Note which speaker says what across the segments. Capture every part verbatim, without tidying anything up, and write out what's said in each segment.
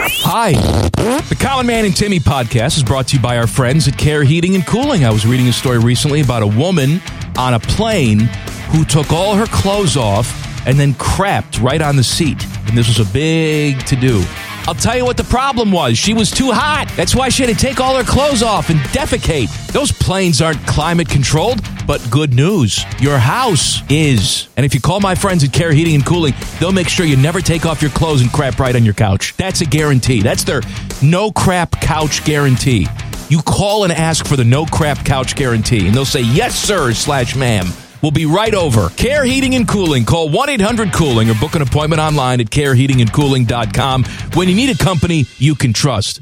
Speaker 1: Hi. The Common Man and Timmy podcast is brought to you by our friends at Care Heating and Cooling. I was reading a story recently about a woman on a plane who took all her clothes off and then crapped right on the seat. And this was a big to-do. I'll tell you what the problem was. She was too hot. That's why she had to take all her clothes off and defecate. Those planes aren't climate controlled, but good news, your house is. And if you call my friends at Care Heating and Cooling, they'll make sure you never take off your clothes and crap right on your couch. That's a guarantee. That's their no crap couch guarantee. You call and ask for the no crap couch guarantee, and they'll say, yes, sir, slash ma'am. We'll be right over. Care Heating and Cooling. Call one eight hundred cooling or book an appointment online at care heating and cooling dot com when you need a company you can trust.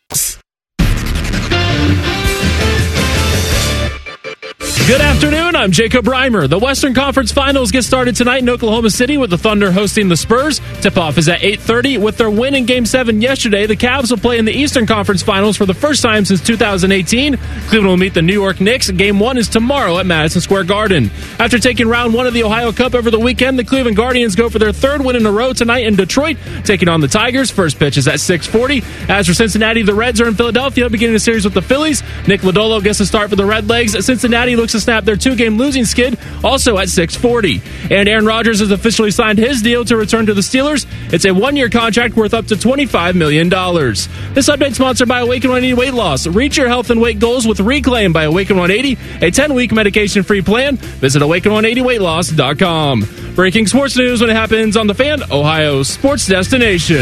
Speaker 2: Good afternoon, I'm Jacob Reimer. The Western Conference Finals get started tonight in Oklahoma City with the Thunder hosting the Spurs. Tip-off is at eight thirty. With their win in Game seven yesterday, the Cavs will play in the Eastern Conference Finals for the first time since two thousand eighteen. Cleveland will meet the New York Knicks. Game one is tomorrow at Madison Square Garden. After taking round one of the Ohio Cup over the weekend, the Cleveland Guardians go for their third win in a row tonight in Detroit, taking on the Tigers. First pitch is at six forty. As for Cincinnati, the Reds are in Philadelphia, beginning the series with the Phillies. Nick Lodolo gets the start for the Redlegs. Cincinnati looks to snap their two-game losing skid, also at six forty. And Aaron Rodgers has officially signed his deal to return to the Steelers. It's a one-year contract worth up to twenty-five million dollars. This update sponsored by Awaken one eighty Weight Loss. Reach your health and weight goals with Reclaim by Awaken one eighty, a ten-week medication-free plan. Visit awaken one eighty weight loss dot com. Breaking sports news when it happens on The Fan, Ohio's sports destination.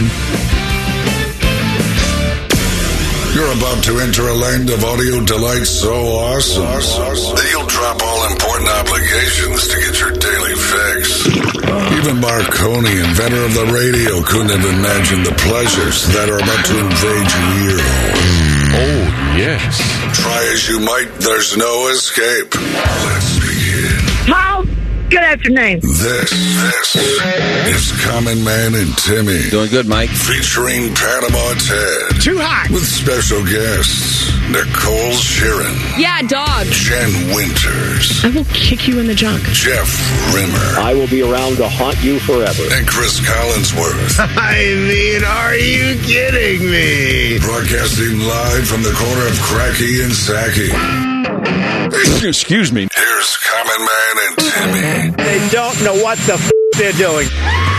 Speaker 3: You're about to enter a land of audio delight so awesome that you'll drop all important obligations to get your daily fix. Even Marconi, inventor of the radio, couldn't have imagined the pleasures that are about to invade your ear hole.
Speaker 4: Oh, yes.
Speaker 3: Try as you might, there's no escape. Let's begin.
Speaker 5: Paul, good afternoon.
Speaker 3: This, this is Common Man and Timmy.
Speaker 4: Doing good, Mike.
Speaker 3: Featuring Panama Ted.
Speaker 6: Too hot.
Speaker 3: With special guests, Nicole Sheeran.
Speaker 7: Yeah, dog.
Speaker 3: Jen Winters.
Speaker 7: I will kick you in the junk.
Speaker 3: Jeff Rimmer.
Speaker 8: I will be around to haunt you forever.
Speaker 3: And Chris Collinsworth.
Speaker 6: I mean, are you kidding me?
Speaker 3: Broadcasting live from the corner of Cracky and Sacky.
Speaker 4: Excuse me.
Speaker 3: Here's Common Man and Timmy.
Speaker 8: They don't know what the f*** they're doing.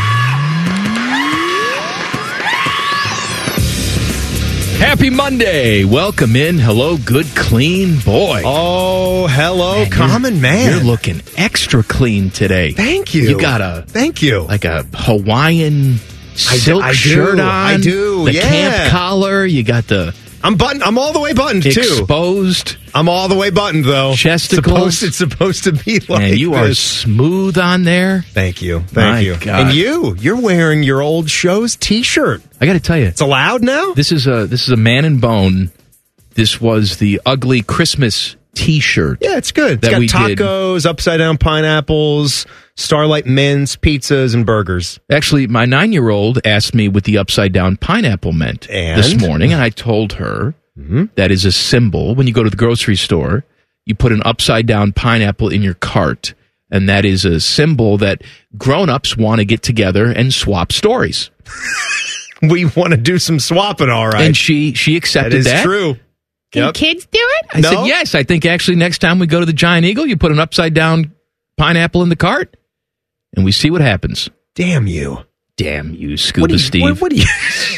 Speaker 1: Happy Monday. Welcome in. Hello, good, clean boy.
Speaker 6: Oh, hello,
Speaker 1: Man,
Speaker 6: Common
Speaker 1: you're,
Speaker 6: Man.
Speaker 1: You're looking extra clean today.
Speaker 6: Thank you.
Speaker 1: You got a
Speaker 6: Thank you.
Speaker 1: like a Hawaiian silk
Speaker 6: I do,
Speaker 1: shirt on.
Speaker 6: I do,
Speaker 1: The
Speaker 6: yeah.
Speaker 1: camp collar. You got the
Speaker 6: I'm buttoned. I'm all the way buttoned too.
Speaker 1: exposed.
Speaker 6: I'm all the way buttoned though.
Speaker 1: Chesticles.
Speaker 6: Supposed, it's supposed to be like
Speaker 1: Man, you
Speaker 6: this.
Speaker 1: are smooth on there.
Speaker 6: Thank you. Thank
Speaker 1: My
Speaker 6: you.
Speaker 1: God.
Speaker 6: And you, you're wearing your old show's T-shirt.
Speaker 1: I got to tell you,
Speaker 6: It's allowed now.
Speaker 1: this is a this is a Man and Bone. This was the ugly Christmas T-shirt.
Speaker 6: Yeah, it's good. It's
Speaker 1: that
Speaker 6: got
Speaker 1: we did.
Speaker 6: tacos, upside down pineapples, Starlight mints, pizzas, and burgers.
Speaker 1: Actually, my nine-year-old asked me what the upside-down pineapple meant
Speaker 6: And?
Speaker 1: this morning, and I told her
Speaker 6: Mm-hmm.
Speaker 1: that is a symbol. When you go to the grocery store, you put an upside-down pineapple in your cart, and that is a symbol that grown-ups want to get together and swap stories.
Speaker 6: We want to do some swapping, all right.
Speaker 1: And she she accepted
Speaker 6: that is
Speaker 1: that.
Speaker 6: true.
Speaker 7: Can
Speaker 6: Yep.
Speaker 7: kids do it?
Speaker 1: I
Speaker 6: No?
Speaker 1: said, yes, I think actually next time we go to the Giant Eagle, you put an upside-down pineapple in the cart, and we see what happens.
Speaker 6: Damn you.
Speaker 1: Damn you,
Speaker 6: What
Speaker 1: Scuba
Speaker 6: do you,
Speaker 1: Steve.
Speaker 6: What, what do you?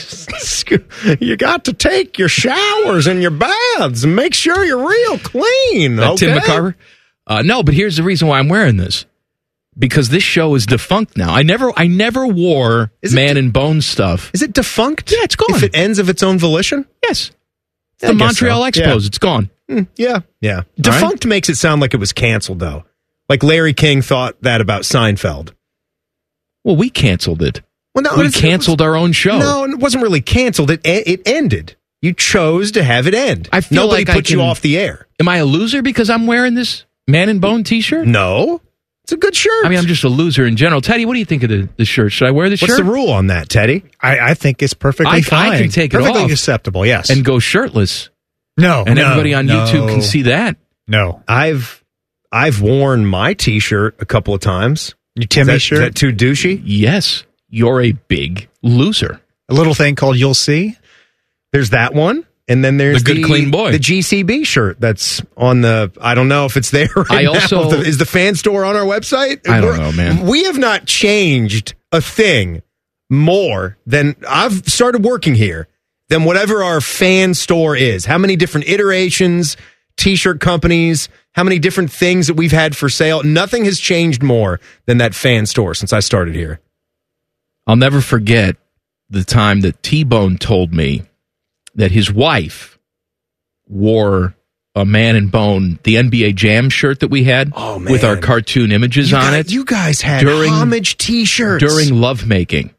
Speaker 6: You got to take your showers and your baths and make sure you're real clean.
Speaker 1: Uh,
Speaker 6: okay?
Speaker 1: Tim McCarver? Uh, no, but here's the reason why I'm wearing this. Because this show is defunct now. I never I never wore
Speaker 6: Is it
Speaker 1: Man
Speaker 6: de-
Speaker 1: and Bone stuff.
Speaker 6: Is it defunct?
Speaker 1: Yeah, it's gone.
Speaker 6: If it ends of its own volition?
Speaker 1: Yes. It's
Speaker 6: Yeah,
Speaker 1: the
Speaker 6: I guess
Speaker 1: Montreal
Speaker 6: so.
Speaker 1: Expos.
Speaker 6: Yeah.
Speaker 1: It's gone.
Speaker 6: Mm, yeah. Yeah. Defunct makes it sound like it was canceled, though. Like Larry King thought that about Seinfeld.
Speaker 1: Well, we canceled it.
Speaker 6: Well, no,
Speaker 1: we
Speaker 6: it's-
Speaker 1: canceled our own show.
Speaker 6: No, it wasn't really canceled. It it ended. You chose to have it end.
Speaker 1: I feel
Speaker 6: Nobody
Speaker 1: like I
Speaker 6: put you
Speaker 1: can-
Speaker 6: off the air.
Speaker 1: Am I a loser because I'm wearing this Man and Bone t-shirt?
Speaker 6: No. It's a good shirt.
Speaker 1: I mean, I'm just a loser in general. Teddy, what do you think of the, the shirt? Should I wear the
Speaker 6: What's
Speaker 1: shirt?
Speaker 6: the rule on that, Teddy?
Speaker 9: I, I think it's perfectly
Speaker 1: I- I
Speaker 9: fine.
Speaker 1: can take it
Speaker 9: perfectly
Speaker 1: off.
Speaker 9: acceptable, yes.
Speaker 1: And go shirtless.
Speaker 9: no,
Speaker 1: And
Speaker 9: no,
Speaker 1: everybody on
Speaker 9: no,
Speaker 1: YouTube can see that.
Speaker 9: No.
Speaker 6: I've I've worn my T-shirt a couple of times.
Speaker 9: Your Timmy
Speaker 6: is that,
Speaker 9: shirt?
Speaker 6: Is that too douchey?
Speaker 1: Yes, you're a big loser.
Speaker 9: A little thing called You'll See.
Speaker 6: There's that one. And then there's
Speaker 1: The Good Clean Boy.
Speaker 6: the G C B shirt that's on the, I don't know if it's there right
Speaker 1: I
Speaker 6: now.
Speaker 1: also-
Speaker 6: The- is the fan store on our website?
Speaker 1: I don't
Speaker 6: We're-
Speaker 1: know, man.
Speaker 6: We have not changed a thing more than I've started working here than whatever our fan store is. How many different iterations, t-shirt companies, how many different things that we've had for sale. Nothing has changed more than that fan store since I started here.
Speaker 1: I'll never forget the time that T-Bone told me that his wife wore a Man and Bone, the N B A Jam shirt that we had
Speaker 6: Oh, man.
Speaker 1: with our cartoon images
Speaker 6: You
Speaker 1: on
Speaker 6: guys,
Speaker 1: it
Speaker 6: you guys had
Speaker 1: During-
Speaker 6: homage t-shirts.
Speaker 1: during lovemaking.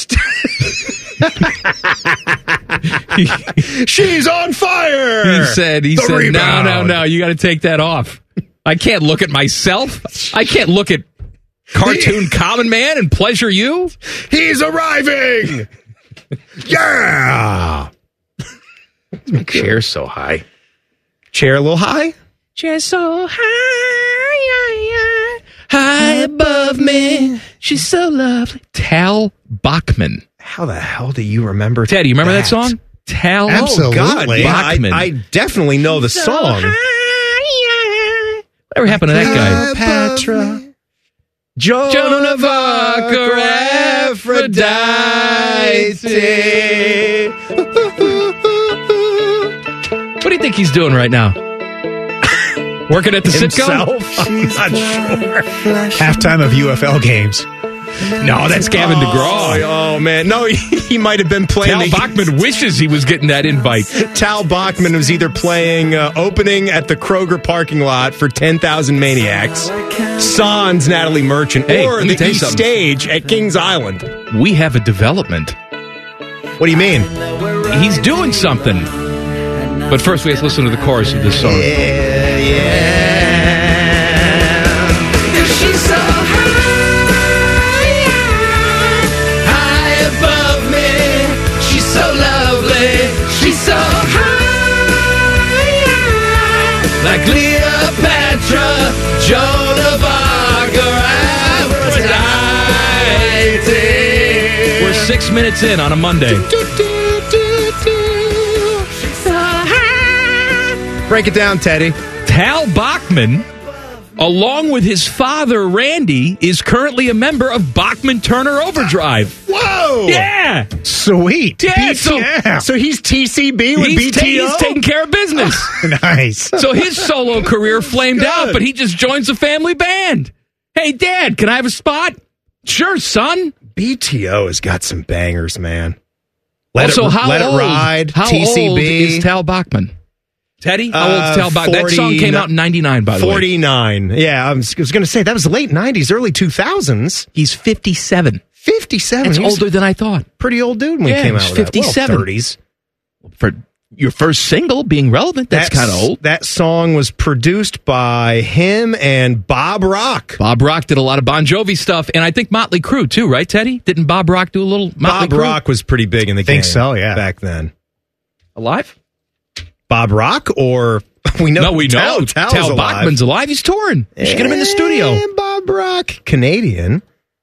Speaker 6: She's on fire.
Speaker 1: He said, he
Speaker 6: The
Speaker 1: said, no,
Speaker 6: rebound.
Speaker 1: no, no, you got to take that off. I can't look at myself. I can't look at cartoon Common Man and pleasure you.
Speaker 6: He's arriving. Yeah.
Speaker 1: Chair so high.
Speaker 6: Chair a little high?
Speaker 1: Chair so high, high above me. She's so lovely. Tal Bachman.
Speaker 6: How the hell do you remember
Speaker 1: Teddy, you remember that, song? Tal
Speaker 9: Absolutely.
Speaker 6: Oh, God. Yeah, I,
Speaker 1: Bachman.
Speaker 6: I definitely know the song.
Speaker 1: Whatever happened to that guy?
Speaker 6: Cleopatra. Joan,
Speaker 1: Joan of Arc or Aphrodite. What do you think he's doing right now? Working at the sitcom?
Speaker 6: Himself? I'm not sure.
Speaker 9: Halftime of U F L games.
Speaker 1: No, that's Gavin DeGraw.
Speaker 6: Oh, oh, man. No, he, he might have been playing.
Speaker 1: Tal
Speaker 6: the-
Speaker 1: Bachman wishes he was getting that invite.
Speaker 6: Tal Bachman was either playing uh, opening at the Kroger parking lot for ten thousand Maniacs, Sans Natalie Merchant,
Speaker 1: Hey,
Speaker 6: or
Speaker 1: let me
Speaker 6: the
Speaker 1: tell you
Speaker 6: East
Speaker 1: something.
Speaker 6: Stage at Kings Island.
Speaker 1: We have a development.
Speaker 6: What do you mean?
Speaker 1: He's doing something. But first, we have to listen to the chorus of this song.
Speaker 6: Yeah, yeah.
Speaker 1: She's so high, high above me. She's so lovely. She's so high, like Cleopatra, Joan of Arc, or Aphrodite. We're six minutes in on a Monday.
Speaker 6: Break it down, Teddy.
Speaker 1: Tal Bachman, along with his father, Randy, is currently a member of Bachman Turner Overdrive.
Speaker 6: Whoa!
Speaker 1: Yeah!
Speaker 9: Sweet.
Speaker 1: Yeah, so-
Speaker 9: Yeah.
Speaker 6: So he's T C B with
Speaker 1: He's,
Speaker 6: B
Speaker 1: ta-
Speaker 6: T O?
Speaker 1: he's taking care of business.
Speaker 9: Nice.
Speaker 1: So his solo career flamed
Speaker 6: Good.
Speaker 1: out, but he just joins a family band. Hey, Dad, can I have a spot? Sure, son.
Speaker 6: B T O has got some bangers, man. Let
Speaker 1: also,
Speaker 6: it,
Speaker 1: how
Speaker 6: let
Speaker 1: old,
Speaker 6: it ride.
Speaker 1: how
Speaker 6: T C B.
Speaker 1: old is Tal Bachman? Teddy? How old is Tal Bachman? That song
Speaker 6: forty
Speaker 1: came out in ninety-nine, by the way.
Speaker 6: forty-nine. Yeah, I was, I was going to say, that was the late nineties, early two thousands.
Speaker 1: He's fifty-seven.
Speaker 6: fifty-seven.
Speaker 1: That's
Speaker 6: He was
Speaker 1: older than I thought.
Speaker 6: pretty old dude when
Speaker 1: Yeah,
Speaker 6: he came out
Speaker 1: he's
Speaker 6: with that.
Speaker 1: fifty-seven.
Speaker 6: Well, thirties.
Speaker 1: For your first single being relevant, that's kind of old.
Speaker 6: That song was produced by him and Bob Rock.
Speaker 1: Bob Rock did a lot of Bon Jovi stuff, and I think Motley Crue, too, right, Teddy? Didn't Bob Rock do a little Motley
Speaker 6: Bob
Speaker 1: Crue?
Speaker 6: Rock was pretty big in the
Speaker 9: Think
Speaker 6: game.
Speaker 9: so, yeah.
Speaker 6: Back then.
Speaker 1: Alive?
Speaker 6: Bob Rock or we know
Speaker 1: No, we
Speaker 6: Tal,
Speaker 1: know.
Speaker 6: Tal's
Speaker 1: Tal
Speaker 6: alive.
Speaker 1: Bachman's alive. He's touring. You should get him in the studio.
Speaker 6: And Bob Rock, Canadian.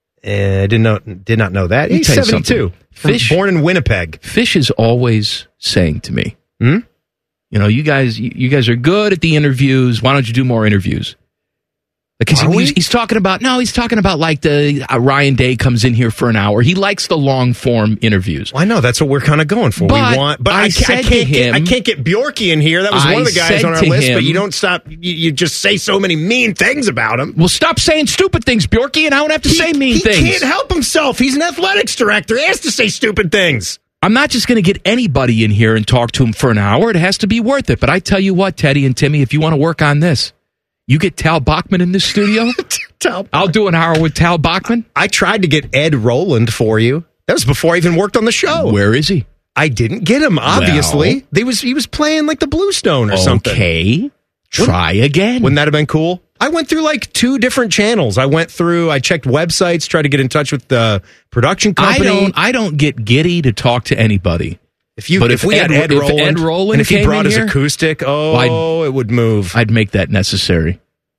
Speaker 6: Uh, didn't know, did not know that.
Speaker 1: me
Speaker 6: He's
Speaker 1: tell you
Speaker 6: seventy-two.
Speaker 1: something. Fish-
Speaker 6: Born in Winnipeg.
Speaker 1: Fish is always saying to me,
Speaker 6: Hmm?
Speaker 1: you know, you guys, you, you guys are good at the interviews. Why don't you do more interviews? Because
Speaker 6: Are
Speaker 1: he,
Speaker 6: we?
Speaker 1: he's, he's talking about no, he's talking about like the uh, Ryan Day comes in here for an hour. He likes the long form interviews.
Speaker 6: Well, I know that's what we're kind of going for.
Speaker 1: But
Speaker 6: we want, but
Speaker 1: I
Speaker 6: I, ca- I
Speaker 1: said to
Speaker 6: can't get,
Speaker 1: him-
Speaker 6: I can't get Bjorky in here. That was one
Speaker 1: I
Speaker 6: of the guys
Speaker 1: said
Speaker 6: on our
Speaker 1: to
Speaker 6: list. But
Speaker 1: him-
Speaker 6: you don't stop. You, you just say so many mean things about him.
Speaker 1: Well, stop saying stupid things, Bjorky, and I don't have to
Speaker 6: He-
Speaker 1: say mean
Speaker 6: he
Speaker 1: things.
Speaker 6: can't help himself. He's an athletics director. He has to say stupid things.
Speaker 1: I'm not just going to get anybody in here and talk to him for an hour. It has to be worth it. But I tell you what, Teddy and Timmy, if you want to work on this, you get Tal Bachman in this studio.
Speaker 6: Tal-
Speaker 1: I'll do an hour with Tal Bachman.
Speaker 6: I tried to get Ed Rowland for you. That was before I even worked on the show.
Speaker 1: Where is he?
Speaker 6: I didn't get him. Obviously,
Speaker 1: Well.
Speaker 6: they was he was playing like the Bluestone or something.
Speaker 1: Okay. Try again.
Speaker 6: Wouldn't that have been cool? I went through like two different channels. I went through, I checked websites, tried to get in touch with the production
Speaker 1: I
Speaker 6: company.
Speaker 1: don't I don't get giddy to talk to anybody.
Speaker 6: If you,
Speaker 1: But
Speaker 6: if,
Speaker 1: if
Speaker 6: we
Speaker 1: Ed-
Speaker 6: had Ed
Speaker 1: if
Speaker 6: Rowland,
Speaker 1: Ed Rowland
Speaker 6: and if he
Speaker 1: came
Speaker 6: brought
Speaker 1: in
Speaker 6: his
Speaker 1: here,
Speaker 6: acoustic, oh,
Speaker 1: I'd-
Speaker 6: it would move.
Speaker 1: I'd make that necessary.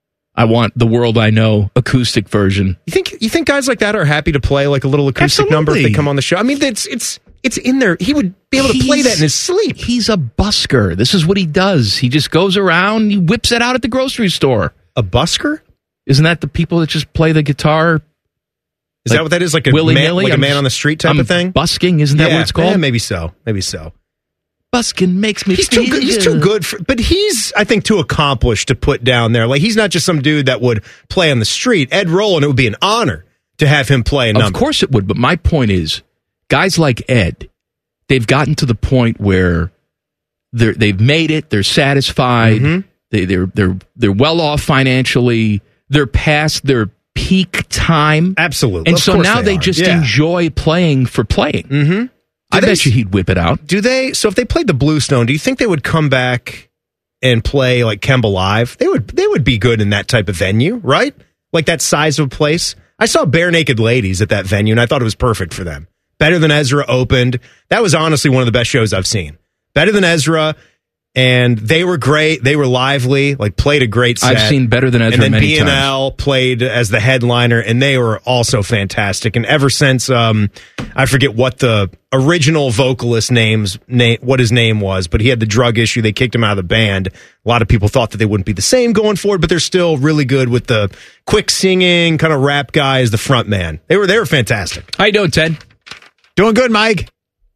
Speaker 1: I want the World I Know acoustic version.
Speaker 6: You think you think guys like that are happy to play like a little acoustic number if they
Speaker 1: Absolutely.
Speaker 6: come on the show? I mean, it's it's It's in there. He would be able to play
Speaker 1: He's-
Speaker 6: that in his sleep.
Speaker 1: He's a busker. This is what he does. He just goes around, he whips it out at the grocery store.
Speaker 6: A busker?
Speaker 1: Isn't that the people that just play the guitar?
Speaker 6: Is that what that is? Like a
Speaker 1: willy
Speaker 6: man,
Speaker 1: nilly?
Speaker 6: like a
Speaker 1: I'm
Speaker 6: man
Speaker 1: just-
Speaker 6: on the street type
Speaker 1: I'm
Speaker 6: of thing?
Speaker 1: Busking, isn't that
Speaker 6: Yeah,
Speaker 1: what it's called?
Speaker 6: yeah, maybe so. Maybe so.
Speaker 1: Busking makes me
Speaker 6: He's too good. He's too good for, but he's, I think, too accomplished to put down there. Like, he's not just some dude that would play on the street. Ed Roland, it would be an honor to have him play a number.
Speaker 1: Of course it would, but my point is, guys like Ed, they've gotten to the point where they're, they've made it, they're satisfied,
Speaker 6: Mm-hmm.
Speaker 1: they, they're they're they're well off financially, they're past their peak time.
Speaker 6: Absolutely.
Speaker 1: And
Speaker 6: Of
Speaker 1: so
Speaker 6: course
Speaker 1: now
Speaker 6: they
Speaker 1: they
Speaker 6: are.
Speaker 1: just
Speaker 6: Yeah.
Speaker 1: enjoy playing for playing.
Speaker 6: Mm-hmm.
Speaker 1: I
Speaker 6: they-
Speaker 1: bet you he'd whip it out.
Speaker 6: Do they? So if they played the Bluestone, do you think they would come back and play like Kemba Live? They would. They would be good in that type of venue, right? Like that size of place. I saw Bare Naked Ladies at that venue, and I thought it was perfect for them. Better Than Ezra opened. That was honestly one of the best shows I've seen. Better Than Ezra, and they were great. They were lively. Like played a great set.
Speaker 1: I've seen Better Than Ezra
Speaker 6: and then
Speaker 1: many
Speaker 6: B N
Speaker 1: times.
Speaker 6: L played as the headliner, and they were also fantastic. And ever since, um, I forget what the original vocalist names name, what his name was, but he had the drug issue. They kicked him out of the band. A lot of people thought that they wouldn't be the same going forward, but they're still really good with the quick singing kind of rap guy as the front man. They were they were fantastic.
Speaker 1: How you doing, Ted?
Speaker 6: Doing good, Mike.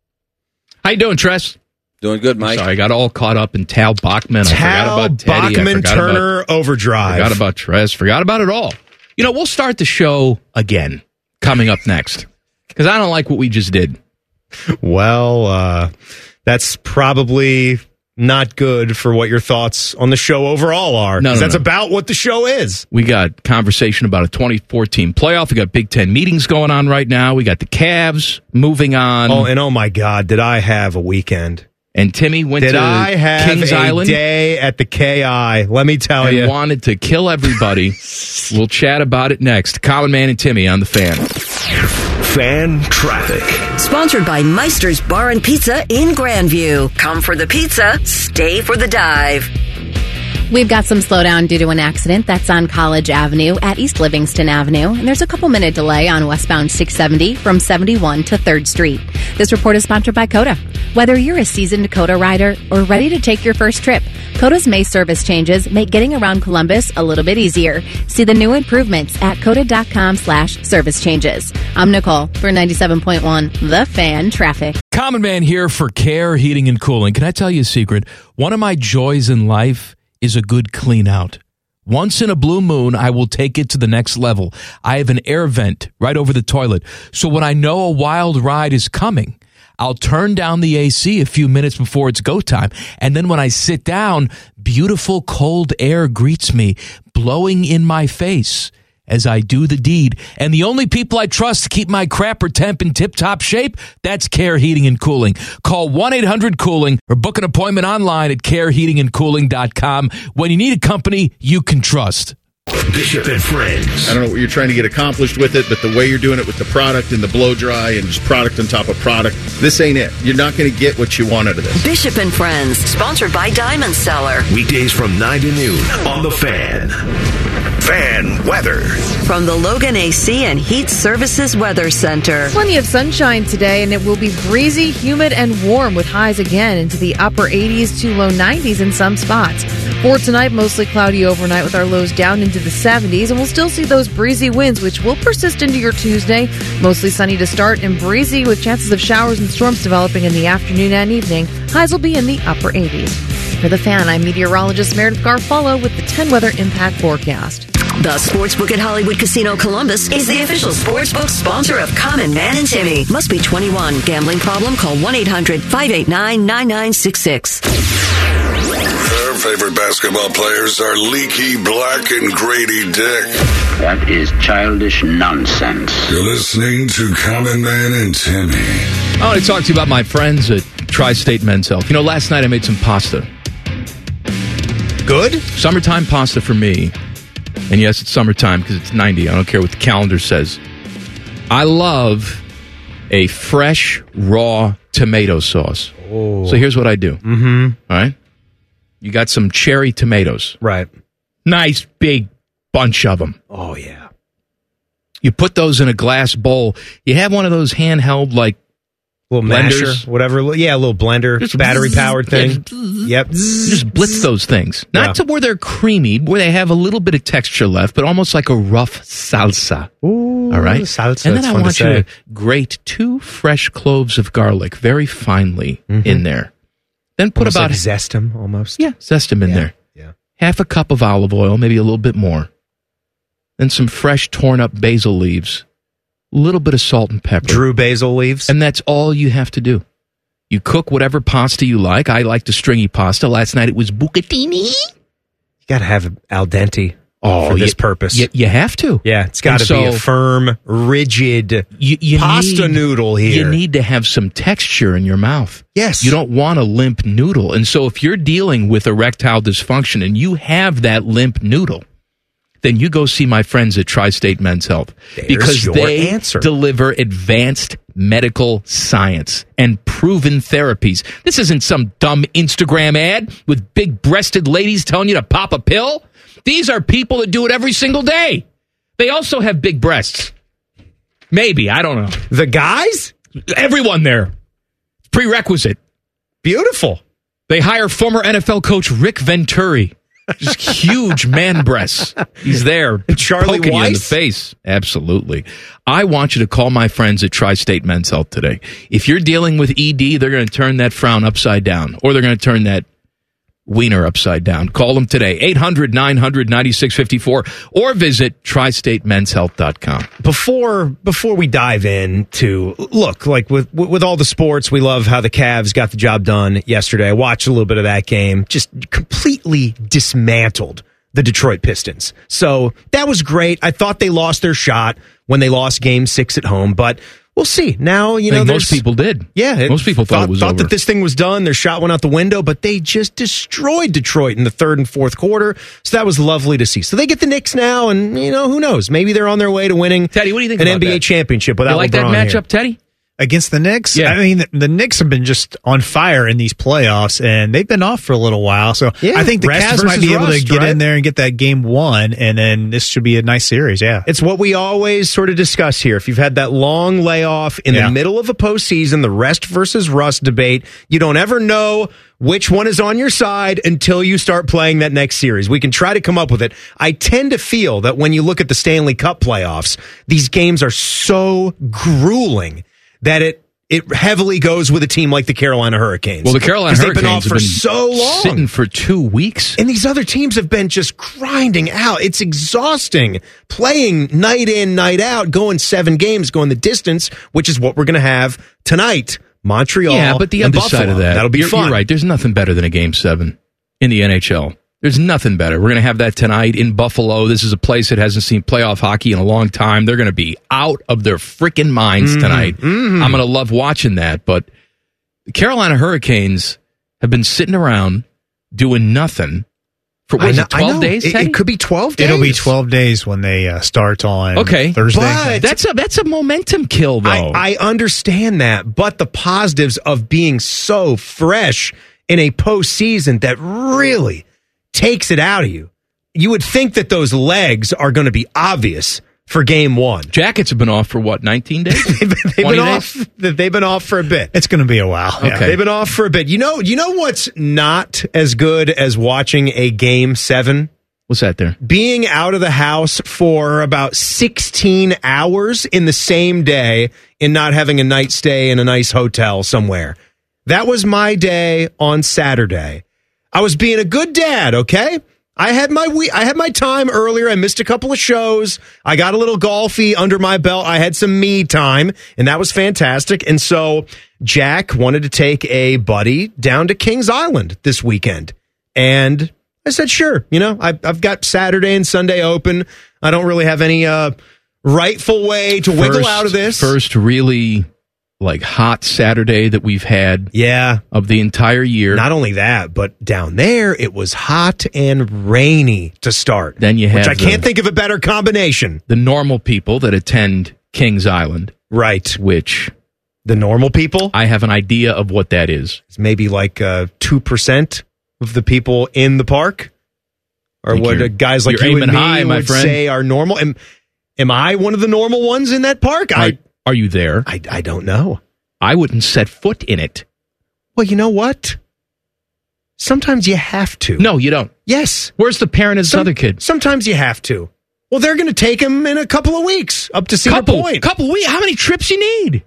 Speaker 1: How you doing, Tress?
Speaker 10: Doing good, Mike.
Speaker 1: Sorry, I got all caught up in Tal Bachman. I
Speaker 6: Tal
Speaker 1: forgot about Teddy. I
Speaker 6: Bachman
Speaker 1: forgot
Speaker 6: Turner
Speaker 1: about,
Speaker 6: Overdrive.
Speaker 1: Forgot about Tress. Forgot about it all. You know, we'll start the show again coming up next because I don't like what we just did.
Speaker 6: Well, uh, that's probably not good for what your thoughts on the show overall are.
Speaker 1: No,
Speaker 6: 'cause
Speaker 1: no,
Speaker 6: that's
Speaker 1: no.
Speaker 6: about what the show is.
Speaker 1: We got conversation about a twenty fourteen playoff. We got Big Ten meetings going on right now. We got the Cavs moving on.
Speaker 6: Oh, and oh my God, did I have a weekend?
Speaker 1: And Timmy went
Speaker 6: Did
Speaker 1: to
Speaker 6: I have
Speaker 1: Kings
Speaker 6: a
Speaker 1: Island
Speaker 6: day at the K I? Let me tell
Speaker 1: and
Speaker 6: you.
Speaker 1: wanted to kill everybody. We'll chat about it next. Common Man and Timmy on the Fan.
Speaker 11: Fan Traffic.
Speaker 12: Sponsored by Meister's Bar and Pizza in Grandview. Come for the pizza, stay for the dive.
Speaker 13: We've got some slowdown due to an accident that's on College Avenue at East Livingston Avenue, and there's a couple minute delay on westbound six seventy from seventy-one to third Street. This report is sponsored by Coda. Whether you're a seasoned Coda rider or ready to take your first trip, Coda's May service changes make getting around Columbus a little bit easier. See the new improvements at coda.com slash service changes. I'm Nicole for ninety-seven point one The Fan Traffic.
Speaker 1: Common Man here for Care Heating and Cooling. Can I tell you a secret? One of my joys in life is a good clean out. Once in a blue moon, I will take it to the next level. I have an air vent right over the toilet. So when I know a wild ride is coming, I'll turn down the A C a few minutes before it's go time. And then when I sit down, beautiful cold air greets me, blowing in my face as I do the deed. And the only people I trust to keep my crapper temp in tip-top shape, that's Care Heating and Cooling. Call one eight hundred cooling or book an appointment online at care heating and cooling dot com when you need a company you can trust.
Speaker 11: Bishop and Friends.
Speaker 14: I don't know what you're trying to get accomplished with it, but the way you're doing it with the product and the blow dry and just product on top of product, this ain't it. You're not going to get what you want out of this.
Speaker 12: Bishop and Friends, sponsored by Diamond Seller.
Speaker 11: Weekdays from nine to noon on The Fan. Fan Weather.
Speaker 12: From the Logan A C and Heat Services Weather Center.
Speaker 7: Plenty of sunshine today, and it will be breezy, humid, and warm with highs again into the upper eighties to low nineties in some spots. For tonight, mostly cloudy overnight with our lows down into the seventies, and we'll still see those breezy winds, which will persist into your Tuesday. Mostly sunny to start and breezy with chances of showers and storms developing in the afternoon and evening. Highs will be in the upper eighties. For The Fan, I'm meteorologist Meredith Garfolo with the ten Weather Impact Forecast.
Speaker 12: The Sportsbook at Hollywood Casino Columbus is the official sportsbook sponsor of Common Man and Timmy. Must be twenty-one. Gambling problem? Call one eight hundred five eight nine nine nine six six.
Speaker 3: Their favorite basketball players are Leaky Black and Grady Dick.
Speaker 15: That is childish nonsense.
Speaker 3: You're listening to Common Man and Timmy.
Speaker 1: I want to talk to you about my friends at Tri-State Men's Health. You know, last night I made some pasta.
Speaker 6: Good?
Speaker 1: Summertime pasta for me. And yes, it's summertime because it's ninety. I don't care what the calendar says. I love a fresh, raw tomato sauce.
Speaker 6: Oh.
Speaker 1: So here's what I do.
Speaker 6: Mm-hmm.
Speaker 1: All right? You got some cherry tomatoes.
Speaker 6: Right.
Speaker 1: Nice big bunch of them.
Speaker 6: Oh, yeah.
Speaker 1: You put those in a glass bowl. You have one of those handheld, like,
Speaker 6: little
Speaker 1: blenders.
Speaker 6: masher, whatever. Yeah, a little blender,
Speaker 1: Just
Speaker 6: battery powered thing.
Speaker 1: yeah,
Speaker 6: Yep.
Speaker 1: Just blitz those things. Not
Speaker 6: Yeah.
Speaker 1: to where they're creamy, where they have a little bit of texture left, but almost like a rough salsa.
Speaker 6: Ooh,
Speaker 1: All right?
Speaker 6: salsa.
Speaker 1: And then
Speaker 6: that's
Speaker 1: I
Speaker 6: fun
Speaker 1: want
Speaker 6: to
Speaker 1: you
Speaker 6: say.
Speaker 1: to grate two fresh cloves of garlic very finely in there. Then put
Speaker 6: Almost
Speaker 1: about
Speaker 6: like zest 'em almost.
Speaker 1: Yeah, zest them in
Speaker 6: Yeah,
Speaker 1: there.
Speaker 6: yeah.
Speaker 1: Half a cup of olive oil, maybe a little bit more. Then some fresh torn up basil leaves. A little bit of salt and pepper.
Speaker 6: Drew basil leaves.
Speaker 1: And that's all you have to do. You cook whatever pasta you like. I like the stringy pasta. Last night it was bucatini.
Speaker 6: You got to have it al dente
Speaker 1: Oh,
Speaker 6: for this
Speaker 1: you-
Speaker 6: purpose.
Speaker 1: You, you have to.
Speaker 6: Yeah, it's got to
Speaker 1: And
Speaker 6: be a
Speaker 1: so-
Speaker 6: firm, rigid
Speaker 1: You, you
Speaker 6: pasta
Speaker 1: need-
Speaker 6: noodle here.
Speaker 1: You need to have some texture in your mouth.
Speaker 6: Yes.
Speaker 1: You don't want a limp noodle. And so if you're dealing with erectile dysfunction and you have that limp noodle, then you go see my friends at Tri-State Men's Health.
Speaker 6: There's
Speaker 1: because
Speaker 6: your
Speaker 1: they
Speaker 6: answer.
Speaker 1: deliver advanced medical science and proven therapies. This isn't some dumb Instagram ad with big-breasted ladies telling you to pop a pill. These are people that do it every single day. They also have big breasts. Maybe, I don't know.
Speaker 6: The guys?
Speaker 1: Everyone there. Prerequisite.
Speaker 6: Beautiful.
Speaker 1: They hire former N F L coach Rick Venturi. Just huge man breasts. He's there.
Speaker 6: Charlie
Speaker 1: poking you in the
Speaker 6: Weiss?
Speaker 1: face. Absolutely. I want you to call my friends at Tri-State Men's Health today. If you're dealing with E D, they're going to turn that frown upside down, or they're going to turn that wiener upside down. Call them today, eight hundred nine hundred ninety-six fifty-four, or visit tri state men's health dot com.
Speaker 6: Before before we dive in to look, like with with all the sports, we love how the Cavs got the job done yesterday. I watched a little bit of that game, just completely dismantled the Detroit Pistons. So that was great. I thought they lost their shot when they lost game six at home, but we'll see. Now, you
Speaker 1: I
Speaker 6: know,
Speaker 1: think
Speaker 6: there's-
Speaker 1: most people did.
Speaker 6: Yeah, it-
Speaker 1: most people thought, it was
Speaker 6: thought
Speaker 1: over.
Speaker 6: that this thing was done. Their shot went out the window, but they just destroyed Detroit in the third and fourth quarter. So that was lovely to see. So they get the Knicks now, and you know who knows? Maybe they're on their way to winning.
Speaker 1: Teddy, what do you think
Speaker 6: an
Speaker 1: about
Speaker 6: N B A
Speaker 1: that?
Speaker 6: championship without
Speaker 1: You like
Speaker 6: LeBron
Speaker 1: that matchup,
Speaker 6: here.
Speaker 1: Teddy?
Speaker 9: Against the Knicks?
Speaker 1: Yeah.
Speaker 9: I mean, the, the Knicks have been just on fire in these playoffs, and they've been off for a little while. So
Speaker 6: Yeah,
Speaker 9: I think the
Speaker 6: rest
Speaker 9: Cavs might
Speaker 6: versus
Speaker 9: be able
Speaker 6: rust,
Speaker 9: to get
Speaker 6: right?
Speaker 9: in there and get that game won, and then this should be a nice series. Yeah.
Speaker 6: It's what we always sort of discuss here. If you've had that long layoff in
Speaker 9: Yeah.
Speaker 6: the middle of a postseason, the rest versus rust debate, you don't ever know which one is on your side until you start playing that next series. We can try to come up with it. I tend to feel that when you look at the Stanley Cup playoffs, these games are so grueling that it it heavily goes with a team like the Carolina Hurricanes.
Speaker 1: Well, the Carolina
Speaker 6: 'Cause
Speaker 1: Hurricanes
Speaker 6: they've been off
Speaker 1: have
Speaker 6: for
Speaker 1: been
Speaker 6: so long.
Speaker 1: sitting for two weeks.
Speaker 6: And these other teams have been just grinding out. It's exhausting playing night in, night out, going seven games, going the distance, which is what we're going to have tonight. Montreal.
Speaker 1: Yeah, but the
Speaker 6: and
Speaker 1: other side
Speaker 6: Buffalo.
Speaker 1: of that,
Speaker 6: That'll be
Speaker 1: you're,
Speaker 6: fun.
Speaker 1: You're right. There's nothing better than a game seven in the N H L. There's nothing better. We're going to have that tonight in Buffalo. This is a place that hasn't seen playoff hockey in a long time. They're going to be out of their freaking minds
Speaker 6: Mm-hmm.
Speaker 1: tonight. I'm going to love watching that. But the Carolina Hurricanes have been sitting around doing nothing for, what is
Speaker 6: I
Speaker 1: it,
Speaker 6: know- I
Speaker 1: twelve
Speaker 6: know.
Speaker 1: days?
Speaker 6: It,
Speaker 1: Teddy?
Speaker 6: it could be twelve days.
Speaker 9: It'll be twelve days when they uh, start on
Speaker 1: Okay.
Speaker 9: Thursday.
Speaker 6: But-
Speaker 1: That's a, that's a momentum kill, though.
Speaker 6: I, I understand that, but the positives of being so fresh in a postseason that really takes it out of you. You would think that those legs are going to be obvious for game one.
Speaker 1: Jackets have been off for what, nineteen days?
Speaker 6: they've been, they've
Speaker 1: twenty
Speaker 6: been
Speaker 1: days?
Speaker 6: off. They've been off for a bit.
Speaker 9: It's going to be a while.
Speaker 1: Okay.
Speaker 9: Yeah.
Speaker 6: They've been off for a bit. You know. You know what's not as good as watching a game seven?
Speaker 1: What's that there?
Speaker 6: Being out of the house for about sixteen hours in the same day and not having a night stay in a nice hotel somewhere. That was my day on Saturday. I was being a good dad, okay? I had my we- I had my time earlier. I missed a couple of shows. I got a little golfy under my belt. I had some me time, and that was fantastic. And so Jack wanted to take a buddy down to Kings Island this weekend. And I said, sure. You know, I, I've got Saturday and Sunday open. I don't really have any uh, rightful way to wiggle
Speaker 1: First-
Speaker 6: out of this.
Speaker 1: First really like hot Saturday that we've had
Speaker 6: Yeah.
Speaker 1: of the entire year.
Speaker 6: Not only that, but down there it was hot and rainy to start.
Speaker 1: Then you have
Speaker 6: which I can't
Speaker 1: the-
Speaker 6: think of a better combination.
Speaker 1: the normal people that attend Kings Island,
Speaker 6: Right.
Speaker 1: which
Speaker 6: The normal people,
Speaker 1: I have an idea of what that is.
Speaker 6: it's maybe like uh, two percent of the people in the park, or
Speaker 1: Think
Speaker 6: what
Speaker 1: you're-
Speaker 6: uh, guys like
Speaker 1: you're
Speaker 6: you and
Speaker 1: aiming
Speaker 6: me
Speaker 1: high, my
Speaker 6: would
Speaker 1: friend.
Speaker 6: say are normal. Am, am I one of the normal ones in that park?
Speaker 1: Are,
Speaker 6: I,
Speaker 1: are you there?
Speaker 6: I I don't know.
Speaker 1: I wouldn't set foot in it.
Speaker 6: Well, you know what? Sometimes you have to.
Speaker 1: No, you don't.
Speaker 6: Yes.
Speaker 1: Where's the parent of this
Speaker 6: Some-
Speaker 1: other kid?
Speaker 6: Sometimes you have to. Well, they're going to take him in a couple of weeks up to Cedar
Speaker 1: Couple,
Speaker 6: Point.
Speaker 1: couple weeks. How many trips you need?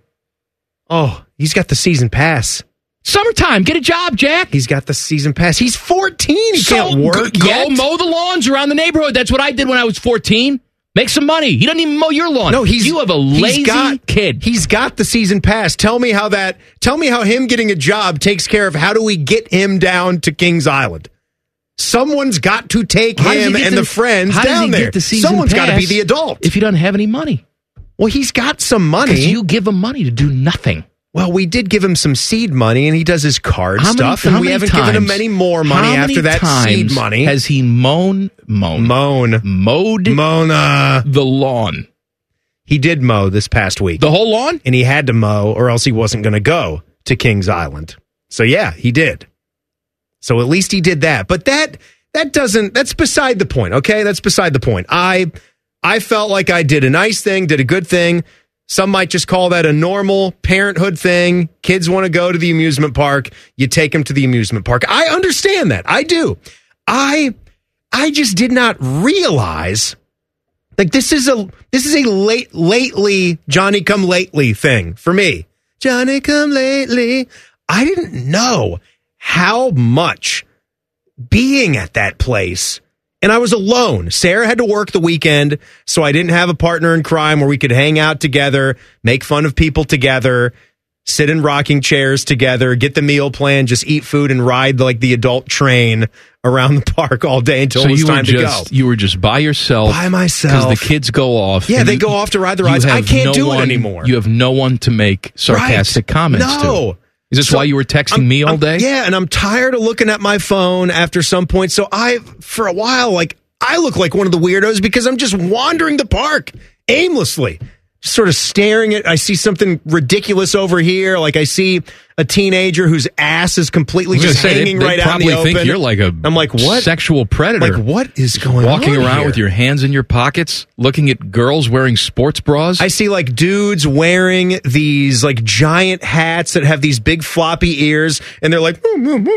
Speaker 6: Oh, he's got the season pass.
Speaker 1: Summertime. Get a job, Jack.
Speaker 6: He's got the season pass. He's fourteen. He
Speaker 1: So,
Speaker 6: can't work
Speaker 1: go,
Speaker 6: yet.
Speaker 1: go mow the lawns around the neighborhood. That's what I did when I was fourteen. Make some money. He doesn't even mow your lawn.
Speaker 6: No, he's
Speaker 1: you have a
Speaker 6: he's
Speaker 1: lazy
Speaker 6: got,
Speaker 1: kid.
Speaker 6: He's got the season pass. Tell me how that. Tell me how him getting a job takes care of. How do we get him down to Kings Island? Someone's got to take
Speaker 1: How does
Speaker 6: him
Speaker 1: he get
Speaker 6: and
Speaker 1: the-
Speaker 6: the friends
Speaker 1: how does
Speaker 6: down
Speaker 1: he
Speaker 6: there.
Speaker 1: get the season
Speaker 6: Someone's got to
Speaker 1: pass
Speaker 6: be the adult.
Speaker 1: if he doesn't have any money.
Speaker 6: Well, he's got some money.
Speaker 1: Because you give him money to do nothing.
Speaker 6: Well, we did give him some seed money, and he does his card
Speaker 1: How many-
Speaker 6: stuff,
Speaker 1: how
Speaker 6: and we
Speaker 1: many
Speaker 6: haven't given him
Speaker 1: times-
Speaker 6: any more money
Speaker 1: how many
Speaker 6: after that seed
Speaker 1: times
Speaker 6: money.
Speaker 1: Has he mown, mown,
Speaker 6: mown,
Speaker 1: mowed
Speaker 6: Mona.
Speaker 1: the lawn?
Speaker 6: He did mow this past week.
Speaker 1: The whole lawn?
Speaker 6: And he had to mow, or else he wasn't going to go to Kings Island. So, yeah, he did. So at least he did that. But that that doesn't, that's beside the point, okay? That's beside the point. I I felt like I did a nice thing, did a good thing. Some might just call that a normal parenthood thing. Kids want to go to the amusement park. You take them to the amusement park. I understand that. I do. I I just did not realize, like, this is a this is a late lately Johnny come lately thing for me. Johnny come lately. I didn't know how much being at that place. And I was alone. Sarah had to work the weekend, so I didn't have a partner in crime where we could hang out together, make fun of people together, sit in rocking chairs together, get the meal plan, just eat food and ride like the adult train around the park all day until
Speaker 1: So
Speaker 6: it was
Speaker 1: you
Speaker 6: time
Speaker 1: were
Speaker 6: to
Speaker 1: just
Speaker 6: go.
Speaker 1: you were just by yourself,
Speaker 6: By myself.
Speaker 1: because the kids go off.
Speaker 6: Yeah,
Speaker 1: and
Speaker 6: they
Speaker 1: you-
Speaker 6: go off to ride the
Speaker 1: you
Speaker 6: rides. I
Speaker 1: have
Speaker 6: can't
Speaker 1: no
Speaker 6: do
Speaker 1: one-
Speaker 6: it anymore.
Speaker 1: You have no one to make sarcastic
Speaker 6: Right.
Speaker 1: comments
Speaker 6: No.
Speaker 1: to. Is this
Speaker 6: So,
Speaker 1: why you were texting
Speaker 6: I'm-
Speaker 1: me all
Speaker 6: I'm-
Speaker 1: day?
Speaker 6: Yeah, and I'm tired of looking at my phone after some point. So I, for a while, like, I look like one of the weirdos because I'm just wandering the park aimlessly, just sort of staring at. I see something ridiculous over here. Like I see a teenager whose ass is completely
Speaker 1: I was
Speaker 6: just
Speaker 1: gonna say, they-
Speaker 6: hanging
Speaker 1: they
Speaker 6: right out in the
Speaker 1: probably
Speaker 6: open.
Speaker 1: think you're like a
Speaker 6: I'm like, what?
Speaker 1: sexual predator.
Speaker 6: Like, what is going
Speaker 1: Walking
Speaker 6: on
Speaker 1: around
Speaker 6: here?
Speaker 1: with your hands in your pockets, looking at girls wearing sports bras.
Speaker 6: I see like dudes wearing these like giant hats that have these big floppy ears, and they're like,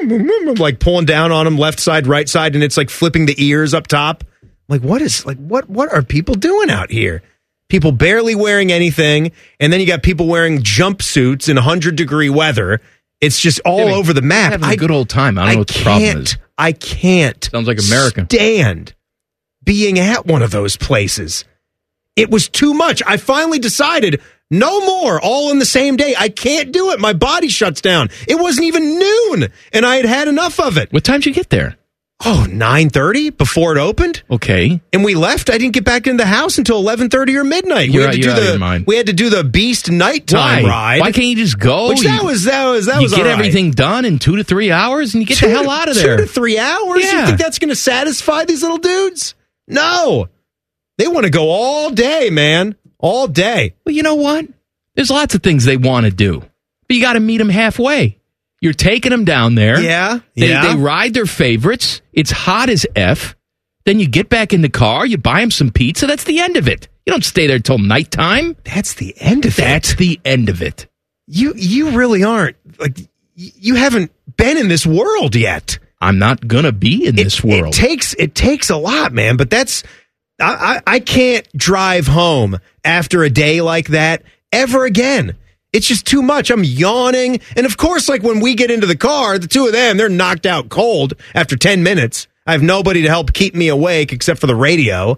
Speaker 6: like pulling down on them left side, right side, and it's like flipping the ears up top. Like, what is like what what are people doing out here? People barely wearing anything, and then you got people wearing jumpsuits in one hundred degree weather. It's just all
Speaker 1: Jimmy,
Speaker 6: over the map.
Speaker 1: having a good old time. I don't know what the problem is.
Speaker 6: I can't.
Speaker 1: Sounds like America.
Speaker 6: Stand being at one of those places. It was too much. I finally decided no more all in the same day. I can't do it. My body shuts down. It wasn't even noon, and I had had enough of it.
Speaker 1: What time did you get there?
Speaker 6: Oh, nine thirty before it opened.
Speaker 1: Okay.
Speaker 6: And we left. I didn't get back into the house until eleven thirty or midnight.
Speaker 1: You're
Speaker 6: we had
Speaker 1: out-
Speaker 6: to
Speaker 1: you're
Speaker 6: do
Speaker 1: out of
Speaker 6: the
Speaker 1: your mind.
Speaker 6: we had to do the Beast nighttime
Speaker 1: Why?
Speaker 6: ride.
Speaker 1: Why can't you just go?
Speaker 6: Which that
Speaker 1: You-
Speaker 6: was that was that
Speaker 1: you
Speaker 6: was
Speaker 1: get
Speaker 6: all right.
Speaker 1: everything done in two to three hours, and you get
Speaker 6: Two
Speaker 1: the hell
Speaker 6: to-
Speaker 1: out of there.
Speaker 6: Two to three hours?
Speaker 1: Yeah.
Speaker 6: You think that's going to satisfy these little dudes? No. They want to go all day, man. All day.
Speaker 1: Well, you know what? There's lots of things they want to do, but you got to meet them halfway. You're taking them down there.
Speaker 6: Yeah,
Speaker 1: They,
Speaker 6: yeah.
Speaker 1: they ride their favorites. It's hot as F. Then you get back in the car. You buy them some pizza. That's the end of it. You don't stay there till nighttime.
Speaker 6: That's the end of
Speaker 1: That's
Speaker 6: it.
Speaker 1: the end of it.
Speaker 6: You you really aren't like y- you haven't been in this world yet.
Speaker 1: I'm not gonna be in this world.
Speaker 6: It takes it takes a lot, man. But that's I, I I can't drive home after a day like that ever again. It's just too much. I'm yawning, and of course, like when we get into the car, the two of them they're knocked out cold after ten minutes. I have nobody to help keep me awake except for the radio.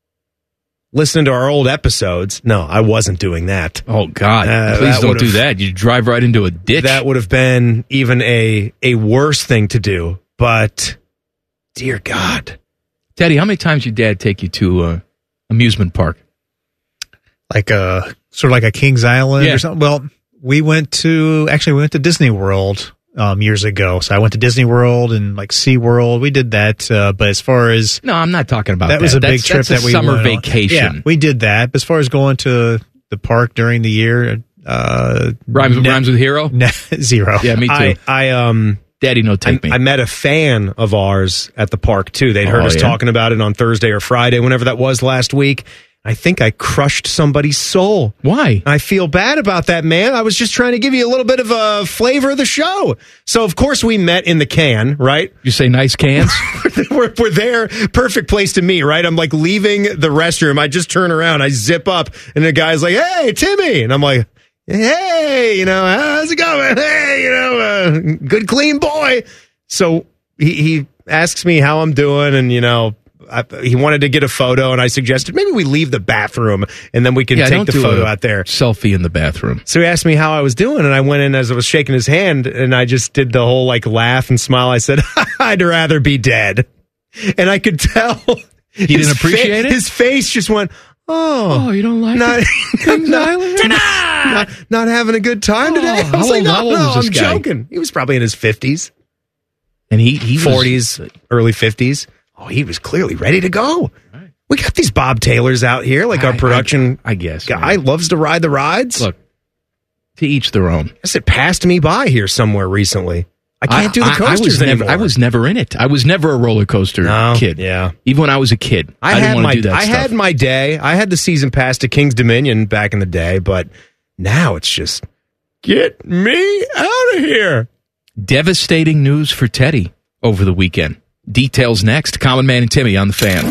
Speaker 6: Listening to our old episodes. No, I wasn't doing that.
Speaker 1: Oh God!
Speaker 6: Uh,
Speaker 1: Please
Speaker 6: that
Speaker 1: don't
Speaker 6: would've-
Speaker 1: do that. You drive right into a ditch.
Speaker 6: That would have been even a a worse thing to do. But dear God,
Speaker 1: Daddy, how many times your dad take you to uh, amusement park?
Speaker 9: Like a sort of like a Kings Island
Speaker 1: Yeah.
Speaker 9: or something. Well, we went to actually we went to Disney World um, years ago. So I went to Disney World and like Sea World. We did that. Uh, but as far as
Speaker 1: No, I'm not talking about
Speaker 9: that
Speaker 1: that.
Speaker 9: was a
Speaker 1: That's-
Speaker 9: big trip
Speaker 1: that's a
Speaker 9: that we
Speaker 1: summer
Speaker 9: went on.
Speaker 1: vacation.
Speaker 9: Yeah, we did that. But as far as going to the park during the year, uh,
Speaker 1: Rhymes,
Speaker 9: ne-
Speaker 1: rhymes with hero.
Speaker 9: ne- zero.
Speaker 1: Yeah, me too.
Speaker 6: I I um.
Speaker 1: Daddy, no take
Speaker 6: I,
Speaker 1: me.
Speaker 6: I met a fan of ours at the park too. They'd heard
Speaker 1: Oh,
Speaker 6: us
Speaker 1: yeah?
Speaker 6: talking about it on Thursday or Friday, whenever that was last week. I think I crushed somebody's soul.
Speaker 1: Why?
Speaker 6: I feel bad about that, man. I was just trying to give you a little bit of a flavor of the show. So, of course, we met in the can, right?
Speaker 1: You say nice cans?
Speaker 6: we're, we're there. Perfect place to meet, right? I'm like leaving the restroom. I just turn around. I zip up, and the guy's like, hey, Timmy. And I'm like, hey, you know, how's it going? Hey, you know, uh, good, clean boy. So he, he asks me how I'm doing, and, you know, I, he wanted to get a photo, and I suggested maybe we leave the bathroom and then we can
Speaker 1: yeah,
Speaker 6: take the photo out there.
Speaker 1: Selfie in the bathroom.
Speaker 6: So he asked me how I was doing, and I went in as I was shaking his hand, and I just did the whole like laugh and smile. I said, I'd rather be dead. And I could tell
Speaker 1: he didn't appreciate
Speaker 6: fa-
Speaker 1: it.
Speaker 6: His face just went, oh,
Speaker 1: oh, you don't like
Speaker 6: not,
Speaker 1: it?
Speaker 6: not, not, not having a good time today.
Speaker 1: Oh,
Speaker 6: I was
Speaker 1: how
Speaker 6: like,
Speaker 1: old-
Speaker 6: no,
Speaker 1: how old
Speaker 6: no,
Speaker 1: was this
Speaker 6: I'm
Speaker 1: guy?
Speaker 6: joking. He was probably in his fifties,
Speaker 1: and he he was-
Speaker 6: forties, early fifties. Oh, he was clearly ready to go. Right. We got these Bob Taylors out here, like
Speaker 1: I,
Speaker 6: our production
Speaker 1: I, I guess
Speaker 6: guy
Speaker 1: man.
Speaker 6: loves to ride the rides.
Speaker 1: Look, to each their own.
Speaker 6: I guess it passed me by here somewhere recently. I can't do the coasters
Speaker 1: I, I was
Speaker 6: anymore.
Speaker 1: Never, I was never in it. I was never a roller coaster
Speaker 6: No,
Speaker 1: kid.
Speaker 6: yeah.
Speaker 1: Even when I was a kid, I,
Speaker 6: I,
Speaker 1: didn't
Speaker 6: had
Speaker 1: want
Speaker 6: my
Speaker 1: to do that
Speaker 6: I
Speaker 1: stuff.
Speaker 6: had my day. I had the season pass to King's Dominion back in the day, but now it's just get me out of here.
Speaker 1: Devastating news for Teddy over the weekend. Details next. Common Man and Timmy on the Fan.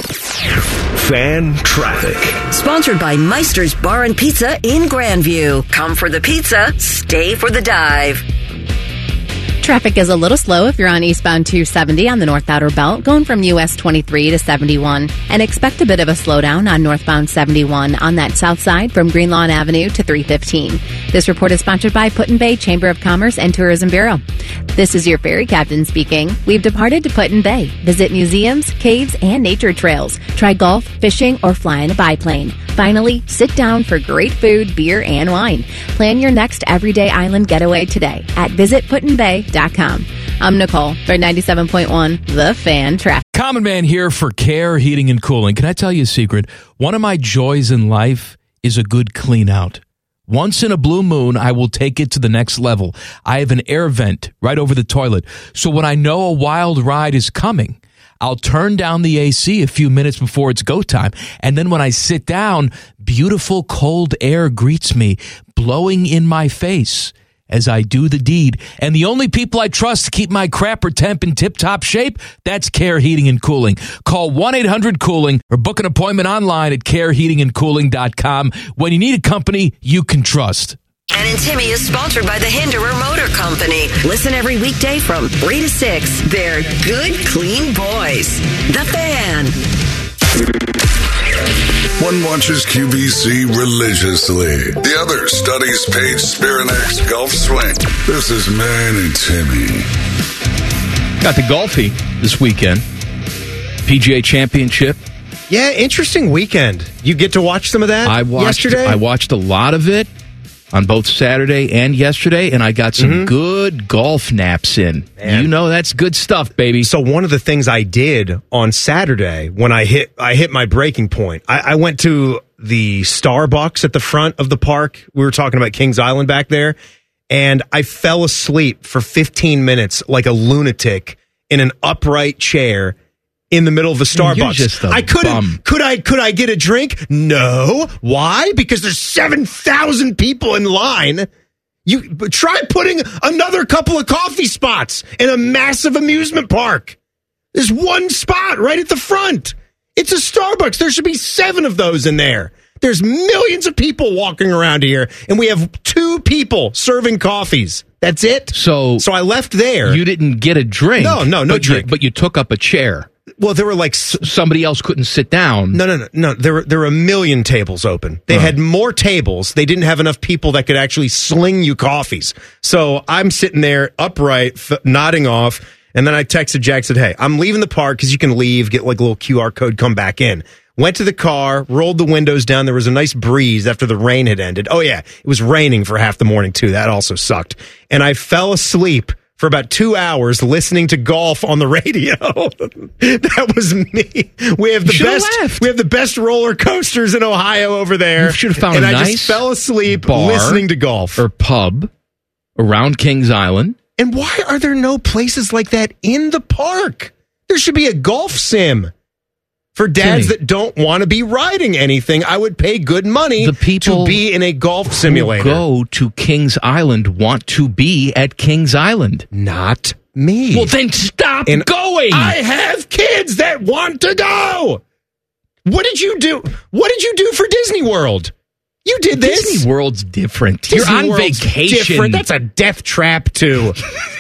Speaker 11: Fan traffic.
Speaker 12: Sponsored by Meister's Bar and Pizza in Grandview. Come for the pizza, stay for the dive.
Speaker 13: Traffic is a little slow if you're on eastbound two seventy on the North Outer Belt, going from U S twenty-three to seventy-one. And expect a bit of a slowdown on northbound seventy-one on that south side from Greenlawn Avenue to three fifteen. This report is sponsored by Put-in Bay Chamber of Commerce and Tourism Bureau. This is your ferry captain speaking. We've departed to Put-in Bay. Visit museums, caves, and nature trails. Try golf, fishing, or fly in a biplane. Finally, sit down for great food, beer, and wine. Plan your next everyday island getaway today at visit put in bay dot com. I'm Nicole for ninety-seven point one The Fan Traffic.
Speaker 1: Common Man here for Care Heating and Cooling. Can I tell you a secret? One of my joys in life is a good clean out. Once in a blue moon, I will take it to the next level. I have an air vent right over the toilet. So when I know a wild ride is coming, I'll turn down the A C a few minutes before it's go time. And then when I sit down, beautiful cold air greets me, blowing in my face as I do the deed. And the only people I trust to keep my crapper temp in tip-top shape, that's Care Heating and Cooling. Call one eight hundred cooling or book an appointment online at care heating and cooling dot com when you need a company you can trust.
Speaker 12: Ken and Timmy is sponsored by the Hinderer Motor Company. Listen every weekday from three to six. They're good, clean boys. The Fan.
Speaker 3: One watches Q V C religiously. The other studies Paige Spiranex golf swing. This is Man and Timmy.
Speaker 1: Got the golfy this weekend. P G A Championship.
Speaker 6: Yeah, interesting weekend. You get to watch some of that
Speaker 1: I watched,
Speaker 6: yesterday?
Speaker 1: I watched a lot of it on both Saturday and yesterday, and I got some
Speaker 6: Mm-hmm.
Speaker 1: good golf naps in.
Speaker 6: Man.
Speaker 1: You know that's good stuff, baby.
Speaker 6: So one of the things I did on Saturday when I hit I hit my breaking point, I, I went to the Starbucks at the front of the park. We were talking about Kings Island back there, and I fell asleep for fifteen minutes like a lunatic in an upright chair in the middle of the Starbucks.
Speaker 1: You're just a
Speaker 6: I couldn't.
Speaker 1: bum.
Speaker 6: Could I? Could I get a drink? No. Why? Because there's seven thousand people in line. You but try putting another couple of coffee spots in a massive amusement park. There's one spot right at the front. It's a Starbucks. There should be seven of those in there. There's millions of people walking around here, and we have two people serving coffees. That's it.
Speaker 1: So,
Speaker 6: so I left there.
Speaker 1: You didn't get a drink.
Speaker 6: No, no, no
Speaker 1: but
Speaker 6: drink.
Speaker 1: You, but you took up a chair.
Speaker 6: Well, there were like
Speaker 1: somebody else couldn't sit down.
Speaker 6: No, no, no, no. There were there were a million tables open. They
Speaker 1: Huh.
Speaker 6: had more tables. They didn't have enough people that could actually sling you coffees. So I'm sitting there upright, f- nodding off, and then I texted Jack, said, "Hey, I'm leaving the park because you can leave, get like a little Q R code, come back in." Went to the car, rolled the windows down. There was a nice breeze after the rain had ended. Oh yeah, it was raining for half the morning too. That also sucked. And I fell asleep for about two hours listening to golf on the radio. That was me. We have the
Speaker 1: You
Speaker 6: best.
Speaker 1: left.
Speaker 6: We have the best roller coasters in Ohio over there.
Speaker 1: You should have found
Speaker 6: and
Speaker 1: a
Speaker 6: I
Speaker 1: nice
Speaker 6: just fell asleep
Speaker 1: bar
Speaker 6: listening to golf
Speaker 1: or pub around Kings Island.
Speaker 6: And why are there no places like that in the park? There should be a golf sim For dads
Speaker 1: Timmy.
Speaker 6: that don't want to be riding anything, I would pay good money
Speaker 1: The people
Speaker 6: to be in a golf simulator.
Speaker 1: Who go to Kings Island want to be at Kings Island.
Speaker 6: Not me.
Speaker 1: Well, then stop
Speaker 6: And
Speaker 1: going.
Speaker 6: I have kids that want to go. What did you do? What did you do for Disney World? You did this.
Speaker 1: Disney World's different.
Speaker 6: Disney
Speaker 1: You're on
Speaker 6: World's
Speaker 1: vacation.
Speaker 6: Different. That's a death trap too.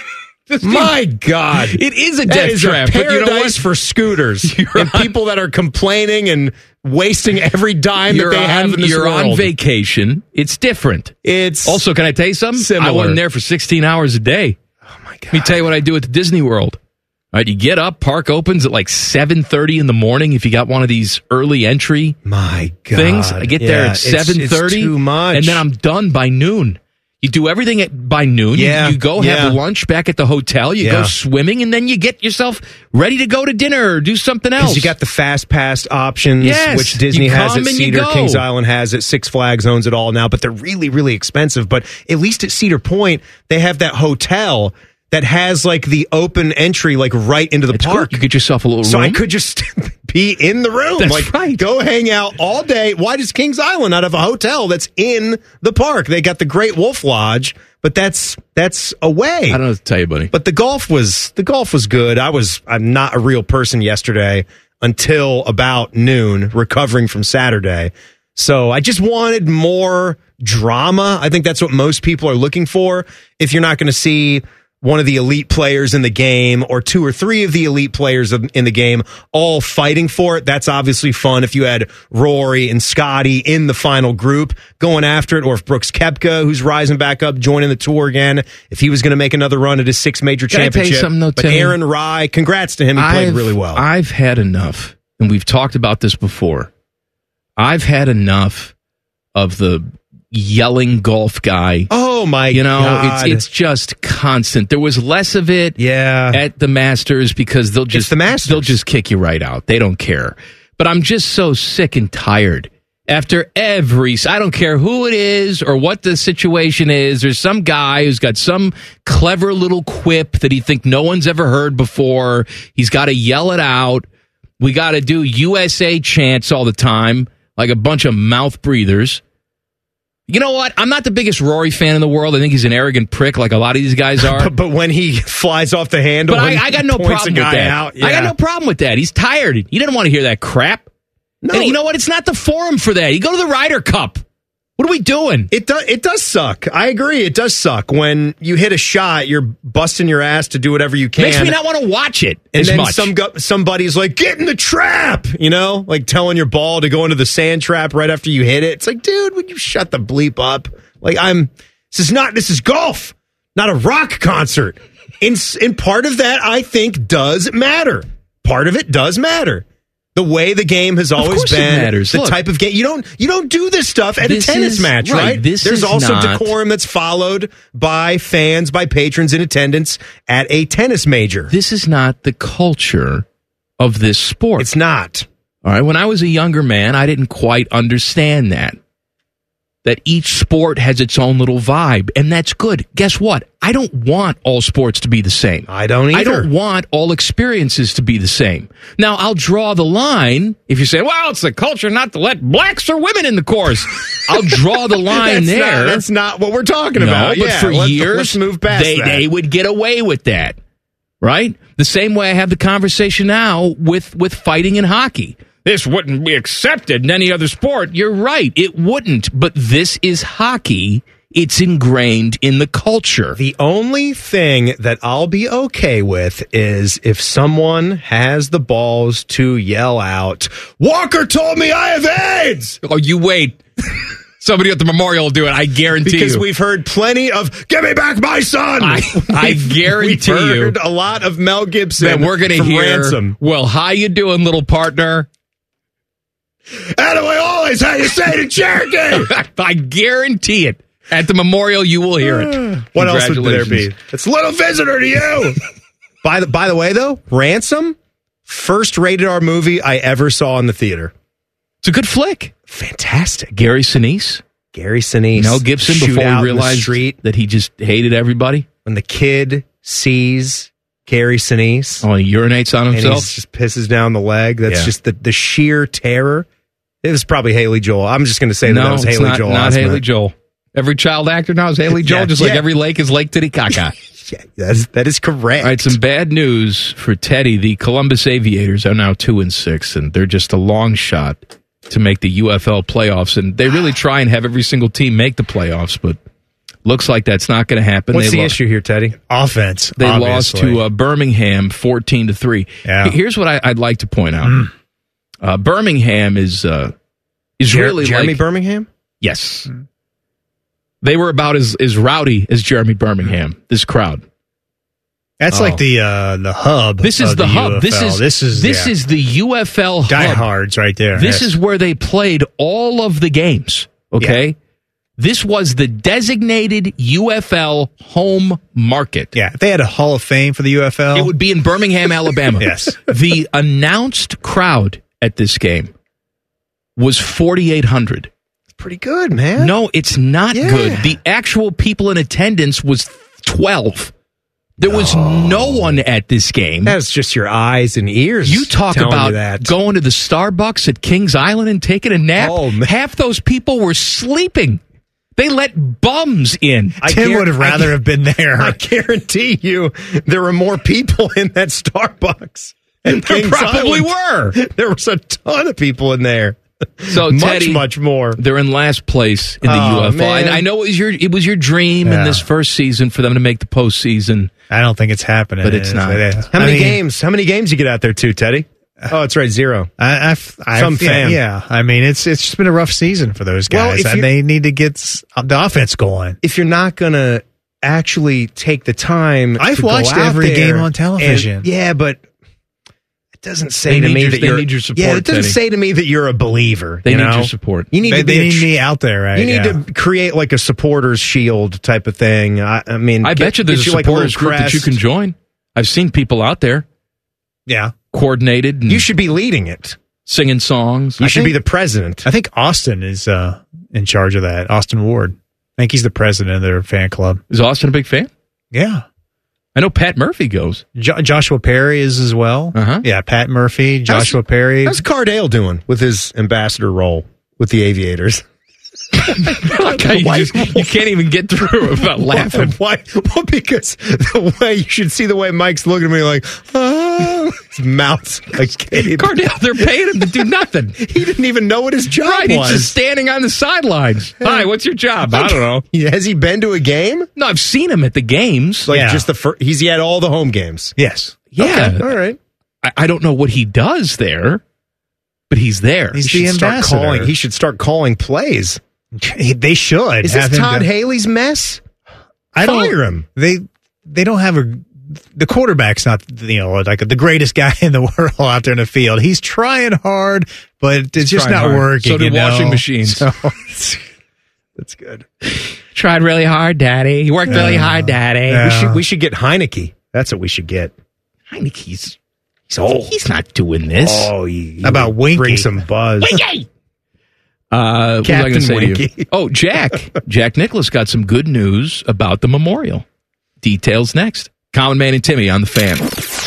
Speaker 6: My God,
Speaker 1: It is a
Speaker 6: that
Speaker 1: death
Speaker 6: is
Speaker 1: trap.
Speaker 6: a
Speaker 1: but you know
Speaker 6: paradise
Speaker 1: what?
Speaker 6: for scooters
Speaker 1: You're
Speaker 6: and
Speaker 1: on-
Speaker 6: people that are complaining and wasting every dime
Speaker 1: You're,
Speaker 6: that they
Speaker 1: on,
Speaker 6: have in this
Speaker 1: you're
Speaker 6: world.
Speaker 1: on vacation. It's different.
Speaker 6: It's
Speaker 1: Also, can I tell you something?
Speaker 6: Similar.
Speaker 1: I wasn't there for sixteen hours a day.
Speaker 6: Oh my God.
Speaker 1: Let me tell you what I do at the Disney World. All right, you get up, park opens at like seven thirty in the morning if you got one of these early entry
Speaker 6: My God.
Speaker 1: things. I get there
Speaker 6: Yeah,
Speaker 1: at
Speaker 6: it's-
Speaker 1: seven thirty.
Speaker 6: It's too much.
Speaker 1: And then I'm done by noon. You do everything at by noon. You-
Speaker 6: Yeah,
Speaker 1: You, go
Speaker 6: yeah.
Speaker 1: have lunch back at the hotel. You
Speaker 6: Yeah.
Speaker 1: go swimming, and then you get yourself ready to go to dinner or do something else.
Speaker 6: Because you got the fast pass options,
Speaker 1: Yes,
Speaker 6: which Disney
Speaker 1: you
Speaker 6: has
Speaker 1: come
Speaker 6: at
Speaker 1: and you
Speaker 6: Cedar,
Speaker 1: go.
Speaker 6: Kings Island has it, Six Flags owns it all now, but they're really, really expensive. But at least at Cedar Point, they have that hotel that has like the open entry, like right into the
Speaker 1: It's
Speaker 6: park.
Speaker 1: good. You get yourself a little
Speaker 6: So
Speaker 1: room.
Speaker 6: I could just be in the room.
Speaker 1: That's
Speaker 6: like,
Speaker 1: right.
Speaker 6: Go hang out all day. Why does Kings Island not have a hotel that's in the park? They got the Great Wolf Lodge, but that's that's away.
Speaker 1: I don't know what to tell you, buddy.
Speaker 6: But the golf was the golf was good. I was I'm not a real person yesterday until about noon, recovering from Saturday. So I just wanted more drama. I think that's what most people are looking for. If you're not going to see one of the elite players in the game or two or three of the elite players in the game all fighting for it, that's obviously fun. If you had Rory and Scotty in the final group going after it, or if Brooks Koepka, who's rising back up, joining the tour again, if he was going to make another run at his sixth major
Speaker 1: Can I tell you
Speaker 6: championship.
Speaker 1: something, though,
Speaker 6: but
Speaker 1: Timmy?
Speaker 6: Aaron Rai, congrats to him. He played
Speaker 1: I've-
Speaker 6: really well.
Speaker 1: I've had enough, and we've talked about this before. I've had enough of the yelling golf guy.
Speaker 6: Oh my
Speaker 1: you know,
Speaker 6: God.
Speaker 1: it's it's just constant. There was less of it
Speaker 6: yeah.
Speaker 1: at the Masters because they'll just
Speaker 6: the Masters.
Speaker 1: they'll just kick you right out. They don't care. But I'm just so sick and tired. After every, I don't care who it is or what the situation is, there's some guy who's got some clever little quip that he think no one's ever heard before. He's got to yell it out. We got to do U S A chants all the time, like a bunch of mouth breathers. You know what? I'm not the biggest Rory fan in the world. I think he's an arrogant prick like a lot of these guys are.
Speaker 6: but, but when he flies off the handle,
Speaker 1: But I,
Speaker 6: and
Speaker 1: I got no
Speaker 6: points a
Speaker 1: problem with
Speaker 6: guy
Speaker 1: that.
Speaker 6: out,
Speaker 1: I got
Speaker 6: yeah.
Speaker 1: no problem with that. He's tired. He didn't want to hear that crap.
Speaker 6: No.
Speaker 1: And you know what? It's not the forum for that. You go to the Ryder Cup. What are we doing?
Speaker 6: It does. It does suck. I agree. It does suck when you hit a shot. You're busting your ass to do whatever you can.
Speaker 1: Makes me not want to watch it
Speaker 6: and
Speaker 1: as
Speaker 6: then
Speaker 1: much.
Speaker 6: some gu- somebody's like, "Get in the trap," you know, like telling your ball to go into the sand trap right after you hit it. It's like, dude, would you shut the bleep up? Like, I'm. This is not. This is golf, not a rock concert. And and part of that, I think, does matter. Part of it does matter. The way the game has always
Speaker 1: course it
Speaker 6: been,
Speaker 1: matters.
Speaker 6: the
Speaker 1: Look,
Speaker 6: type of game you don't you don't do this stuff at a
Speaker 1: this
Speaker 6: tennis
Speaker 1: is-
Speaker 6: match,
Speaker 1: right,
Speaker 6: right?
Speaker 1: this
Speaker 6: There's
Speaker 1: is
Speaker 6: also
Speaker 1: not-
Speaker 6: decorum that's followed by fans, by patrons in attendance at a tennis major.
Speaker 1: This is not the culture of this sport.
Speaker 6: It's not.
Speaker 1: All right. When I was a younger man, I didn't quite understand that. That each sport has its own little vibe, and that's good. Guess what? I don't want all sports to be the same.
Speaker 6: I don't either.
Speaker 1: I don't want all experiences to be the same. Now, I'll draw the line if you say, well, it's the culture not to let blacks or women in the course. I'll draw the line
Speaker 6: that's
Speaker 1: there.
Speaker 6: Not, that's not what we're talking
Speaker 1: No,
Speaker 6: about.
Speaker 1: but
Speaker 6: Yeah,
Speaker 1: for
Speaker 6: let's,
Speaker 1: years,
Speaker 6: let's move past
Speaker 1: they,
Speaker 6: that.
Speaker 1: they would get away with that, right? The same way I have the conversation now with, with fighting in hockey. This wouldn't be accepted in any other sport. You're right. It wouldn't. But this is hockey. It's ingrained in the culture.
Speaker 6: The only thing that I'll be okay with is if someone has the balls to yell out, "Walker told me I have AIDS!"
Speaker 1: Oh, you wait. Somebody at the memorial will do it. I guarantee
Speaker 6: because
Speaker 1: you.
Speaker 6: we've heard plenty of "Give me back my son."
Speaker 1: I, I guarantee
Speaker 6: we've
Speaker 1: you
Speaker 6: heard a lot of Mel Gibson.
Speaker 1: that we're going to
Speaker 6: from
Speaker 1: hear,
Speaker 6: Ransom.
Speaker 1: well, how you doing, little partner?
Speaker 6: Anyway, always how you say it in Cherokee.
Speaker 1: I guarantee it. At the memorial, you will hear it.
Speaker 6: What else would there be?
Speaker 1: Congratulations.
Speaker 6: It's little visitor to you. by the by the way, though, Ransom, first rated R movie I ever saw in the theater.
Speaker 1: It's a good flick.
Speaker 6: Fantastic.
Speaker 1: Gary Sinise.
Speaker 6: Gary Sinise.
Speaker 1: Mel Gibson
Speaker 6: shoot
Speaker 1: before
Speaker 6: out
Speaker 1: he
Speaker 6: in the
Speaker 1: realized
Speaker 6: street
Speaker 1: that he just hated everybody.
Speaker 6: when the kid sees Gary Sinise.
Speaker 1: Oh, he urinates on himself?
Speaker 6: And he just pisses down the leg. That's
Speaker 1: Yeah.
Speaker 6: just the, the sheer terror. It was probably Haley Joel. I'm just going to say that,
Speaker 1: no,
Speaker 6: that was
Speaker 1: it's
Speaker 6: Haley
Speaker 1: not,
Speaker 6: Joel
Speaker 1: not
Speaker 6: Osment.
Speaker 1: Haley Joel. Every child actor now is Haley Joel,
Speaker 6: Yeah,
Speaker 1: just like
Speaker 6: yeah.
Speaker 1: every lake is Lake Titicaca.
Speaker 6: Yeah, that is, that is correct.
Speaker 1: All right, some bad news for Teddy. The Columbus Aviators are now two and six, and they're just a long shot to make the U F L playoffs. And they really try and have every single team make the playoffs, but looks like that's not going to happen.
Speaker 6: What's
Speaker 1: they
Speaker 6: the
Speaker 1: lo-
Speaker 6: issue here, Teddy?
Speaker 9: Offense.
Speaker 1: They
Speaker 9: obviously.
Speaker 1: lost to uh, Birmingham fourteen to three.
Speaker 9: Yeah.
Speaker 1: Here's what I, I'd like to point out.
Speaker 6: Mm.
Speaker 1: Uh, Birmingham is uh, is
Speaker 6: Jer-
Speaker 1: really
Speaker 6: Jeremy
Speaker 1: like,
Speaker 6: Birmingham?
Speaker 1: Yes. They were about as, as rowdy as Jeremy Birmingham, this crowd.
Speaker 9: That's
Speaker 1: Oh.
Speaker 9: like the uh, the hub.
Speaker 1: This is
Speaker 9: of
Speaker 1: the, hub.
Speaker 9: U F L.
Speaker 1: This is
Speaker 9: this is
Speaker 1: this
Speaker 9: yeah.
Speaker 1: is the U F L hub.
Speaker 9: diehards right there.
Speaker 1: This
Speaker 9: Yes.
Speaker 1: is where they played all of the games. Okay, this was the designated U F L home market.
Speaker 9: Yeah, if they had a Hall of Fame for the U F L,
Speaker 1: It would be in Birmingham, Alabama.
Speaker 9: Yes.
Speaker 1: The announced crowd at this game was forty-eight hundred.
Speaker 6: Pretty good, man.
Speaker 1: No, it's not
Speaker 6: Yeah.
Speaker 1: good. The actual people in attendance was twelve. There was no one at this game.
Speaker 6: That's just your eyes and ears.
Speaker 1: You talk
Speaker 6: telling
Speaker 1: about
Speaker 6: you that.
Speaker 1: going to the Starbucks at Kings Island and taking a nap.
Speaker 6: Oh, man.
Speaker 1: Half those people were sleeping. They let bums in.
Speaker 6: I
Speaker 9: Tim
Speaker 6: guar-
Speaker 9: would have rather
Speaker 6: I-
Speaker 9: have been there.
Speaker 6: I guarantee you there were more people in that Starbucks. at
Speaker 1: There
Speaker 6: Kings
Speaker 1: probably
Speaker 6: Island.
Speaker 1: were.
Speaker 6: There was a ton of people in there.
Speaker 1: So
Speaker 6: much,
Speaker 1: Teddy,
Speaker 6: much more.
Speaker 1: They're in last place in the
Speaker 6: Oh,
Speaker 1: U F L.
Speaker 6: man.
Speaker 1: And I know it was your it was your dream
Speaker 9: Yeah.
Speaker 1: in this first season for them to make the postseason.
Speaker 9: I don't think it's happening.
Speaker 1: But it's not.
Speaker 6: How
Speaker 9: I
Speaker 6: many
Speaker 9: mean,
Speaker 6: games? How many games you get out there too, Teddy? Oh, it's right, zero.
Speaker 9: I, I've, I've,
Speaker 6: Some
Speaker 9: yeah,
Speaker 6: fan.
Speaker 9: Yeah, I mean, it's it's just been a rough season for those
Speaker 6: Well,
Speaker 9: guys.
Speaker 6: if
Speaker 9: and
Speaker 6: you-
Speaker 9: they need to get s- the offense going.
Speaker 6: If you're not gonna actually take the time,
Speaker 9: I've
Speaker 6: to go
Speaker 9: watched
Speaker 6: out
Speaker 9: every
Speaker 6: there
Speaker 9: game on
Speaker 6: and-
Speaker 9: television.
Speaker 6: yeah, but it doesn't say
Speaker 1: They
Speaker 6: to
Speaker 1: need
Speaker 6: me
Speaker 1: your-
Speaker 6: that
Speaker 1: they
Speaker 6: you're.
Speaker 1: need your support,
Speaker 6: yeah, it doesn't
Speaker 1: Teddy.
Speaker 6: say to me that you're a believer.
Speaker 1: They
Speaker 6: you
Speaker 1: need
Speaker 6: know?
Speaker 1: your support.
Speaker 6: You need
Speaker 9: They,
Speaker 6: to be
Speaker 9: they
Speaker 6: a
Speaker 9: need
Speaker 6: ch-
Speaker 9: me out there, right?
Speaker 6: You need
Speaker 9: yeah.
Speaker 6: to create like a supporters shield type of thing. I, I mean,
Speaker 1: I
Speaker 6: get-
Speaker 1: bet you there's
Speaker 6: get
Speaker 1: a
Speaker 6: like little
Speaker 1: supporters group that you
Speaker 6: crest.
Speaker 1: can join. I've seen people out there
Speaker 9: yeah.
Speaker 1: coordinated and
Speaker 6: You should be leading it.
Speaker 1: singing songs.
Speaker 6: You
Speaker 9: I
Speaker 6: should be
Speaker 9: think-
Speaker 6: the president.
Speaker 9: I think Austin is uh, in charge of that. Austin Ward. I think he's the president of their fan club.
Speaker 1: Is Austin a big fan?
Speaker 9: Yeah.
Speaker 1: I know Pat Murphy goes.
Speaker 9: Jo- Joshua Perry is as well.
Speaker 1: Uh-huh.
Speaker 9: Yeah, Pat Murphy, Joshua Perry.
Speaker 6: How's Cardale doing with his ambassador role with the Aviators?
Speaker 1: Like how you, just- you can't even get through without laughing.
Speaker 6: Why? Well, because the way you should see the way Mike's looking at me like, ah, his mouth's like Gabe.
Speaker 1: Cardale, they're paying him to do nothing.
Speaker 6: He didn't even know what his job
Speaker 1: Right, he's
Speaker 6: was.
Speaker 1: just standing on the sidelines. Hi, what's your job? I don't know.
Speaker 6: Has he been to a game?
Speaker 1: No, I've seen him at the games.
Speaker 6: Like
Speaker 9: Yeah.
Speaker 6: just the first? He's had all the home games.
Speaker 9: yes.
Speaker 1: Yeah.
Speaker 6: Okay, all right.
Speaker 1: I, I don't know what he does there, but he's there.
Speaker 9: He's
Speaker 6: He
Speaker 9: the
Speaker 6: should start
Speaker 9: ambassador.
Speaker 6: calling. He should start calling plays.
Speaker 9: They should.
Speaker 6: Is
Speaker 9: have
Speaker 6: this
Speaker 9: him
Speaker 6: Todd
Speaker 9: go-
Speaker 6: Haley's mess?
Speaker 9: I don't,
Speaker 6: Fire him.
Speaker 9: They they don't have a. The quarterback's not you know like the greatest guy in the world out there in the field. He's trying hard, but it's just
Speaker 1: trying
Speaker 9: not
Speaker 1: hard.
Speaker 9: working.
Speaker 1: So do
Speaker 9: you know?
Speaker 1: washing machines.
Speaker 9: So-
Speaker 6: That's good.
Speaker 1: Tried really hard, Daddy. He worked really hard, Daddy.
Speaker 9: Yeah.
Speaker 6: We should we should get Heineke. That's what we should get.
Speaker 1: Heineke's he's old. He's not doing this.
Speaker 6: Oh, he, he
Speaker 9: About
Speaker 6: would
Speaker 9: Winky?
Speaker 6: bring some buzz.
Speaker 1: Winky! Uh, what was I
Speaker 6: Captain
Speaker 1: going to say to you?
Speaker 6: Winky.
Speaker 1: Oh, Jack. Jack Nicholas got some good news about the memorial. Details next. Common Man and Timmy on the Fan.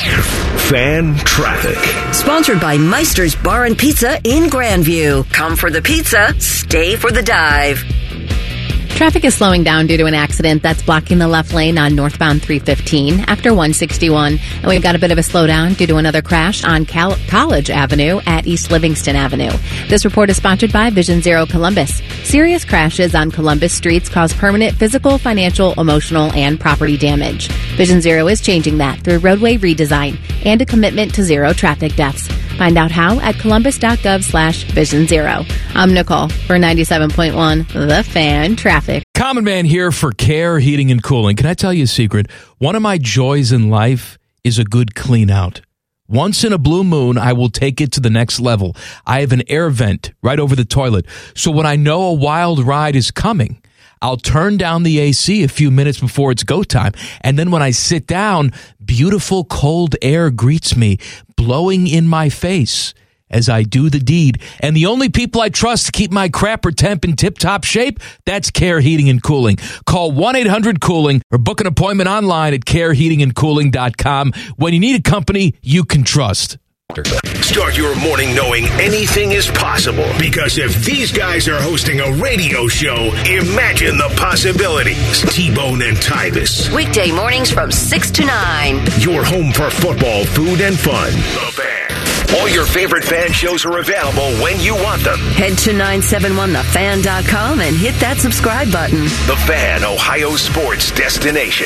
Speaker 11: Fan traffic.
Speaker 12: Sponsored by Meister's Bar and Pizza in Grandview. Come for the pizza, stay for the dive.
Speaker 13: Traffic is slowing down due to an accident that's blocking the left lane on northbound three fifteen after one sixty-one. And we've got a bit of a slowdown due to another crash on Cal- College Avenue at East Livingston Avenue. This report is sponsored by Vision Zero Columbus. Serious crashes on Columbus streets cause permanent physical, financial, emotional, and property damage. Vision Zero is changing that through roadway redesign and a commitment to zero traffic deaths. Find out how at columbus.gov slash vision zero. I'm Nicole for ninety-seven point one The Fan Traffic.
Speaker 1: Common Man here for Care Heating and Cooling. Can I tell you a secret? One of my joys in life is a good clean out. Once in a blue moon, I will take it to the next level. I have an air vent right over the toilet. So when I know a wild ride is coming, I'll turn down the A C a few minutes before it's go time. And then when I sit down, beautiful cold air greets me, blowing in my face. as I do the deed. And the only people I trust to keep my crapper temp in tip-top shape, that's Care Heating and Cooling. Call one eight hundred cooling or book an appointment online at care heating and cooling dot com when you need a company you can trust.
Speaker 11: Start your morning knowing anything is possible, because if these guys are hosting a radio show, imagine the possibilities. T-Bone and Tybus.
Speaker 12: Weekday mornings from six to nine.
Speaker 11: Your home for football, food, and fun. The Fan. All your favorite Fan shows are available when you want them.
Speaker 12: Head to nine seven one the fan dot com and hit that subscribe button.
Speaker 11: The Fan, Ohio sports destination.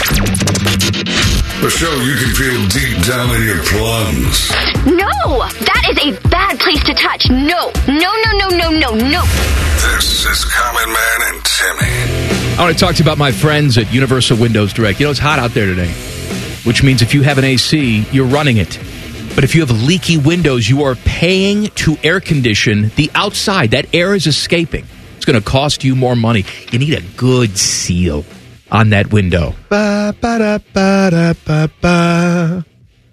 Speaker 3: A show you can feel deep down in your plums.
Speaker 10: No! That is a bad place to touch. No. No, no, no, no, no, no.
Speaker 3: This is Common Man and Timmy.
Speaker 1: I want to talk to you about my friends at Universal Windows Direct. You know, it's hot out there today, which means if you have an A C, you're running it. But if you have leaky windows, you are paying to air condition the outside. That air is escaping. It's going to cost you more money. You need a good seal on that window.
Speaker 6: Ba, ba, da, ba, da, ba, ba.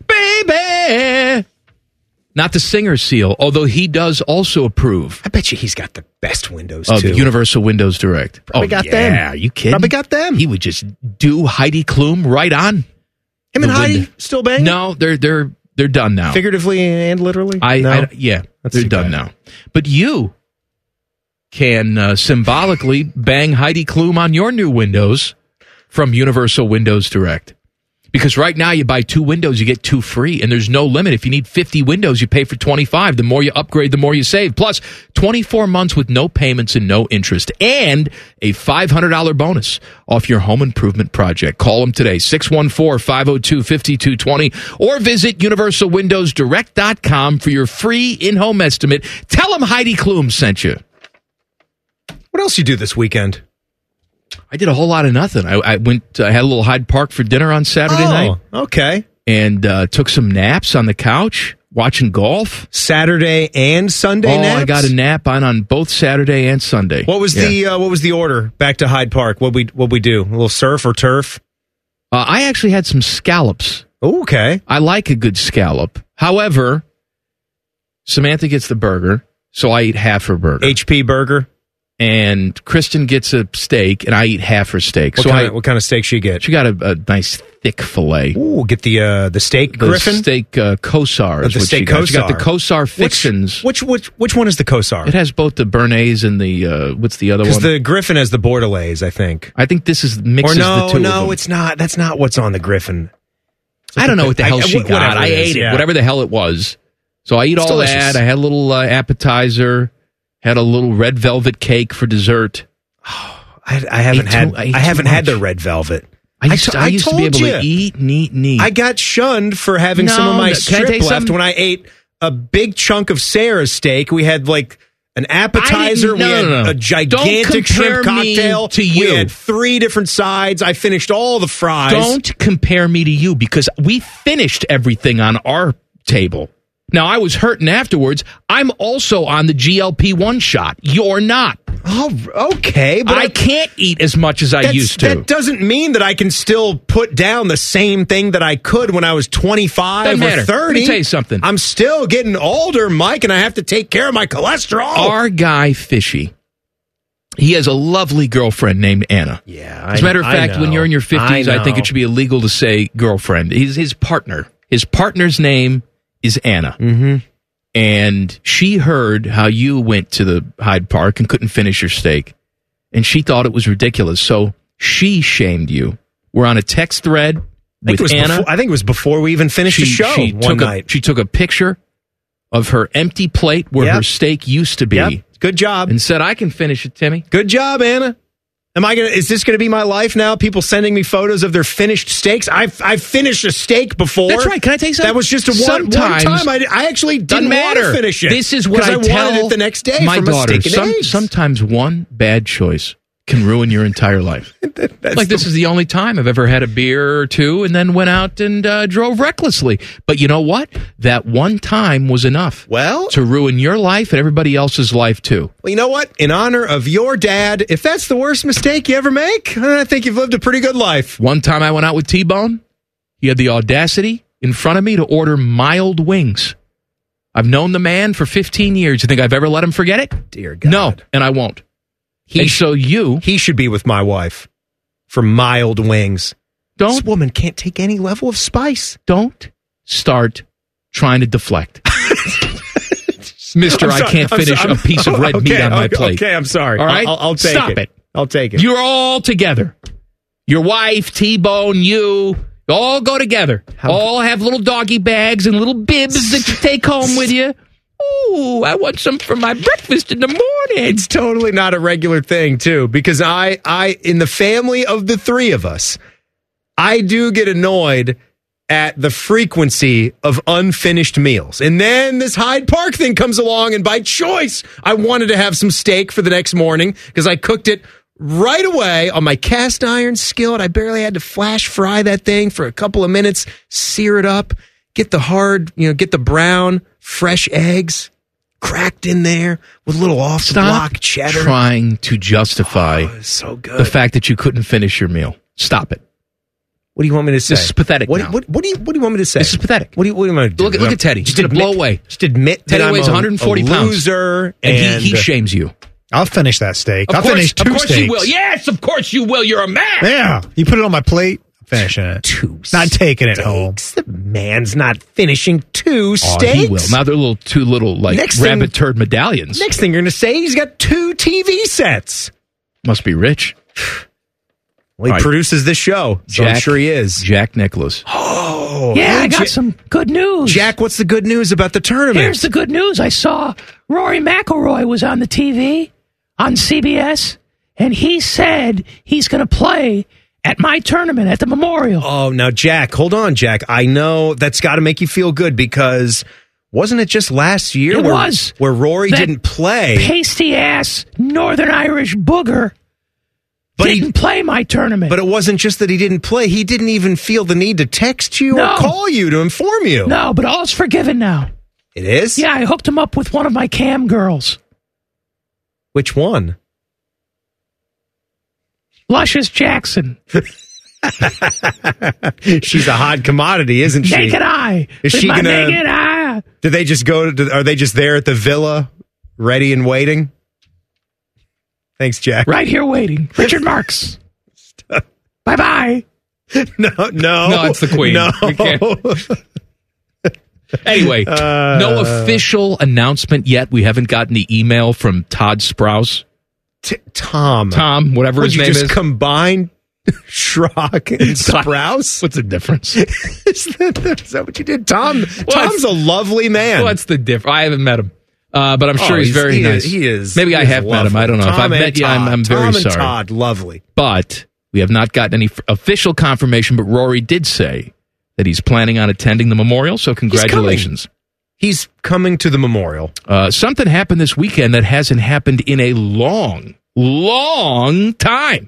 Speaker 1: Baby! Not the singer seal, although he does also approve.
Speaker 6: I bet you he's got the best windows,
Speaker 1: of
Speaker 6: too.
Speaker 1: Universal Windows Direct.
Speaker 6: Probably
Speaker 1: oh,
Speaker 6: got
Speaker 1: yeah,
Speaker 6: them.
Speaker 1: Yeah, you kidding?
Speaker 6: Probably got them.
Speaker 1: He would just do Heidi Klum right on.
Speaker 6: Him and Heidi window. Still banging?
Speaker 1: No, they're they're they're done now.
Speaker 6: Figuratively and literally?
Speaker 1: I,
Speaker 6: no?
Speaker 1: I yeah,
Speaker 6: That's
Speaker 1: they're done
Speaker 6: bad.
Speaker 1: now. But you can uh, symbolically bang Heidi Klum on your new windows from Universal Windows Direct. Because right now you buy two windows, you get two free, and there's no limit. If you need fifty windows, you pay for twenty-five. The more you upgrade, the more you save. Plus, twenty-four months with no payments and no interest, and a five hundred dollars bonus off your home improvement project. Call them today, six one four, five oh two, five two two zero, or visit universal windows direct dot com for your free in-home estimate. Tell them Heidi Klum sent you.
Speaker 6: What else you do this weekend?
Speaker 1: I did a whole lot of nothing. I, I went. I had a little Hyde Park for dinner on Saturday
Speaker 6: oh,
Speaker 1: night.
Speaker 6: Okay.
Speaker 1: And uh, took some naps on the couch watching golf.
Speaker 6: Saturday and Sunday.
Speaker 1: Oh,
Speaker 6: naps?
Speaker 1: I got a nap on on both Saturday and Sunday.
Speaker 6: What was
Speaker 1: yeah.
Speaker 6: the uh, What was the order back to Hyde Park? What we what we do? A little surf or turf?
Speaker 1: Uh, I actually had some scallops.
Speaker 6: Ooh, okay.
Speaker 1: I like a good scallop. However, Samantha gets the burger, so I eat half her burger.
Speaker 6: H P burger.
Speaker 1: And Kristen gets a steak, and I eat half her steak.
Speaker 6: What,
Speaker 1: so
Speaker 6: kind,
Speaker 1: I,
Speaker 6: of, what kind of steak she get?
Speaker 1: She got a, a nice thick fillet.
Speaker 6: Ooh, get the uh, the steak
Speaker 1: the
Speaker 6: Griffin?
Speaker 1: steak uh, Kosar. Is
Speaker 6: the
Speaker 1: what
Speaker 6: steak
Speaker 1: she got.
Speaker 6: Kosar.
Speaker 1: She got the Kosar fixins.
Speaker 6: Which, which which which one is the Kosar?
Speaker 1: It has both the Bernays and the uh, what's the other one?
Speaker 6: Because the Griffin has the Bordelaise, I think.
Speaker 1: I think this is mixes
Speaker 6: or no,
Speaker 1: the two.
Speaker 6: no,
Speaker 1: of them.
Speaker 6: it's not. That's not what's on the Griffin.
Speaker 1: I don't know what the hell
Speaker 6: I,
Speaker 1: she got. I ate
Speaker 6: is,
Speaker 1: it,
Speaker 6: yeah.
Speaker 1: whatever the hell it was. So I eat
Speaker 6: It's
Speaker 1: all
Speaker 6: delicious.
Speaker 1: that. I had a little uh, appetizer. Had a little red velvet cake for dessert.
Speaker 6: Oh, I, I haven't
Speaker 1: Ate
Speaker 6: had.
Speaker 1: too- I ate
Speaker 6: I haven't
Speaker 1: too
Speaker 6: had
Speaker 1: much.
Speaker 6: the red velvet.
Speaker 1: I used, to, I used to be able
Speaker 6: told
Speaker 1: to
Speaker 6: you.
Speaker 1: eat, neat, neat.
Speaker 6: I got shunned for having
Speaker 1: No,
Speaker 6: some of my
Speaker 1: no, can I
Speaker 6: strip
Speaker 1: tell you
Speaker 6: left
Speaker 1: something?
Speaker 6: when I ate a big chunk of Sarah's steak. We had like an appetizer.
Speaker 1: I didn't- no,
Speaker 6: we had
Speaker 1: no, no.
Speaker 6: a gigantic
Speaker 1: Don't compare
Speaker 6: shrimp
Speaker 1: me
Speaker 6: cocktail.
Speaker 1: to you.
Speaker 6: We had three different sides. I finished all the fries.
Speaker 1: Don't compare me to you because we finished everything on our table. Now, I was hurting afterwards. I'm also on the G L P one shot. You're not.
Speaker 6: Oh, okay, but
Speaker 1: I,
Speaker 6: I,
Speaker 1: can't eat as much as I
Speaker 6: that's-
Speaker 1: used to.
Speaker 6: That doesn't mean that I can still put down the same thing that I could when I was twenty-five
Speaker 1: Doesn't
Speaker 6: or
Speaker 1: matter.
Speaker 6: thirty.
Speaker 1: Let me tell you something.
Speaker 6: I'm still getting older, Mike, and I have to take care of my cholesterol.
Speaker 1: Our guy, Fishy, he has a lovely girlfriend named Anna.
Speaker 6: Yeah.
Speaker 1: As a matter of
Speaker 6: I
Speaker 1: fact,
Speaker 6: know.
Speaker 1: when you're in your fifties, I,
Speaker 6: I
Speaker 1: think
Speaker 6: know.
Speaker 1: it should be illegal to say girlfriend. He's his partner. His partner's name is Anna.
Speaker 6: Mm-hmm.
Speaker 1: And she heard how you went to the Hyde Park and couldn't finish your steak. And she thought it was ridiculous. So she shamed you. We're on a text thread
Speaker 6: I think,
Speaker 1: with
Speaker 6: it was
Speaker 1: Anna.
Speaker 6: before, I think it was before we even finished
Speaker 1: she,
Speaker 6: the show
Speaker 1: she
Speaker 6: one
Speaker 1: took
Speaker 6: night.
Speaker 1: A, she took a picture of her empty plate where
Speaker 6: Yep.
Speaker 1: her steak used to be.
Speaker 6: Yep. Good job.
Speaker 1: And said, I can finish it, Timmy.
Speaker 6: Good job, Anna. Am I gonna? Is this gonna be my life now? People sending me photos of their finished steaks. I've I've finished a steak before.
Speaker 1: That's right. Can I tell you something?
Speaker 6: That was just a one, one
Speaker 1: Sometimes-
Speaker 6: time. I, I actually
Speaker 1: Doesn't
Speaker 6: didn't want
Speaker 1: matter.
Speaker 6: to finish it.
Speaker 1: This is what
Speaker 6: 'cause
Speaker 1: I,
Speaker 6: I
Speaker 1: tell
Speaker 6: wanted it the next day
Speaker 1: my
Speaker 6: from
Speaker 1: daughter.
Speaker 6: a steak and
Speaker 1: Some,
Speaker 6: eggs.
Speaker 1: sometimes one bad choice can ruin your entire life.
Speaker 6: That's
Speaker 1: like this
Speaker 6: the-
Speaker 1: is the only time I've ever had a beer or two and then went out and uh, drove recklessly. But you know what? That one time was enough.
Speaker 6: Well,
Speaker 1: to ruin your life and everybody else's life too.
Speaker 6: Well, you know what? In honor of your dad, if that's the worst mistake you ever make, I think you've lived a pretty good life.
Speaker 1: One time I went out with T-Bone. He had the audacity in front of me to order mild wings. I've known the man for fifteen years. You think I've ever let him forget it?
Speaker 6: Dear God.
Speaker 1: No, and I won't.
Speaker 6: He
Speaker 1: and
Speaker 6: sh-
Speaker 1: so you...
Speaker 6: He should be with my wife for mild wings.
Speaker 1: Don't,
Speaker 6: this woman can't take any level of spice.
Speaker 1: Don't start trying to deflect. Mister, I can't finish
Speaker 6: sorry,
Speaker 1: a piece of red
Speaker 6: okay,
Speaker 1: meat on my
Speaker 6: okay,
Speaker 1: plate.
Speaker 6: Okay, I'm sorry.
Speaker 1: All right?
Speaker 6: I'll, I'll take
Speaker 1: Stop
Speaker 6: it.
Speaker 1: it.
Speaker 6: I'll take it.
Speaker 1: You're all together. Your wife, T-Bone, you... all go together. How all have little doggy bags and little bibs that you take home with you. Ooh, I want some for my breakfast in the morning.
Speaker 6: It's totally not a regular thing, too, because I, I, in the family of the three of us, I do get annoyed at the frequency of unfinished meals. And then this Hyde Park thing comes along, and by choice, I wanted to have some steak for the next morning because I cooked it right away on my cast iron skillet. I barely had to flash fry that thing for a couple of minutes, sear it up, get the hard, you know, get the brown, fresh eggs cracked in there with a little off the block cheddar.
Speaker 1: Trying to justify
Speaker 6: oh, so good.
Speaker 1: the fact that you couldn't finish your meal. Stop it.
Speaker 6: What do you want me to say?
Speaker 1: This is pathetic.
Speaker 6: What,
Speaker 1: now.
Speaker 6: What, what do you What do you want me to say?
Speaker 1: This is pathetic.
Speaker 6: What do you What do you want to do?
Speaker 1: Look, look at Teddy. Just admit, blow away.
Speaker 6: Just admit
Speaker 1: Teddy
Speaker 6: that
Speaker 1: weighs
Speaker 6: I'm
Speaker 1: one hundred forty
Speaker 6: a
Speaker 1: pounds.
Speaker 6: Loser,
Speaker 1: and,
Speaker 6: and
Speaker 1: he, he shames you.
Speaker 9: I'll finish that steak.
Speaker 1: Of
Speaker 9: I'll
Speaker 1: course,
Speaker 9: finish two
Speaker 1: of course
Speaker 9: steaks.
Speaker 1: you will. Yes, of course you will. You're a man.
Speaker 9: Yeah, you put it on my plate. I'm finishing it.
Speaker 6: Two.
Speaker 9: Not taking it home.
Speaker 6: The man's not finishing two
Speaker 1: Oh,
Speaker 6: steaks.
Speaker 1: he will. Now they're little two little like
Speaker 6: Next
Speaker 1: rabbit
Speaker 6: thing-
Speaker 1: turd medallions.
Speaker 6: Next thing you're going to say, he's got two T V sets.
Speaker 1: Must be rich.
Speaker 6: Well, he
Speaker 1: All right.
Speaker 6: produces this show, so I'm
Speaker 1: Jack-
Speaker 6: sure he is.
Speaker 1: Jack Nicholas.
Speaker 6: Oh,
Speaker 16: Yeah,
Speaker 6: hey,
Speaker 16: I got
Speaker 6: Ja-
Speaker 16: some good news.
Speaker 6: Jack, what's the good news about the tournament?
Speaker 16: Here's the good news. I saw Rory McIlroy was on the T V on C B S, and he said he's going to play at my tournament at the Memorial.
Speaker 6: Oh, now, Jack, hold on, Jack. I know that's got to make you feel good because wasn't it just last year
Speaker 16: It
Speaker 6: where,
Speaker 16: was.
Speaker 6: where Rory
Speaker 16: That
Speaker 6: didn't play?
Speaker 16: Pasty ass Northern Irish booger
Speaker 6: But he-
Speaker 16: didn't play my tournament.
Speaker 6: But it wasn't just that he didn't play. He didn't even feel the need to text you
Speaker 16: No.
Speaker 6: or call you to inform you.
Speaker 16: No, but all's forgiven now.
Speaker 6: It is?
Speaker 16: Yeah, I hooked him up with one of my cam girls.
Speaker 6: Which one?
Speaker 16: Luscious Jackson.
Speaker 6: She's a hot commodity, isn't she?
Speaker 16: Naked eye.
Speaker 6: Is
Speaker 16: With
Speaker 6: she
Speaker 16: my
Speaker 6: gonna?
Speaker 16: naked eye.
Speaker 6: Do they just go? To, are they just there at the villa, ready and waiting? Thanks, Jack.
Speaker 16: Right here waiting. Richard Marks. Bye-bye.
Speaker 6: No, no,
Speaker 1: No, it's the Queen.
Speaker 6: No.
Speaker 1: You can't. Anyway,
Speaker 6: Uh,
Speaker 1: no official announcement yet. We haven't gotten the email from Todd Sprouse.
Speaker 6: T- Tom.
Speaker 1: Tom, whatever
Speaker 6: Would
Speaker 1: his
Speaker 6: you
Speaker 1: name
Speaker 6: just
Speaker 1: is.
Speaker 6: combine Schrock and Sprouse?
Speaker 1: What's the difference?
Speaker 6: is, that, is that what you did? Tom Tom's a lovely man.
Speaker 1: What's the difference? I haven't met him. Uh, but I'm sure
Speaker 6: Oh,
Speaker 1: he's, very
Speaker 6: he
Speaker 1: nice.
Speaker 6: Is, he is.
Speaker 1: Maybe
Speaker 6: he
Speaker 1: I
Speaker 6: is
Speaker 1: have met him.
Speaker 6: lovely.
Speaker 1: I don't know. if
Speaker 6: Tom
Speaker 1: I've
Speaker 6: and
Speaker 1: met you, I'm,
Speaker 6: Todd.
Speaker 1: I'm very
Speaker 6: Tom and
Speaker 1: sorry.
Speaker 6: Todd, lovely.
Speaker 1: But we have not gotten any f- official confirmation. But Rory did say that he's planning on attending the memorial. So congratulations.
Speaker 6: He's coming to the memorial.
Speaker 1: Uh, something happened this weekend that hasn't happened in a long, long time.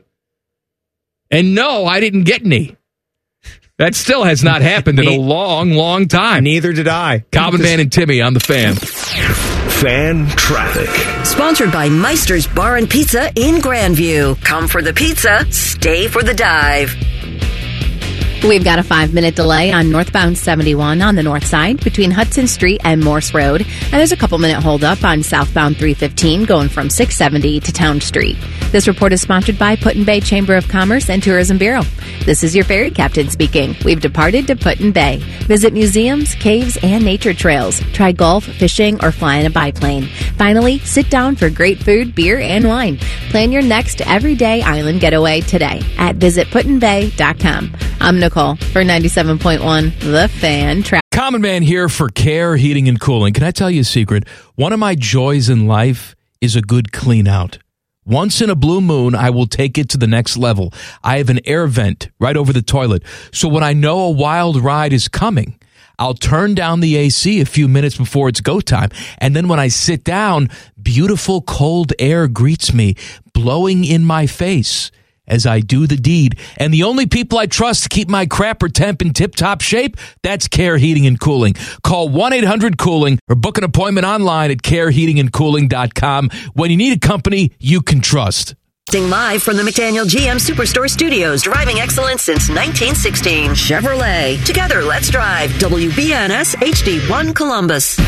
Speaker 1: And no, I didn't get any. That still has not happened in a long, long time.
Speaker 6: Neither did I.
Speaker 1: Calvin Man and Timmy on the Fan.
Speaker 11: Fan traffic.
Speaker 12: Sponsored by Meister's Bar and Pizza in Grandview. Come for the pizza, stay for the dive.
Speaker 13: We've got a five-minute delay on northbound seventy-one on the north side between Hudson Street and Morse Road. And there's a couple-minute holdup on southbound three fifteen going from six seventy to Town Street. This report is sponsored by Put-in Bay Chamber of Commerce and Tourism Bureau. This is your ferry captain speaking. We've departed to Put-in Bay. Visit museums, caves, and nature trails. Try golf, fishing, or fly in a biplane. Finally, sit down for great food, beer, and wine. Plan your next everyday island getaway today at visit put in bay dot com. I'm Nicole for ninety-seven point one The Fan. Tra-
Speaker 1: Common Man here for Care Heating and Cooling. Can I tell you a secret? One of my joys in life is a good clean out. Once in a blue moon, I will take it to the next level. I have an air vent right over the toilet. So when I know a wild ride is coming, I'll turn down the A C a few minutes before it's go time. And then when I sit down, beautiful cold air greets me, blowing in my face as I do the deed. And the only people I trust to keep my crapper temp in tip-top shape, that's Care Heating and Cooling. Call one eight hundred cooling or book an appointment online at care heating and cooling dot com when you need a company you can trust.
Speaker 12: Live from the McDaniel G M Superstore Studios, driving excellence since nineteen sixteen. Chevrolet. Together, let's drive. W B N S H D one Columbus.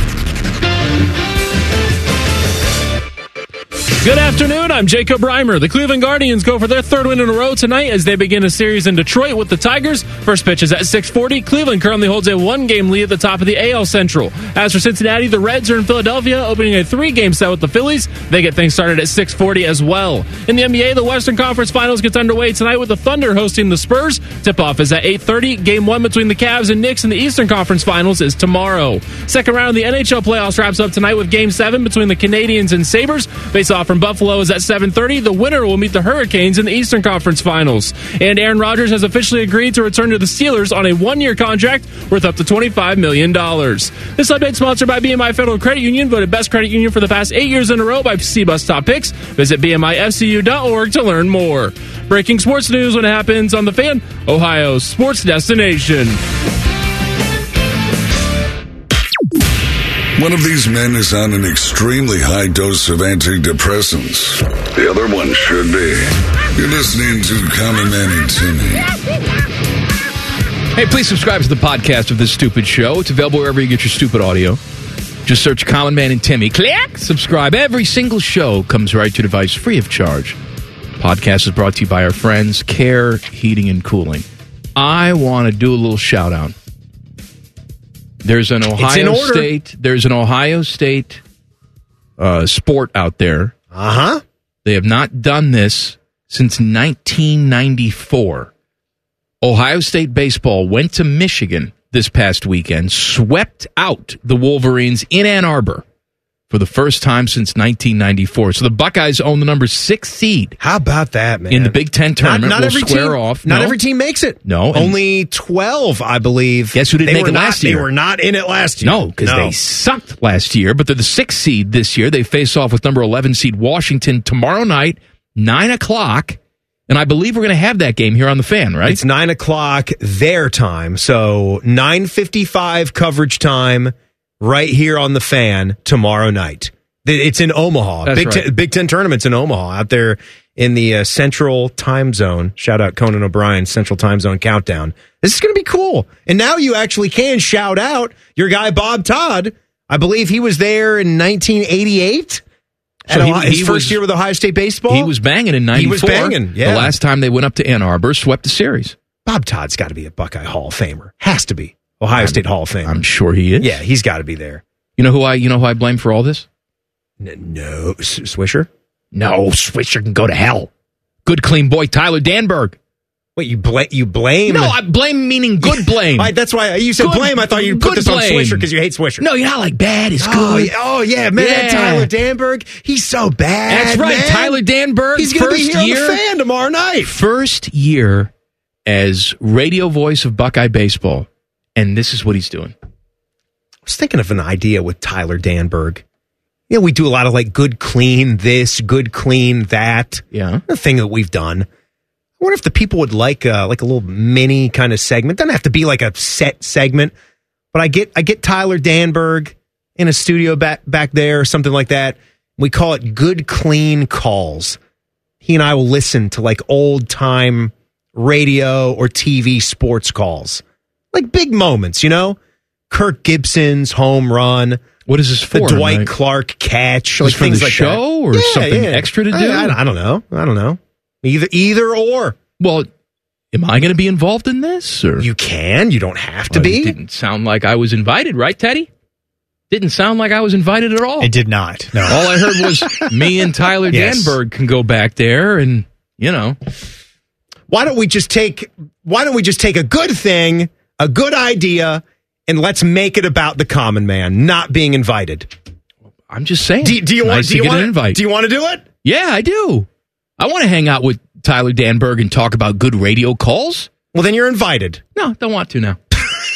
Speaker 2: Good afternoon, I'm Jacob Reimer. The Cleveland Guardians go for their third win in a row tonight as they begin a series in Detroit with the Tigers. First pitch is at six forty. Cleveland currently holds a one-game lead at the top of the A L Central. As for Cincinnati, the Reds are in Philadelphia, opening a three-game set with the Phillies. They get things started at six forty as well. In the N B A, the Western Conference Finals gets underway tonight with the Thunder hosting the Spurs. Tip-off is at eight thirty. Game one between the Cavs and Knicks in the Eastern Conference Finals is tomorrow. Second round of the N H L playoffs wraps up tonight with Game seven between the Canadiens and Sabres. Face-off from Buffalo is at seven thirty. The winner will meet the Hurricanes in the Eastern Conference Finals. And Aaron Rodgers has officially agreed to return to the Steelers on a one-year contract worth up to twenty-five million dollars. This update sponsored by B M I Federal Credit Union, voted best credit union for the past eight years in a row by C B U S Top Picks. Visit B M I F C U dot org to learn more. Breaking sports news when it happens on The Fan, Ohio's sports destination.
Speaker 3: One of these men is on an extremely high dose of antidepressants. The other one should be. You're listening to Common Man and Timmy.
Speaker 1: Hey, please subscribe to the podcast of this stupid show. It's available wherever you get your stupid audio. Just search Common Man and Timmy. Click! Subscribe. Every single show comes right to your device free of charge. Podcast is brought to you by our friends, Care Heating and Cooling. I want to do a little shout-out. There's an Ohio State. There's an Ohio State uh, sport out there.
Speaker 6: Uh huh.
Speaker 1: They have not done this since nineteen ninety-four. Ohio State baseball went to Michigan this past weekend, swept out the Wolverines in Ann Arbor for the first time since nineteen ninety-four. So the Buckeyes own the number six seed.
Speaker 6: How about that, man?
Speaker 1: In the Big Ten tournament,
Speaker 6: not, not
Speaker 1: we'll
Speaker 6: every
Speaker 1: square
Speaker 6: team,
Speaker 1: off.
Speaker 6: Not
Speaker 1: no.
Speaker 6: every team makes it.
Speaker 1: No,
Speaker 6: only twelve, I believe.
Speaker 1: Guess who didn't
Speaker 6: they
Speaker 1: make it
Speaker 6: not,
Speaker 1: last year?
Speaker 6: They were not in it last year.
Speaker 1: No, because
Speaker 6: no.
Speaker 1: they sucked last year. But they're the sixth seed this year. They face off with number eleven seed Washington tomorrow night, nine o'clock. And I believe we're going to have that game here on The Fan, right?
Speaker 6: It's nine o'clock their time. So nine fifty-five coverage time right here on The Fan tomorrow night. It's in Omaha.
Speaker 1: That's
Speaker 6: Big,
Speaker 1: right.
Speaker 6: Ten, Big Ten tournament's in Omaha out there in the uh, Central Time Zone. Shout out Conan O'Brien, Central Time Zone Countdown. This is going to be cool. And now you actually can shout out your guy Bob Todd. I believe he was there in nineteen eighty-eight.
Speaker 1: So
Speaker 6: At
Speaker 1: he,
Speaker 6: Ohio, his
Speaker 1: he
Speaker 6: first
Speaker 1: was,
Speaker 6: year with Ohio State baseball?
Speaker 1: He was banging in ninety-four.
Speaker 6: He was banging, yeah.
Speaker 1: The last time they went up to Ann Arbor, swept the series.
Speaker 6: Bob Todd's got to be a Buckeye Hall of Famer. Has to be. Ohio
Speaker 1: I'm,
Speaker 6: State Hall of Famer.
Speaker 1: I'm sure he is.
Speaker 6: Yeah, he's got to be there.
Speaker 1: You know who I you know who I blame for all this?
Speaker 6: N- no. S- Swisher?
Speaker 1: No, Swisher can go to hell. Good clean boy Tyler Danberg.
Speaker 6: Wait, you, bla- you blame?
Speaker 1: No, I blame meaning good blame.
Speaker 6: Right, that's why you said
Speaker 1: good,
Speaker 6: blame. I thought you'd put this
Speaker 1: blame.
Speaker 6: on Swisher because you hate Swisher.
Speaker 1: No, you're not like bad is
Speaker 6: oh,
Speaker 1: good.
Speaker 6: Yeah, oh, yeah, man,
Speaker 1: yeah.
Speaker 6: Tyler Danberg, he's so bad.
Speaker 1: That's right,
Speaker 6: man.
Speaker 1: Tyler Danberg.
Speaker 6: He's going to be
Speaker 1: first
Speaker 6: here
Speaker 1: year,
Speaker 6: on The Fan tomorrow night.
Speaker 1: First year as radio voice of Buckeye baseball, and this is what he's doing.
Speaker 6: I was thinking of an idea with Tyler Danberg. You know, we do a lot of like good clean this, good clean that.
Speaker 1: Yeah.
Speaker 6: The thing that we've done. I wonder if the people would like uh, like a little mini kind of segment. Doesn't have to be like a set segment, but I get I get Tyler Danberg in a studio back back there or something like that. We call it Good Clean Calls. He and I will listen to like old time radio or T V sports calls, like big moments, you know, Kirk Gibson's home run.
Speaker 1: What is this for?
Speaker 6: The Dwight
Speaker 1: like,
Speaker 6: Clark catch,
Speaker 1: like
Speaker 6: like things
Speaker 1: for the
Speaker 6: like
Speaker 1: show
Speaker 6: that.
Speaker 1: or
Speaker 6: Yeah,
Speaker 1: something
Speaker 6: yeah.
Speaker 1: extra to do?
Speaker 6: I, I, I don't know. I don't know. Either either or.
Speaker 1: Well, am I going to be involved in this? Or?
Speaker 6: You can. You don't have to
Speaker 1: well,
Speaker 6: be.
Speaker 1: It didn't sound like I was invited, right, Teddy? Didn't sound like I was invited at all.
Speaker 9: It did not. No.
Speaker 1: All I heard was me and Tyler
Speaker 6: Yes.
Speaker 1: Danberg can go back there and, you know.
Speaker 6: Why don't we just take why don't we just take a good thing, a good idea, and let's make it about the common man not being invited?
Speaker 1: I'm just saying.
Speaker 6: Do, do you
Speaker 1: nice
Speaker 6: want do
Speaker 1: to
Speaker 6: you
Speaker 1: get
Speaker 6: want
Speaker 1: an invite.
Speaker 6: Do you want to do it?
Speaker 1: Yeah, I do. I want to hang out with Tyler Danberg and talk about good radio calls.
Speaker 6: Well, then you're invited.
Speaker 1: No, don't want to now.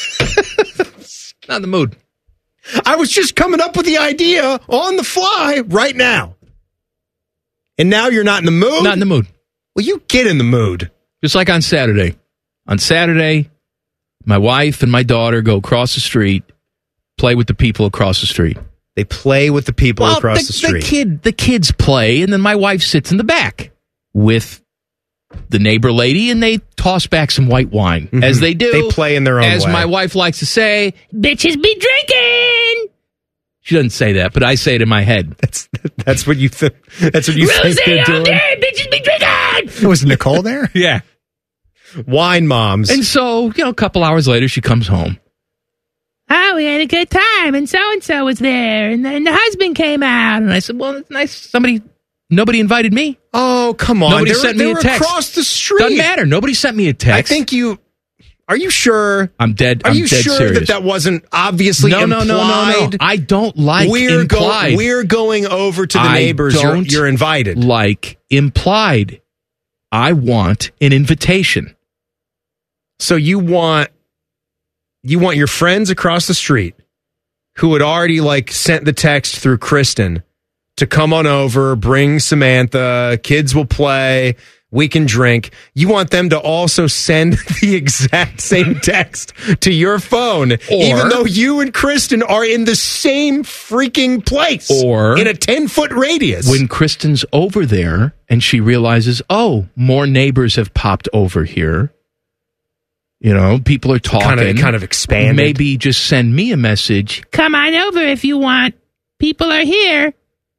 Speaker 1: Not in the mood.
Speaker 6: I was just coming up with the idea on the fly right now. And now you're not in the mood?
Speaker 1: Not in the mood.
Speaker 6: Well, you get in the mood.
Speaker 1: Just like on Saturday. On Saturday, my wife and my daughter go across the street, play with the people across the street.
Speaker 6: They play with the people
Speaker 1: well,
Speaker 6: across
Speaker 1: the,
Speaker 6: the street.
Speaker 1: The kid, the kids play, and then my wife sits in the back with the neighbor lady, and they toss back some white wine, mm-hmm. as they do.
Speaker 6: They play in their own
Speaker 1: as
Speaker 6: way.
Speaker 1: As my wife likes to say, bitches be drinking. She doesn't say that, but I say it in my head.
Speaker 6: That's that's what you think. That's what you
Speaker 16: Rosé
Speaker 6: think they're
Speaker 16: all
Speaker 6: doing.
Speaker 16: day, bitches be drinking.
Speaker 9: Was Nicole there?
Speaker 1: Yeah.
Speaker 6: Wine moms.
Speaker 1: And so, you know, a couple hours later, she comes home.
Speaker 16: Oh, we had a good time, and so-and-so was there, and then the husband came out.
Speaker 1: And I said, well, it's nice. Somebody, nobody invited me.
Speaker 6: Oh, come on.
Speaker 1: Nobody
Speaker 6: they
Speaker 1: sent
Speaker 6: were,
Speaker 1: me
Speaker 6: they
Speaker 1: a
Speaker 6: were
Speaker 1: text.
Speaker 6: across the street.
Speaker 1: Doesn't matter. Nobody sent me a text.
Speaker 6: I think you... Are you sure?
Speaker 1: I'm dead.
Speaker 6: Are
Speaker 1: I'm
Speaker 6: you
Speaker 1: dead
Speaker 6: sure
Speaker 1: serious.
Speaker 6: that that wasn't obviously
Speaker 1: no,
Speaker 6: implied?
Speaker 1: No, no, no, no. I don't like
Speaker 6: we're
Speaker 1: implied.
Speaker 6: Go, we're going over to the
Speaker 1: I
Speaker 6: neighbors. You're,
Speaker 1: don't
Speaker 6: you're invited.
Speaker 1: Like implied. I want an invitation.
Speaker 6: So you want you want your friends across the street who had already like sent the text through Kristen to come on over, bring Samantha, kids will play, we can drink. You want them to also send the exact same text to your phone, even though you and Kristen are in the same freaking place,
Speaker 1: or
Speaker 6: in a ten-foot radius.
Speaker 1: When Kristen's over there and she realizes, oh, more neighbors have popped over here. You know, people are talking.
Speaker 6: Kind of, kind of expanded.
Speaker 1: Maybe just send me a message.
Speaker 16: Come on over if you want. People are here.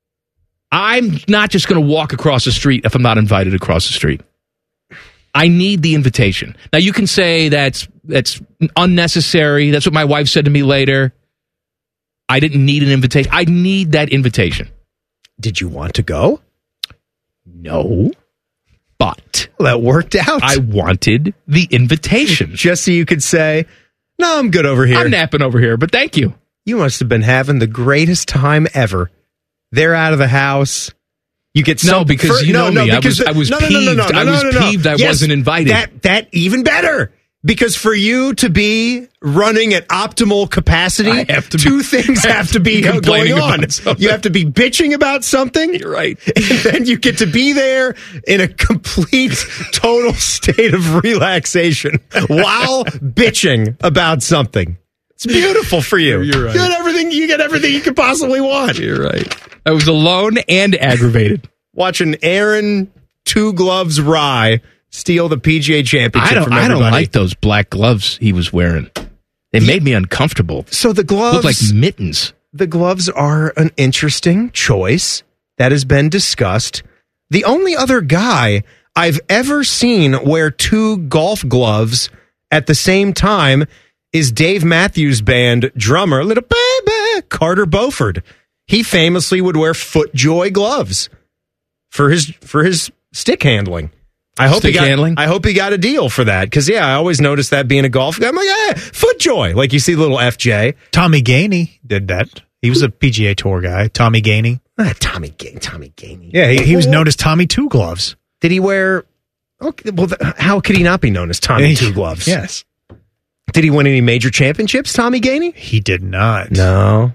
Speaker 1: I'm not just going to walk across the street if I'm not invited across the street. I need the invitation. Now, you can say that's that's unnecessary. That's what my wife said to me later. I didn't need an invitation. I need that invitation.
Speaker 6: Did you want to go?
Speaker 1: No. But
Speaker 6: well, that worked out.
Speaker 1: I wanted the invitation.
Speaker 6: Just so you could say, no, I'm good over here.
Speaker 1: I'm napping over here, but thank you.
Speaker 6: You must have been having the greatest time ever. They're out of the house. You get some,
Speaker 1: no because
Speaker 6: for,
Speaker 1: you
Speaker 6: no,
Speaker 1: know
Speaker 6: no,
Speaker 1: me. I was
Speaker 6: the,
Speaker 1: I was
Speaker 6: no,
Speaker 1: peeved.
Speaker 6: No, no, no, no,
Speaker 1: I
Speaker 6: no,
Speaker 1: was
Speaker 6: no, no.
Speaker 1: peeved. I
Speaker 6: yes,
Speaker 1: wasn't invited.
Speaker 6: That that even better. Because for you to be running at optimal capacity,
Speaker 1: I have to
Speaker 6: two
Speaker 1: be,
Speaker 6: things have, have to be going on. You have to be bitching about something.
Speaker 1: You're right.
Speaker 6: And then you get to be there in a complete, total state of relaxation while bitching about something. It's beautiful for you.
Speaker 1: You're right.
Speaker 6: You get everything, you get everything you could possibly want.
Speaker 1: You're right. I was alone and aggravated.
Speaker 6: Watching Aaron Two Gloves Rye steal the P G A Championship
Speaker 1: I don't,
Speaker 6: from
Speaker 1: I
Speaker 6: everybody.
Speaker 1: don't like those black gloves he was wearing. They yeah. made me uncomfortable.
Speaker 6: So the gloves
Speaker 1: look like mittens.
Speaker 6: The gloves are an interesting choice that has been discussed. The only other guy I've ever seen wear two golf gloves at the same time is Dave Matthews Band drummer, little baby Carter Beauford. He famously would wear FootJoy gloves for his for his stick handling. I hope
Speaker 1: Stick
Speaker 6: he got.
Speaker 1: handling?
Speaker 6: I hope he got a deal for that because yeah, I always noticed that being a golf guy. I'm like, yeah, FootJoy. Like you see the little F J.
Speaker 9: Tommy Gainey did that. He was a P G A Tour guy. Tommy Gainey.
Speaker 6: Ah, Tommy Gainey. Tommy Gainey.
Speaker 9: Yeah, he, he was known as Tommy Two Gloves.
Speaker 6: Did he wear? Okay, well, th- how could he not be known as Tommy
Speaker 9: Yeah,
Speaker 6: Two Gloves?
Speaker 9: Yes.
Speaker 6: Did he win any major championships, Tommy Gainey?
Speaker 9: He did not.
Speaker 6: No,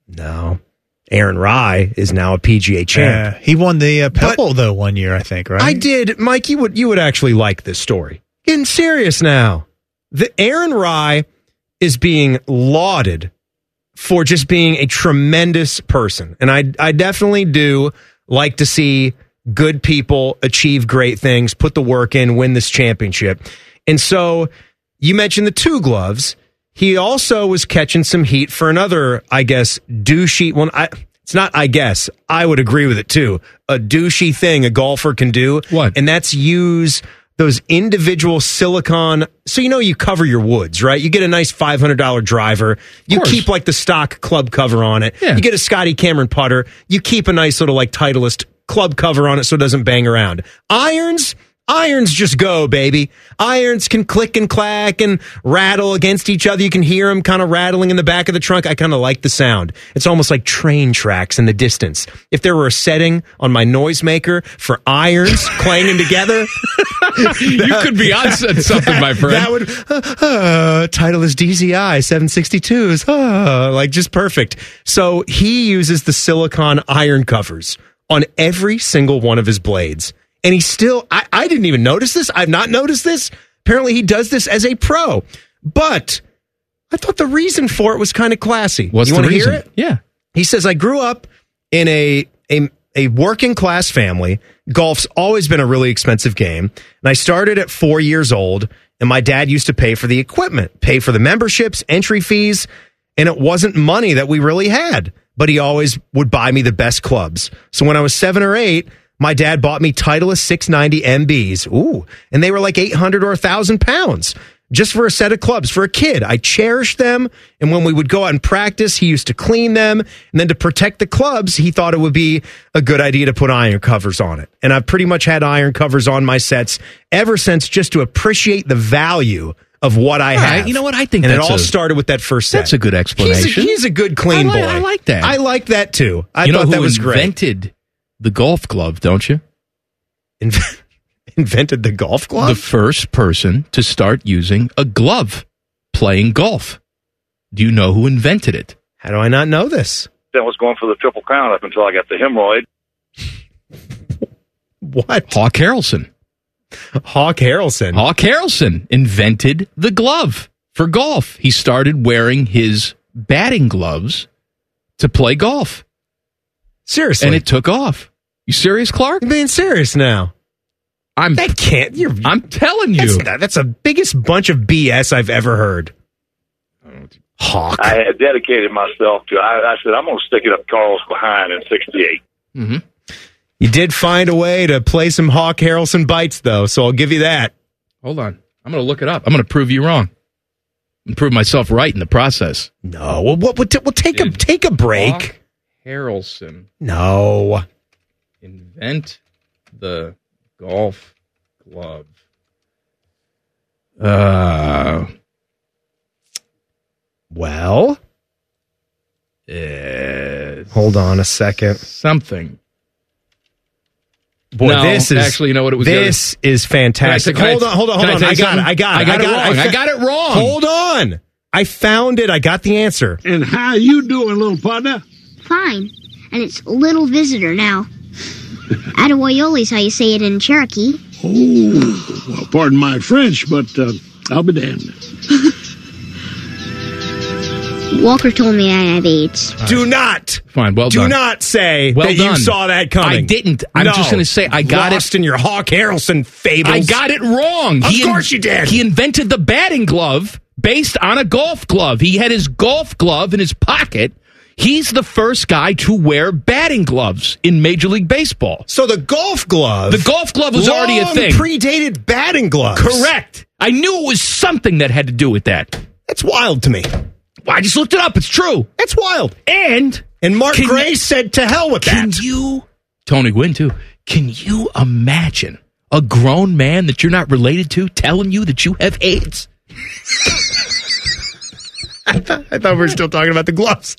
Speaker 6: no. Aaron Rye is now a P G A champ.
Speaker 9: Uh, he won the uh, Pebble, but though, one year, I think, right?
Speaker 6: I did. Mike, you would you would actually like this story. Getting serious now. The Aaron Rye is being lauded for just being a tremendous person. And I, I definitely do like to see good people achieve great things, put the work in, win this championship. And so you mentioned the two gloves. He also was catching some heat for another, I guess, douchey one. I, it's not, I guess. I would agree with it, too. A douchey thing a golfer can do.
Speaker 1: What?
Speaker 6: And that's use those individual silicone. So, you know, you cover your woods, right? You get a nice five hundred dollars driver. You keep, like, the stock club cover on it.
Speaker 1: Yeah.
Speaker 6: You get a Scotty Cameron putter. You keep a nice little, like, Titleist club cover on it so it doesn't bang around. Irons? Irons just go, baby. Irons can click and clack and rattle against each other. You can hear them kind of rattling in the back of the trunk. I kind of like the sound. It's almost like train tracks in the distance. If there were a setting on my noisemaker for irons clanging together,
Speaker 1: you could be on something,
Speaker 6: that,
Speaker 1: my friend.
Speaker 6: That would, uh, uh, title is D Z I seven sixty-twos. Uh, like just perfect. So he uses the silicone iron covers on every single one of his blades. And he still, I, I didn't even notice this. I've not noticed this. Apparently he does this as a pro. But I thought the reason for it was kind of classy.
Speaker 1: What's
Speaker 6: you
Speaker 1: the
Speaker 6: want to
Speaker 1: reason?
Speaker 6: hear it?
Speaker 1: Yeah.
Speaker 6: He says, I grew up in a, a, a working class family. Golf's always been a really expensive game. And I started at four years old. And my dad used to pay for the equipment, pay for the memberships, entry fees. And it wasn't money that we really had. but he always would buy me the best clubs. So when I was seven or eight, my dad bought me Titleist six ninety M Bs. Ooh, and they were like eight hundred or one thousand pounds just for a set of clubs for a kid. I cherished them. And when we would go out and practice, he used to clean them. And then to protect the clubs, he thought it would be a good idea to put iron covers on it. And I've pretty much had iron covers on my sets ever since, just to appreciate the value of what I
Speaker 1: All
Speaker 6: have.
Speaker 1: right, you know what? I think
Speaker 6: and it
Speaker 1: that's
Speaker 6: all
Speaker 1: a-
Speaker 6: started with that first set.
Speaker 1: That's a good explanation.
Speaker 6: He's a, he's a good, clean
Speaker 1: I like-
Speaker 6: boy.
Speaker 1: I like that.
Speaker 6: I like that too. I
Speaker 1: you know
Speaker 6: thought
Speaker 1: who
Speaker 6: that was great.
Speaker 1: invented the golf glove, don't you?
Speaker 6: Inv- invented the golf glove?
Speaker 1: The first person to start using a glove playing golf. Do you know who invented it?
Speaker 6: How do I not know this?
Speaker 17: I was going for the Triple Crown up until I got the hemorrhoid.
Speaker 6: What?
Speaker 1: Hawk Harrelson.
Speaker 6: Hawk Harrelson.
Speaker 1: Hawk Harrelson invented the glove for golf. He started wearing his batting gloves to play golf.
Speaker 6: Seriously?
Speaker 1: And it took off. You serious, Clark?
Speaker 6: You're being serious now.
Speaker 1: I'm
Speaker 6: That can't. You're,
Speaker 1: I'm telling you.
Speaker 6: That's, that's the biggest bunch of B S I've ever heard. Hawk.
Speaker 17: I had dedicated myself to. I, I said I'm going to stick it up Carl's behind in sixty-eight.
Speaker 1: Mm-hmm.
Speaker 6: You did find a way to play some Hawk Harrelson bites, though, so I'll give you that.
Speaker 1: Hold on. I'm going to look it up. I'm going to prove you wrong. And prove myself right in the process.
Speaker 6: No. Well, what, what, we'll take a take a break.
Speaker 1: Hawk Harrelson
Speaker 6: No.
Speaker 1: invent the golf glove. Uh,
Speaker 6: Well,
Speaker 1: uh,
Speaker 6: hold on a second.
Speaker 1: something.
Speaker 6: Boy,
Speaker 1: No,
Speaker 6: this is
Speaker 1: actually, you know what? It was the
Speaker 6: This is fantastic.
Speaker 1: Can I-
Speaker 6: Hold on, hold on,
Speaker 1: can I
Speaker 6: hold on.
Speaker 1: tell
Speaker 6: I
Speaker 1: you
Speaker 6: got it.
Speaker 1: something?
Speaker 6: I got it.
Speaker 1: I got it
Speaker 6: it.
Speaker 1: wrong.
Speaker 6: fa-
Speaker 1: I got it wrong.
Speaker 6: Hold on. I found it. I got the answer.
Speaker 18: And how you doing, little partner?
Speaker 19: Fine. And it's little visitor now. Attaboyoli's how you say it in Cherokee.
Speaker 18: Oh, well, pardon my French, but uh, I'll be damned.
Speaker 19: Walker told me I have AIDS.
Speaker 6: Do not.
Speaker 1: Fine, well
Speaker 6: Do
Speaker 1: done.
Speaker 6: not say
Speaker 1: Well
Speaker 6: that
Speaker 1: done.
Speaker 6: you saw that coming.
Speaker 1: I didn't. I'm
Speaker 6: No.
Speaker 1: just going to say I got
Speaker 6: Lost
Speaker 1: it.
Speaker 6: in your Hawk Harrelson fables.
Speaker 1: I got it wrong.
Speaker 6: Of
Speaker 1: He in-
Speaker 6: course you did.
Speaker 1: He invented the batting glove based on a golf glove. He had his golf glove in his pocket. He's the first guy to wear batting gloves in Major League Baseball.
Speaker 6: So the golf glove.
Speaker 1: The golf glove was already a
Speaker 6: long
Speaker 1: thing.
Speaker 6: Predated batting gloves.
Speaker 1: Correct. I knew it was something that had to do with that.
Speaker 6: That's wild to me.
Speaker 1: Well, I just looked it up. It's true.
Speaker 6: That's wild.
Speaker 1: And
Speaker 6: And Mark
Speaker 1: Can
Speaker 6: Gray
Speaker 1: you-
Speaker 6: said to hell with
Speaker 1: can
Speaker 6: that.
Speaker 1: you, Tony Gwynn too, can you imagine a grown man that you're not related to telling you that you have AIDS?
Speaker 6: I thought, I thought we were still talking about the gloves.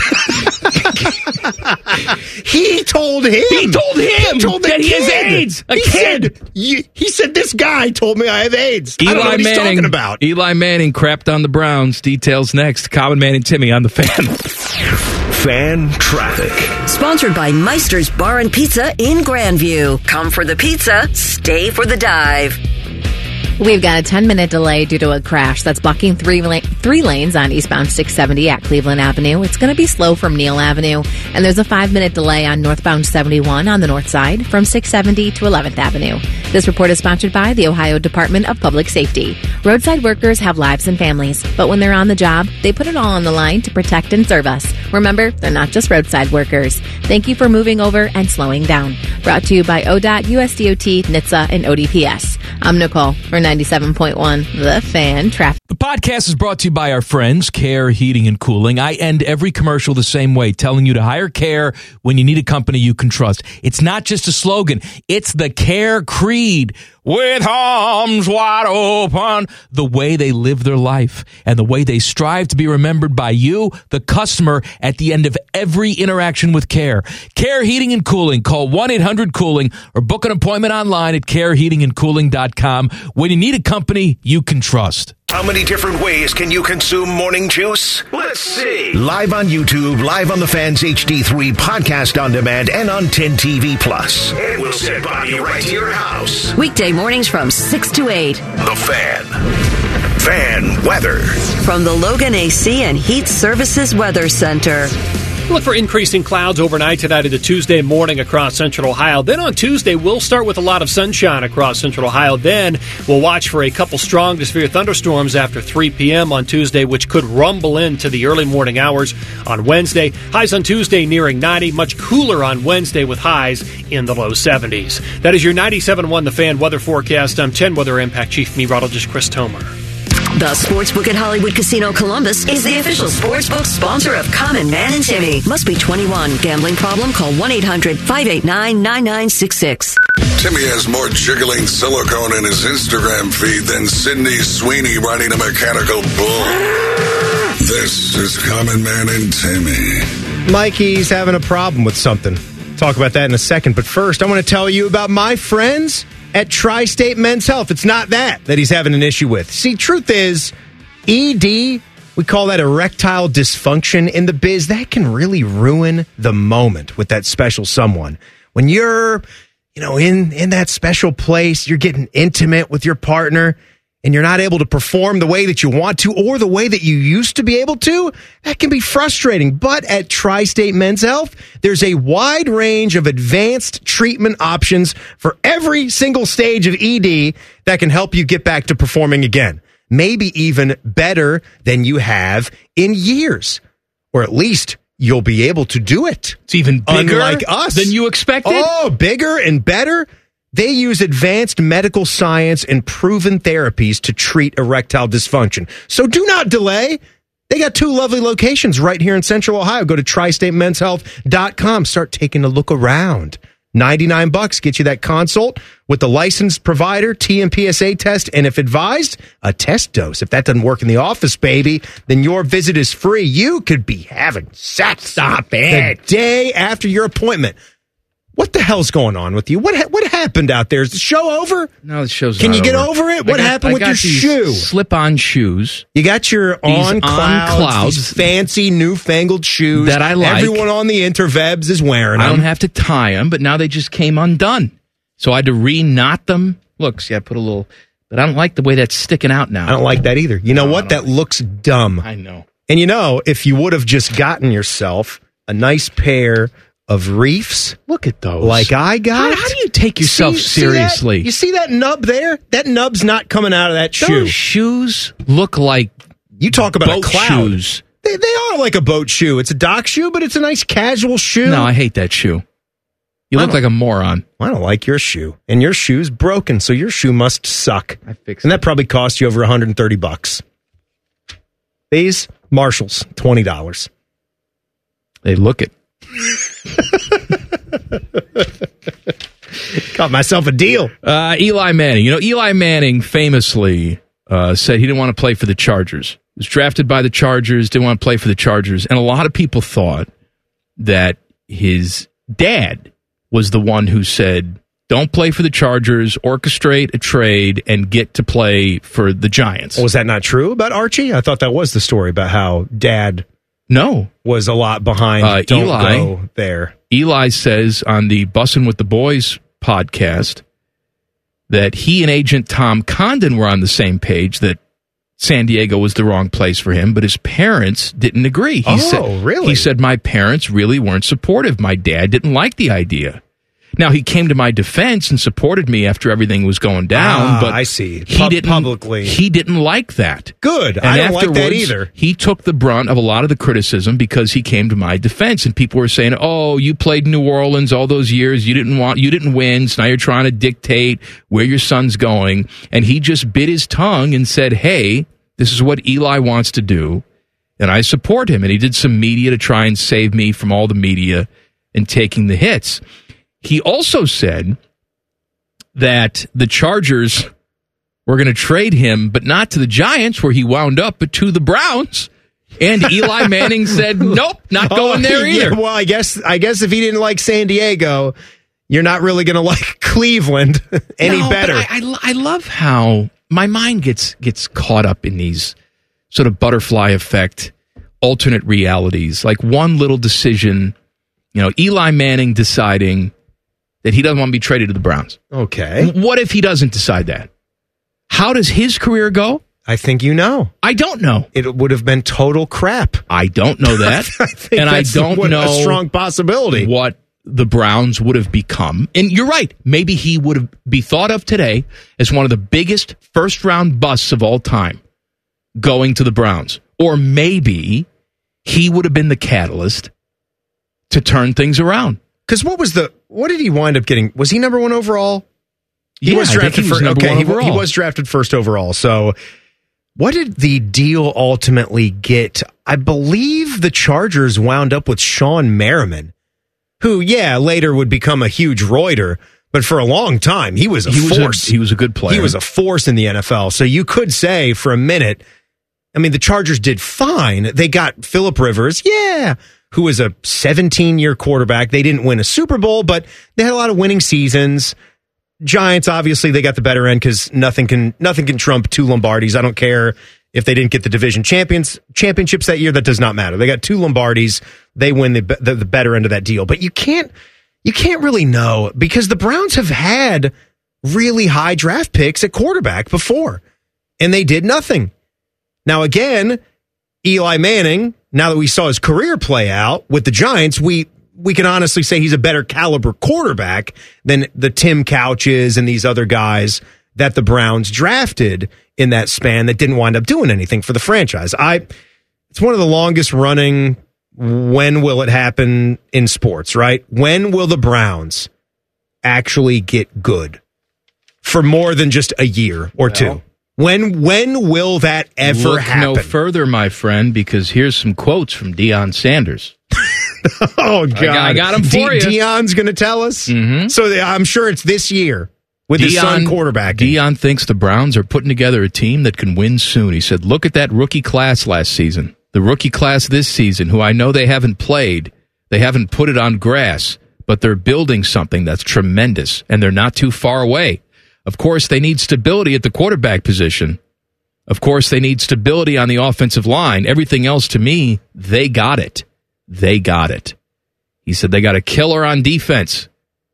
Speaker 6: he told him.
Speaker 1: He told him
Speaker 6: He told the
Speaker 1: that he has
Speaker 6: kid.
Speaker 1: AIDS. A
Speaker 6: he
Speaker 1: kid.
Speaker 6: Said, "You- he said, this guy told me I have AIDS. I don't know
Speaker 1: Eli
Speaker 6: what he's
Speaker 1: Manning,
Speaker 6: talking about.
Speaker 1: Eli Manning crapped on the Browns. Details next. Common Man and Timmy on the Fan.
Speaker 11: Fan traffic.
Speaker 12: Sponsored by Meister's Bar and Pizza in Grandview. Come for the pizza, stay for the dive.
Speaker 13: We've got a ten-minute delay due to a crash that's blocking three la- three lanes on eastbound six seventy at Cleveland Avenue. It's going to be slow from Neal Avenue, and there's a five-minute delay on northbound seventy-one on the north side from six seventy to eleventh Avenue. This report is sponsored by the Ohio Department of Public Safety. Roadside workers have lives and families, but when they're on the job, they put it all on the line to protect and serve us. Remember, they're not just roadside workers. Thank you for moving over and slowing down. Brought to you by O D O T, U S D O T, N H T S A, and O D P S. I'm Nicole for ninety-seven point one The Fan Traffic.
Speaker 1: The podcast is brought to you by our friends, Care Heating and Cooling. I end every commercial the same way, telling you to hire Care when you need a company you can trust. It's not just a slogan. It's the Care creed. With arms wide open, the way they live their life and the way they strive to be remembered by you, the customer, at the end of every interaction with Care. Care Heating and Cooling. Call one eight hundred cooling or book an appointment online at care heating and cooling dot com when you need a company you can trust.
Speaker 11: How many different ways can you consume morning juice? Let's see. Live on YouTube, live on the Fans H D three, podcast on demand, and on ten T V Plus. And we'll send Bobby right to your house.
Speaker 12: Weekday mornings from six to eight.
Speaker 11: The Fan. Fan weather.
Speaker 12: From the Logan A C and Heat Services Weather Center.
Speaker 20: Look for increasing clouds overnight tonight into Tuesday morning across central Ohio. Then on Tuesday, we'll start with a lot of sunshine across central Ohio. Then we'll watch for a couple strong to severe thunderstorms after three p.m. on Tuesday, which could rumble into the early morning hours on Wednesday. Highs on Tuesday nearing ninety, much cooler on Wednesday with highs in the low seventies. That is your ninety-seven point one The Fan weather forecast. I'm ten Weather Impact Chief Meteorologist Chris Tomer.
Speaker 12: The Sportsbook at Hollywood Casino Columbus is the official sportsbook sponsor of Common Man and Timmy. Must be twenty-one. Gambling problem? Call one eight hundred five eight nine nine nine six six.
Speaker 3: Timmy has more jiggling silicone in his Instagram feed than Sydney Sweeney riding a mechanical bull. This is Common Man and Timmy.
Speaker 6: Mikey's having a problem with something. Talk about that in a second. But first, I want to tell you about my friends at Tri-State Men's Health. It's not that that he's having an issue with. See, truth is, E D, we call that erectile dysfunction in the biz. That can really ruin the moment with that special someone. When you're, you know, in, in that special place, you're getting intimate with your partner, and you're not able to perform the way that you want to or the way that you used to be able to, that can be frustrating. But at Tri-State Men's Health, there's a wide range of advanced treatment options for every single stage of E D that can help you get back to performing again. Maybe even better than you have in years. Or at least you'll be able to do it.
Speaker 1: It's even bigger
Speaker 6: Unlike us.
Speaker 1: than you expected?
Speaker 6: Oh, bigger and better? They use advanced medical science and proven therapies to treat erectile dysfunction. So do not delay. They got two lovely locations right here in Central Ohio. Go to tri state men's health dot com. Start taking a look around. ninety-nine bucks gets you that consult with the licensed provider, T M P S A test, and if advised, a test dose. If that doesn't work in the office, baby, then your visit is free. You could be having sex. Stop it. The day after your appointment. What the hell's going on with you? What ha- what happened out there? Is the show over?
Speaker 1: No, the show's
Speaker 6: Can
Speaker 1: not
Speaker 6: you get
Speaker 1: over.
Speaker 6: over it? What
Speaker 1: I got-
Speaker 6: happened
Speaker 1: I
Speaker 6: with
Speaker 1: got
Speaker 6: your
Speaker 1: these
Speaker 6: shoe?
Speaker 1: Slip-on shoes.
Speaker 6: You got your
Speaker 1: These
Speaker 6: on clouds,
Speaker 1: on clouds
Speaker 6: these fancy newfangled shoes
Speaker 1: that I like.
Speaker 6: Everyone on the interwebs is wearing
Speaker 1: I
Speaker 6: them.
Speaker 1: don't have to tie them, but now they just came undone. So I had to re-knot them. Look, see, I put a little... But I don't like the way that's sticking out now.
Speaker 6: I don't like that either. You know what? That looks dumb.
Speaker 1: I know.
Speaker 6: And you know, if you would have just gotten yourself a nice pair of reefs,
Speaker 1: look at those.
Speaker 6: Like I got.
Speaker 1: How, how do you take yourself
Speaker 6: See- see
Speaker 1: seriously?
Speaker 6: that? You see that nub there? That nub's not coming out of that shoe.
Speaker 1: Those shoes look like
Speaker 6: you talk about
Speaker 1: boat
Speaker 6: a cloud.
Speaker 1: shoes.
Speaker 6: They, they are like a boat shoe. It's a dock shoe, but it's a nice casual shoe.
Speaker 1: No, I hate that shoe. You
Speaker 6: I
Speaker 1: look
Speaker 6: don't-
Speaker 1: like a moron.
Speaker 6: I don't like your shoe, and your shoe's broken, so your shoe must suck.
Speaker 1: I fixed
Speaker 6: and that probably cost you over one hundred thirty bucks. These Marshalls, twenty dollars.
Speaker 1: They look it.
Speaker 6: Got myself a deal.
Speaker 1: Uh, Eli Manning. You know, Eli Manning famously uh, said he didn't want to play for the Chargers. He was drafted by the Chargers, didn't want to play for the Chargers. And a lot of people thought that his dad was the one who said, don't play for the Chargers, orchestrate a trade, and get to play for the Giants.
Speaker 6: Was that not true about Archie? I thought that was the story about how dad
Speaker 1: no
Speaker 6: was a lot behind.
Speaker 1: Uh,
Speaker 6: don't
Speaker 1: Eli,
Speaker 6: go there.
Speaker 1: Eli says on the Bussin' with the Boys podcast that he and agent Tom Condon were on the same page, that San Diego was the wrong place for him, but his parents didn't agree. He
Speaker 6: Oh,
Speaker 1: said,
Speaker 6: really?
Speaker 1: He said, my parents really weren't supportive. My dad didn't like the idea. Now, he came to my defense and supported me after everything was going down,
Speaker 6: Ah,
Speaker 1: but
Speaker 6: I see.
Speaker 1: he
Speaker 6: Pub-
Speaker 1: didn't
Speaker 6: publicly.
Speaker 1: He didn't like that.
Speaker 6: Good.
Speaker 1: And
Speaker 6: I don't like that
Speaker 1: afterwards,
Speaker 6: either.
Speaker 1: He took the brunt of a lot of the criticism because he came to my defense, and people were saying, "Oh, you played in New Orleans all those years. You didn't want, you didn't win. So now you're trying to dictate where your son's going." And he just bit his tongue and said, "Hey, this is what Eli wants to do, and I support him." And he did some media to try and save me from all the media and taking the hits. He also said that the Chargers were going to trade him, but not to the Giants, where he wound up, but to the Browns. And Eli Manning said, "Nope, not going
Speaker 6: Oh,
Speaker 1: there
Speaker 6: yeah,
Speaker 1: either."
Speaker 6: well, I guess I guess if he didn't like San Diego, you're not really going to like Cleveland any
Speaker 1: No, but
Speaker 6: better.
Speaker 1: I, I, I love how my mind gets gets caught up in these sort of butterfly effect, alternate realities. Like one little decision, you know, Eli Manning deciding that he doesn't want to be traded to the Browns.
Speaker 6: Okay.
Speaker 1: What if he doesn't decide that? How does his career go?
Speaker 6: I think you know.
Speaker 1: I don't know.
Speaker 6: It would have been total crap.
Speaker 1: I don't know that.
Speaker 6: I think
Speaker 1: and
Speaker 6: that's
Speaker 1: I don't
Speaker 6: what,
Speaker 1: know
Speaker 6: a strong possibility.
Speaker 1: What the Browns would have become. And you're right. Maybe he would have be thought of today as one of the biggest first-round busts of all time going to the Browns. Or maybe he would have been the catalyst to turn things around.
Speaker 6: Because what was the what did he wind up getting? Was he number one overall? He
Speaker 1: Yeah,
Speaker 6: was
Speaker 1: I think
Speaker 6: drafted
Speaker 1: he was
Speaker 6: first.
Speaker 1: number
Speaker 6: Okay,
Speaker 1: one
Speaker 6: he,
Speaker 1: overall.
Speaker 6: he was drafted first overall. So, what did the deal ultimately get? I believe the Chargers wound up with Sean Merriman, who, yeah, later would become a huge Reuter, but for a long time he was a
Speaker 1: He was a-
Speaker 6: force.
Speaker 1: he was a good player.
Speaker 6: He was a force in the N F L. So you could say for a minute, I mean, the Chargers did fine. They got Phillip Rivers, yeah, who was a seventeen-year quarterback. They didn't win a Super Bowl, but they had a lot of winning seasons. Giants, obviously, they got the better end because nothing can nothing can trump two Lombardis. I don't care if they didn't get the division champions championships that year. That does not matter. They got two Lombardis. They win the, the the better end of that deal. But you can't you can't really know because the Browns have had really high draft picks at quarterback before, and they did nothing. Now again, Eli Manning. Now that we saw his career play out with the Giants, we. We can honestly say he's a better caliber quarterback than the Tim Couches and these other guys that the Browns drafted in that span that didn't wind up doing anything for the franchise. I, it's one of the longest running, when will it happen in sports, right? When will the Browns actually get good for more than just a year or two?
Speaker 1: Well,
Speaker 6: When when will that ever
Speaker 1: Look
Speaker 6: happen?
Speaker 1: no further, my friend, because here's some quotes from Deion Sanders.
Speaker 6: Oh, God.
Speaker 1: I got, I got him for
Speaker 6: De-
Speaker 1: you.
Speaker 6: Deion's going to tell us?
Speaker 1: Mm-hmm.
Speaker 6: So the, I'm sure it's this year with his son quarterback.
Speaker 1: Deion thinks the Browns are putting together a team that can win soon. He said, look at that rookie class last season. The rookie class this season, who I know they haven't played, they haven't put it on grass, but they're building something that's tremendous, and they're not too far away. Of course, they need stability at the quarterback position. Of course, they need stability on the offensive line. Everything else, to me, they got it. They got it. He said they got a killer on defense.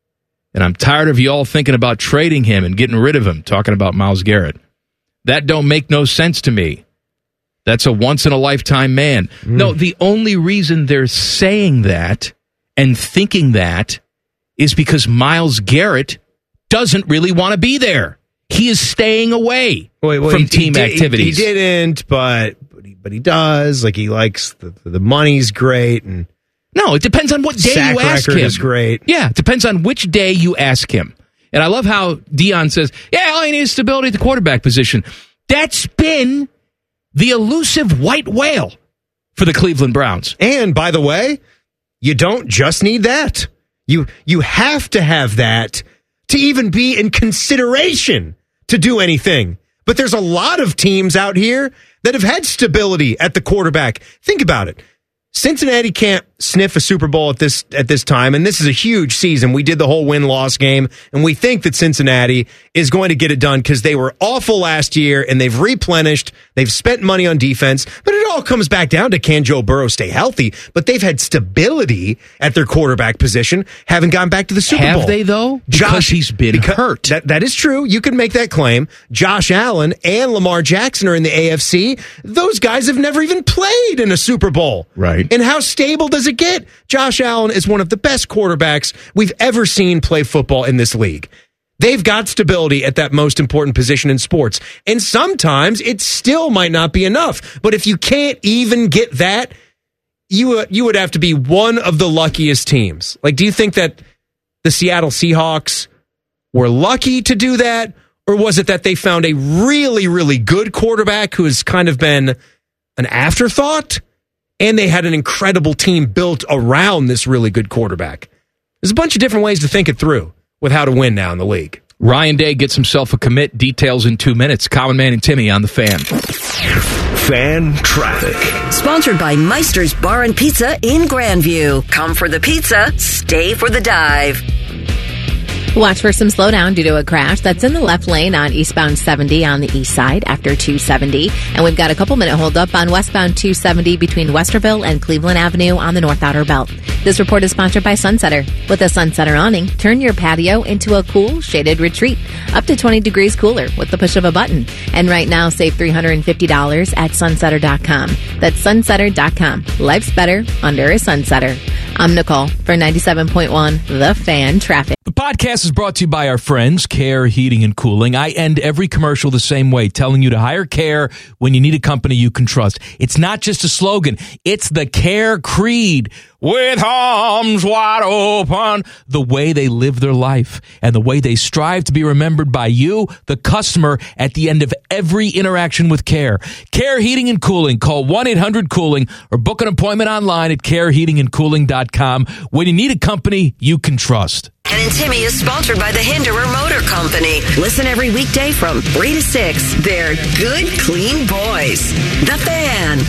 Speaker 1: And I'm tired of you all thinking about trading him and getting rid of him, talking about Myles Garrett. That don't make no sense to me. That's a once-in-a-lifetime man. Mm. No, the only reason they're saying that and thinking that is because Myles Garrett doesn't really want to be there. He is staying away
Speaker 6: wait, wait,
Speaker 1: from
Speaker 6: he,
Speaker 1: team
Speaker 6: he did,
Speaker 1: activities.
Speaker 6: He, he didn't, but but he, but he does. Like, he likes the, the money's great. And
Speaker 1: no, it depends on what day
Speaker 6: sack
Speaker 1: you ask
Speaker 6: record
Speaker 1: him.
Speaker 6: is great.
Speaker 1: Yeah, it depends on which day you ask him. And I love how Deion says, yeah, all he needs is stability at the quarterback position. That's been the elusive white whale for the Cleveland Browns.
Speaker 6: And by the way, you don't just need that. You you have to have that to even be in consideration to do anything. But there's a lot of teams out here that have had stability at the quarterback. Think about it. Cincinnati can't sniff a Super Bowl at this at this time, and this is a huge season. We did the whole win-loss game, and we think that Cincinnati is going to get it done because they were awful last year, and they've replenished. They've spent money on defense, but it all comes back down to, can Joe Burrow stay healthy? But they've had stability at their quarterback position, haven't gone back to the Super
Speaker 1: Have
Speaker 6: Bowl.
Speaker 1: Have they, though? Because
Speaker 6: Josh,
Speaker 1: he's been
Speaker 6: because,
Speaker 1: hurt.
Speaker 6: That, that is true. You can make that claim. Josh Allen and Lamar Jackson are in the A F C. Those guys have never even played in a Super Bowl.
Speaker 1: Right.
Speaker 6: And how stable does it get? Josh Allen is one of the best quarterbacks we've ever seen play football in this league. They've got stability at that most important position in sports. And sometimes it still might not be enough. But if you can't even get that, you, you would have to be one of the luckiest teams. Like, do you think that the Seattle Seahawks were lucky to do that? Or was it that they found a really, really good quarterback who has kind of been an afterthought? And they had an incredible team built around this really good quarterback. There's a bunch of different ways to think it through with how to win now in the league.
Speaker 1: Ryan Day gets himself a commit. Details in two minutes. Common Man and Timmy on the Fan.
Speaker 11: Fan traffic.
Speaker 12: Sponsored by Meister's Bar and Pizza in Grandview. Come for the pizza, stay for the dive.
Speaker 13: Watch for some slowdown due to a crash that's in the left lane on eastbound seventy on the east side after two seventy. And we've got a couple minute holdup on westbound two seventy between Westerville and Cleveland Avenue on the North Outer Belt. This report is sponsored by Sunsetter. With a Sunsetter awning, turn your patio into a cool, shaded retreat. Up to twenty degrees cooler with the push of a button. And right now, save three hundred fifty dollars at sunsetter dot com. That's sunsetter dot com. Life's better under a Sunsetter. I'm Nicole for ninety-seven point one The Fan Traffic.
Speaker 1: The podcast is brought to you by our friends, Care Heating and Cooling. I end every commercial the same way, telling you to hire Care when you need a company you can trust. It's not just a slogan. It's the Care creed. With arms wide open, the way they live their life and the way they strive to be remembered by you, the customer, at the end of every interaction with Care. Care Heating and Cooling. Call one eight hundred cooling or book an appointment online at care heating and cooling dot com when you need a company you can trust.
Speaker 12: And Timmy is sponsored by the Hinderer Motor Company. Listen every weekday from three to six. They're good, clean boys. The Fan.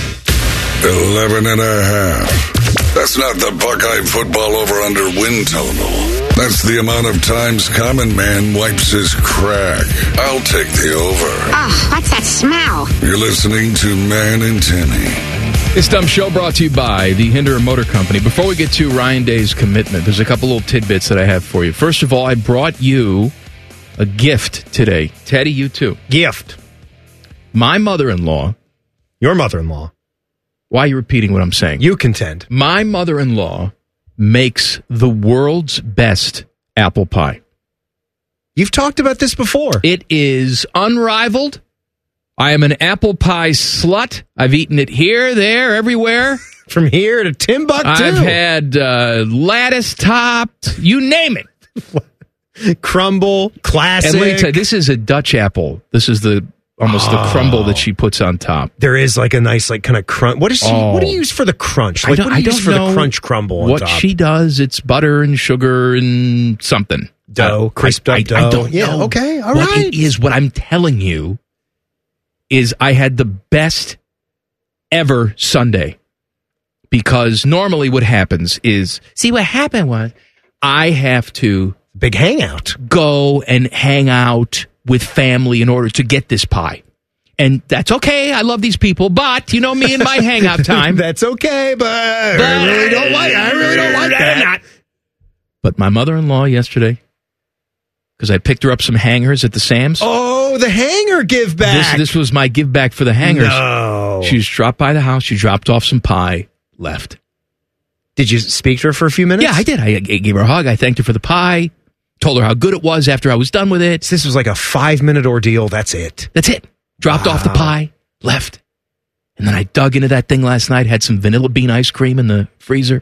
Speaker 3: Eleven and a half. That's not the Buckeye football over-under win total. That's the amount of times Common Man wipes his crack. I'll take the over.
Speaker 19: Ugh, what's that smell?
Speaker 3: You're listening to Man and Timmy.
Speaker 1: This dumb show brought to you by the Hinderer Motor Company. Before we get to Ryan Day's commitment, there's a couple little tidbits that I have for you. First of all, I brought you a gift today. Teddy, you too.
Speaker 6: Gift.
Speaker 1: My mother-in-law.
Speaker 6: Your mother-in-law.
Speaker 1: Why are you repeating what I'm saying?
Speaker 6: You contend.
Speaker 1: My mother-in-law makes the world's best apple pie.
Speaker 6: You've talked about this before.
Speaker 1: It is unrivaled. I am an apple pie slut. I've eaten it here, there, everywhere.
Speaker 6: From here to Timbuktu.
Speaker 1: I've had uh, lattice topped, you name
Speaker 6: it. Crumble, classic.
Speaker 1: And let me tell you, this is a Dutch apple. This is the almost oh. the crumble that she puts on top.
Speaker 6: There is like a nice like kind of crunch. What is she? Oh. What do you use for the crunch? Like,
Speaker 1: I don't,
Speaker 6: what do you
Speaker 1: I don't
Speaker 6: use for
Speaker 1: know
Speaker 6: the crunch crumble on
Speaker 1: what
Speaker 6: top?
Speaker 1: she does, it's butter and sugar and something.
Speaker 6: Dough,
Speaker 1: uh,
Speaker 6: crisped
Speaker 1: I,
Speaker 6: up dough.
Speaker 1: I, I don't
Speaker 6: yeah,
Speaker 1: know
Speaker 6: okay, all
Speaker 1: what
Speaker 6: right.
Speaker 1: it is. What I'm telling you is I had the best ever Sunday. Because normally what happens is, see, what happened was I have to
Speaker 6: big hangout,
Speaker 1: go and hang out with family in order to get this pie. And that's okay. I love these people, but you know me and my hangout time.
Speaker 6: That's okay, but, but I really don't like. I really don't like that. Not.
Speaker 1: But my mother-in-law yesterday, because I picked her up some hangers at the Sam's.
Speaker 6: Oh, the hanger give back.
Speaker 1: This, this was my give back for the hangers.
Speaker 6: No.
Speaker 1: She just dropped by the house. She dropped off some pie. Left.
Speaker 6: Did you speak to her for a few minutes?
Speaker 1: Yeah, I did. I gave her a hug. I thanked her for the pie. Told her how good it was after I was done with it.
Speaker 6: So this was like a five-minute ordeal. That's it.
Speaker 1: That's it. Dropped
Speaker 6: wow.
Speaker 1: off the pie. Left. And then I dug into that thing last night. Had some vanilla bean ice cream in the freezer.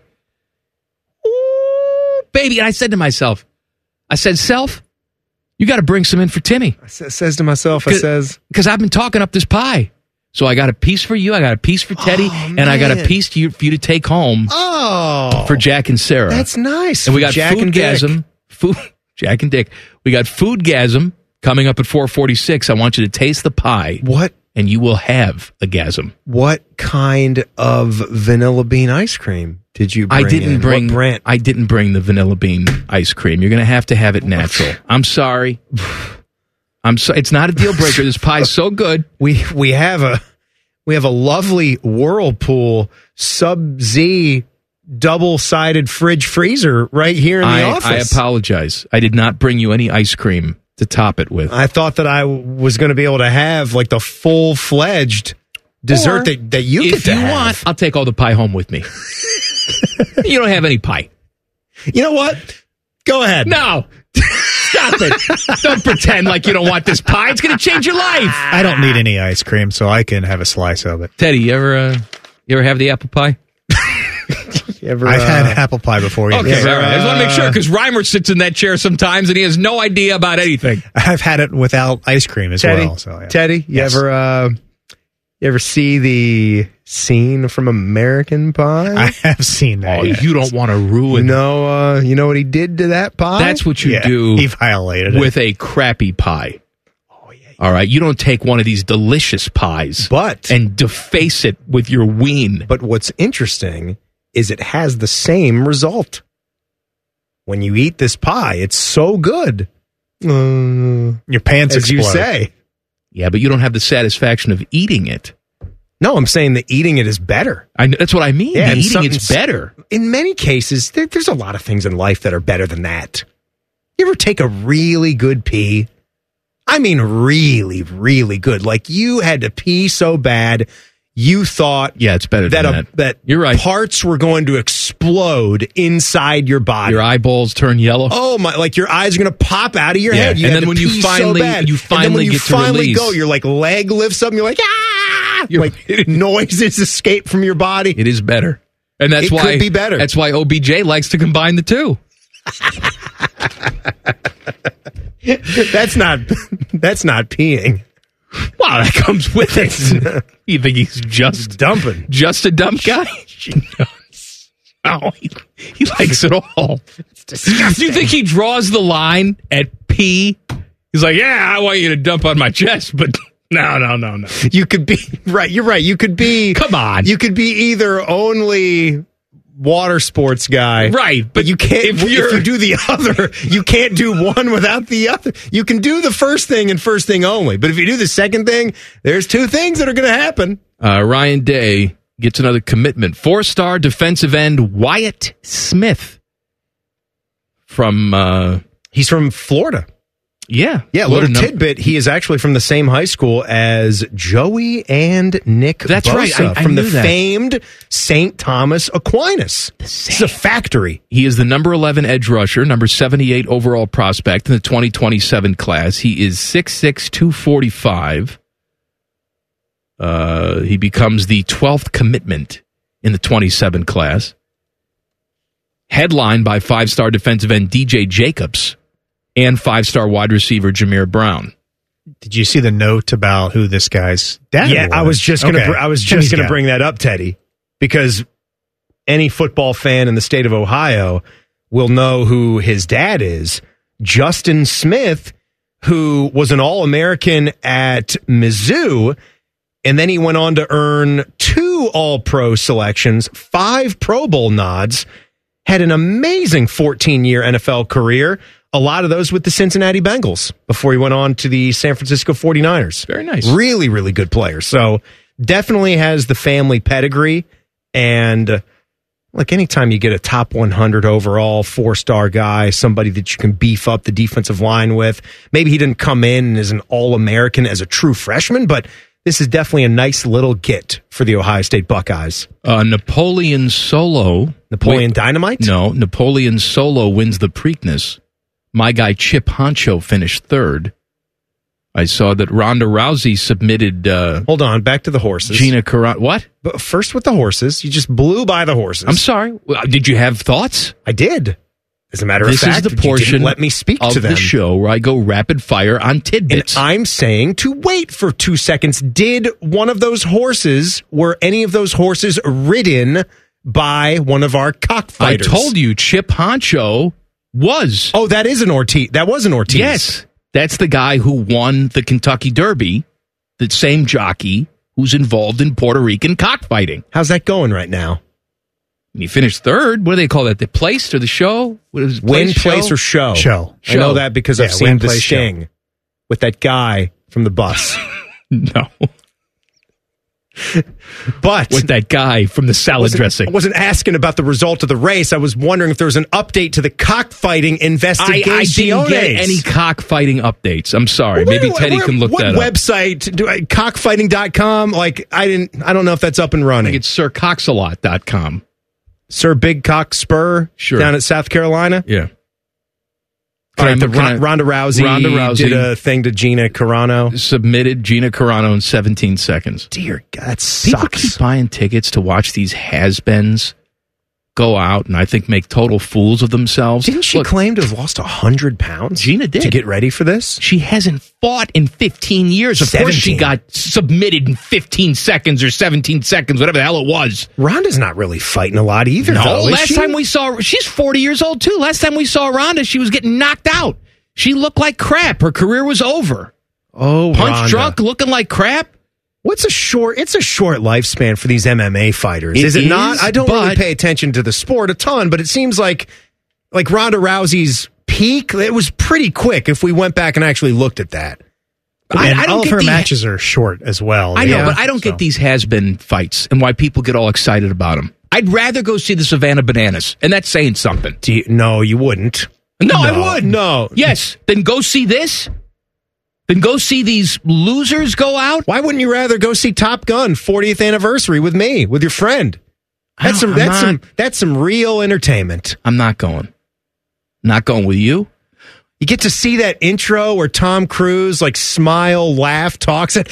Speaker 1: Ooh, baby. And I said to myself, I said, self, you got to bring some in for Timmy.
Speaker 6: I says to myself, I says.
Speaker 1: Because I've been talking up this pie. So I got a piece for you, I got a piece for Teddy,
Speaker 6: oh,
Speaker 1: and I got a piece to you, for you to take home
Speaker 6: oh,
Speaker 1: for Jack and Sarah.
Speaker 6: That's nice.
Speaker 1: And we got
Speaker 6: Jack
Speaker 1: Foodgasm. Food, Jack and Dick. We got Foodgasm coming up at four forty-six. I want you to taste the pie.
Speaker 6: What?
Speaker 1: And you will have a gasm.
Speaker 6: What kind of vanilla bean ice cream did you bring
Speaker 1: I didn't
Speaker 6: in?
Speaker 1: bring
Speaker 6: What brand?
Speaker 1: I didn't bring the vanilla bean ice cream. You're going to have to have it natural. I'm sorry. I'm so, it's not a deal breaker. This pie is so good.
Speaker 6: We we have a we have a lovely Whirlpool Sub-Z double-sided fridge freezer right here in the
Speaker 1: I,
Speaker 6: office.
Speaker 1: I apologize. I did not bring you any ice cream to top it with.
Speaker 6: I thought that I was going to be able to have like the full-fledged dessert
Speaker 1: Or
Speaker 6: that, that you
Speaker 1: if
Speaker 6: get to
Speaker 1: you
Speaker 6: have.
Speaker 1: want, I'll take all the pie home with me. You don't have any pie.
Speaker 6: You know what? Go ahead.
Speaker 1: No. Stop it. Don't pretend like you don't want this pie. It's going to change your life.
Speaker 9: I don't need any ice cream, so I can have a slice of it.
Speaker 1: Teddy, you ever uh, you ever have the apple pie?
Speaker 6: You ever,
Speaker 9: I've
Speaker 6: uh,
Speaker 9: had apple pie before.
Speaker 1: Okay,
Speaker 9: yes.
Speaker 1: all right. I just want to make sure, because Reimer sits in that chair sometimes, and he has no idea about anything.
Speaker 9: I've had it without ice cream as
Speaker 6: Teddy,
Speaker 9: well. So, yeah.
Speaker 6: Teddy, you
Speaker 9: Yes.
Speaker 6: ever uh, you ever see the scene from American Pie?
Speaker 9: I have seen that.
Speaker 1: Oh,
Speaker 9: yes.
Speaker 1: you don't want to ruin.
Speaker 6: You know, uh, you know what he did to that pie?
Speaker 1: That's what you
Speaker 9: Yeah,
Speaker 1: do.
Speaker 9: he violated it.
Speaker 1: with a crappy pie. Oh yeah. All right, you don't take one of these delicious pies,
Speaker 6: But
Speaker 1: and deface it with your ween.
Speaker 6: but what's interesting is it has the same result. when you eat this pie, it's so good. Uh,
Speaker 9: Your pants
Speaker 6: as
Speaker 9: explode.
Speaker 6: you say.
Speaker 1: Yeah, but you don't have the satisfaction of eating it.
Speaker 6: No, I'm saying that eating it is better.
Speaker 1: I, that's what I mean.
Speaker 6: Yeah,
Speaker 1: the
Speaker 6: and
Speaker 1: eating
Speaker 6: something-
Speaker 1: it's better.
Speaker 6: In many cases, there, there's a lot of things in life that are better than that. You ever take a really good pee? I mean, really, really good. Like you had to pee so bad, you thought
Speaker 1: yeah, it's better
Speaker 6: that
Speaker 1: than
Speaker 6: a,
Speaker 1: that.
Speaker 6: that
Speaker 1: You're right.
Speaker 6: parts were going to explode inside your body.
Speaker 1: Your eyeballs turn yellow.
Speaker 6: Oh my! Like your eyes are going to pop out of your
Speaker 1: Yeah,
Speaker 6: head. You
Speaker 1: and
Speaker 6: had
Speaker 1: then
Speaker 6: to
Speaker 1: when you
Speaker 6: pee
Speaker 1: finally-
Speaker 6: so bad.
Speaker 1: you
Speaker 6: And then when
Speaker 1: finally
Speaker 6: you
Speaker 1: get to
Speaker 6: finally
Speaker 1: release.
Speaker 6: go, your like leg lifts up, and you're like ah, like noises escape from your body.
Speaker 1: It is better, and that's
Speaker 6: It
Speaker 1: why
Speaker 6: could be better.
Speaker 1: That's why O B J likes to combine the two.
Speaker 6: That's not. That's not peeing.
Speaker 1: Wow, that comes with it. You think he's just
Speaker 6: dumping,
Speaker 1: just a dump guy? No, he, he likes it all.
Speaker 6: It's disgusting.
Speaker 1: Do you think he draws the line at pee? He's like, yeah, I want you to dump on my chest, but no, no, no, no.
Speaker 6: You could be right. You're right. You could be.
Speaker 1: Come on.
Speaker 6: You could be either only water sports guy,
Speaker 1: right?
Speaker 6: But you can't.
Speaker 1: if
Speaker 6: If,
Speaker 1: you're-
Speaker 6: you do the other, you can't do one without the other. You can do the first thing and first thing only. But if you do the second thing, there's two things that are going to happen.
Speaker 1: Uh, Ryan Day gets another commitment. Four-star defensive end Wyatt Smith from. Uh,
Speaker 6: He's from Florida.
Speaker 1: Yeah,
Speaker 6: Yeah,
Speaker 1: Florida
Speaker 6: little
Speaker 1: num-
Speaker 6: tidbit. He is actually from the same high school as Joey and Nick
Speaker 1: That's
Speaker 6: Bosa
Speaker 1: right. I- I
Speaker 6: from the
Speaker 1: knew that.
Speaker 6: famed Saint Thomas Aquinas. It's a factory.
Speaker 1: He is the number eleven edge rusher, number seventy-eight overall prospect in the twenty twenty-seven class. He is six six, two forty-five. Uh, he becomes the twelfth commitment in the twenty-seven class. Headlined by five-star defensive end D J Jacobs and five-star wide receiver Jameer Brown.
Speaker 9: Did you see the note about who this guy's dad
Speaker 6: Yeah,
Speaker 9: was?
Speaker 6: I was just gonna.
Speaker 9: Okay.
Speaker 6: Br- I was
Speaker 9: Timmy's
Speaker 6: just gonna
Speaker 9: got it.
Speaker 6: bring that up, Teddy, because any football fan in the state of Ohio will know who his dad is. Justin Smith, who was an All-American at Mizzou, and then he went on to earn two All-Pro selections, five Pro Bowl nods, had an amazing fourteen-year N F L career. A lot of those with the Cincinnati Bengals before he went on to the San Francisco forty-niners.
Speaker 1: Very nice.
Speaker 6: Really, really good player. So definitely has the family pedigree. And uh, like anytime you get a top one hundred overall four-star guy, somebody that you can beef up the defensive line with, maybe he didn't come in as an All-American as a true freshman, but this is definitely a nice little get for the Ohio State Buckeyes.
Speaker 1: Uh, Napoleon Solo.
Speaker 6: Napoleon
Speaker 1: Wait,
Speaker 6: Dynamite?
Speaker 1: No, Napoleon Solo wins the Preakness. My guy Chip Honcho finished third. I saw that Ronda Rousey submitted. Uh,
Speaker 6: Hold on, back to the horses.
Speaker 1: Gina Carano. What?
Speaker 6: But first with the horses. You just blew by the horses.
Speaker 1: I'm sorry. Well, Did you have thoughts?
Speaker 6: I did. As a matter
Speaker 1: This
Speaker 6: of fact,
Speaker 1: is the
Speaker 6: but you
Speaker 1: portion
Speaker 6: didn't let me speak
Speaker 1: of
Speaker 6: to them.
Speaker 1: the show where I go rapid fire on tidbits.
Speaker 6: And I'm saying to wait for two seconds. Did one of those horses, were any of those horses ridden by one of our cockfighters?
Speaker 1: I told you, Chip Honcho was.
Speaker 6: Oh, that is an Ortiz. That was an Ortiz.
Speaker 1: Yes. That's the guy who won the Kentucky Derby, the same jockey who's involved in Puerto Rican cockfighting.
Speaker 6: How's that going right now?
Speaker 1: And he finished third. What do they call that? The place or the show? What is it,
Speaker 6: Win,
Speaker 1: place,
Speaker 6: place, or show?
Speaker 9: Show.
Speaker 6: I know that because I've
Speaker 9: Yeah,
Speaker 6: seen
Speaker 9: win,
Speaker 6: The
Speaker 9: place, show.
Speaker 6: Sting with that guy from the bus.
Speaker 1: No.
Speaker 6: But
Speaker 1: With that guy from the salad
Speaker 6: wasn't,
Speaker 1: dressing.
Speaker 6: I wasn't asking about the result of the race. I was wondering if there was an update to the cockfighting
Speaker 1: I,
Speaker 6: investigation.
Speaker 1: I didn't get any cockfighting updates. I'm sorry.
Speaker 6: Well,
Speaker 1: Maybe
Speaker 6: where-
Speaker 1: Teddy
Speaker 6: where-
Speaker 1: can look
Speaker 6: what
Speaker 1: that up.
Speaker 6: website? Do I, cockfighting dot com? Like, I didn't, I don't know if that's up and
Speaker 1: I
Speaker 6: running.
Speaker 1: think it's sir coxalot dot com.
Speaker 6: Sir Big Cock Spur
Speaker 1: Sure.
Speaker 6: down at South Carolina.
Speaker 1: Yeah.
Speaker 6: All right,
Speaker 1: Can I-
Speaker 6: the
Speaker 1: can I-
Speaker 6: Ron- Ronda Rousey,
Speaker 1: Ronda Rousey
Speaker 6: did a thing to Gina Carano.
Speaker 1: Submitted Gina Carano in seventeen seconds.
Speaker 6: Dear God, that
Speaker 1: People
Speaker 6: sucks.
Speaker 1: keep buying tickets to watch these has-beens go out and I think make total fools of themselves.
Speaker 6: Didn't she
Speaker 1: Look,
Speaker 6: claim to have lost one hundred pounds?
Speaker 1: Gina did.
Speaker 6: To get ready for this?
Speaker 1: She hasn't fought in fifteen years. Of course she
Speaker 6: seventeen.
Speaker 1: got submitted in fifteen seconds or seventeen seconds, whatever the hell it was.
Speaker 6: Ronda's not really fighting a lot either,
Speaker 1: No,
Speaker 6: though, is
Speaker 1: last
Speaker 6: she?
Speaker 1: time we saw she's forty years old too. Last time we saw Ronda, she was getting knocked out. She looked like crap. Her career was over.
Speaker 6: Oh,
Speaker 1: Punch
Speaker 6: Ronda.
Speaker 1: drunk, looking like crap.
Speaker 6: What's a short? It's a short lifespan for these M M A fighters,
Speaker 1: It
Speaker 6: is it not?
Speaker 1: is,
Speaker 6: I don't really
Speaker 1: but-
Speaker 6: pay attention to the sport a ton, but it seems like like Ronda Rousey's peak, it was pretty quick if we went back and actually looked at that.
Speaker 9: I, and I don't all of
Speaker 1: get
Speaker 9: her
Speaker 1: the,
Speaker 9: matches are short as well.
Speaker 1: I know,
Speaker 9: yeah,
Speaker 1: but I don't
Speaker 9: so.
Speaker 1: get these has-been fights and why people get all excited about them. I'd rather go see the Savannah Bananas, and that's saying something.
Speaker 6: Do you, no, you wouldn't.
Speaker 1: No,
Speaker 6: no,
Speaker 1: I would.
Speaker 6: No.
Speaker 1: Yes, then go see this. Then go see these losers go out.
Speaker 6: Why wouldn't you rather go see Top Gun fortieth anniversary with me, with your friend? That's some.
Speaker 1: I'm
Speaker 6: That's
Speaker 1: not,
Speaker 6: some. That's some real entertainment.
Speaker 1: I'm not going. Not going with you.
Speaker 6: You get to see that intro where Tom Cruise like smile, laugh, talks. It.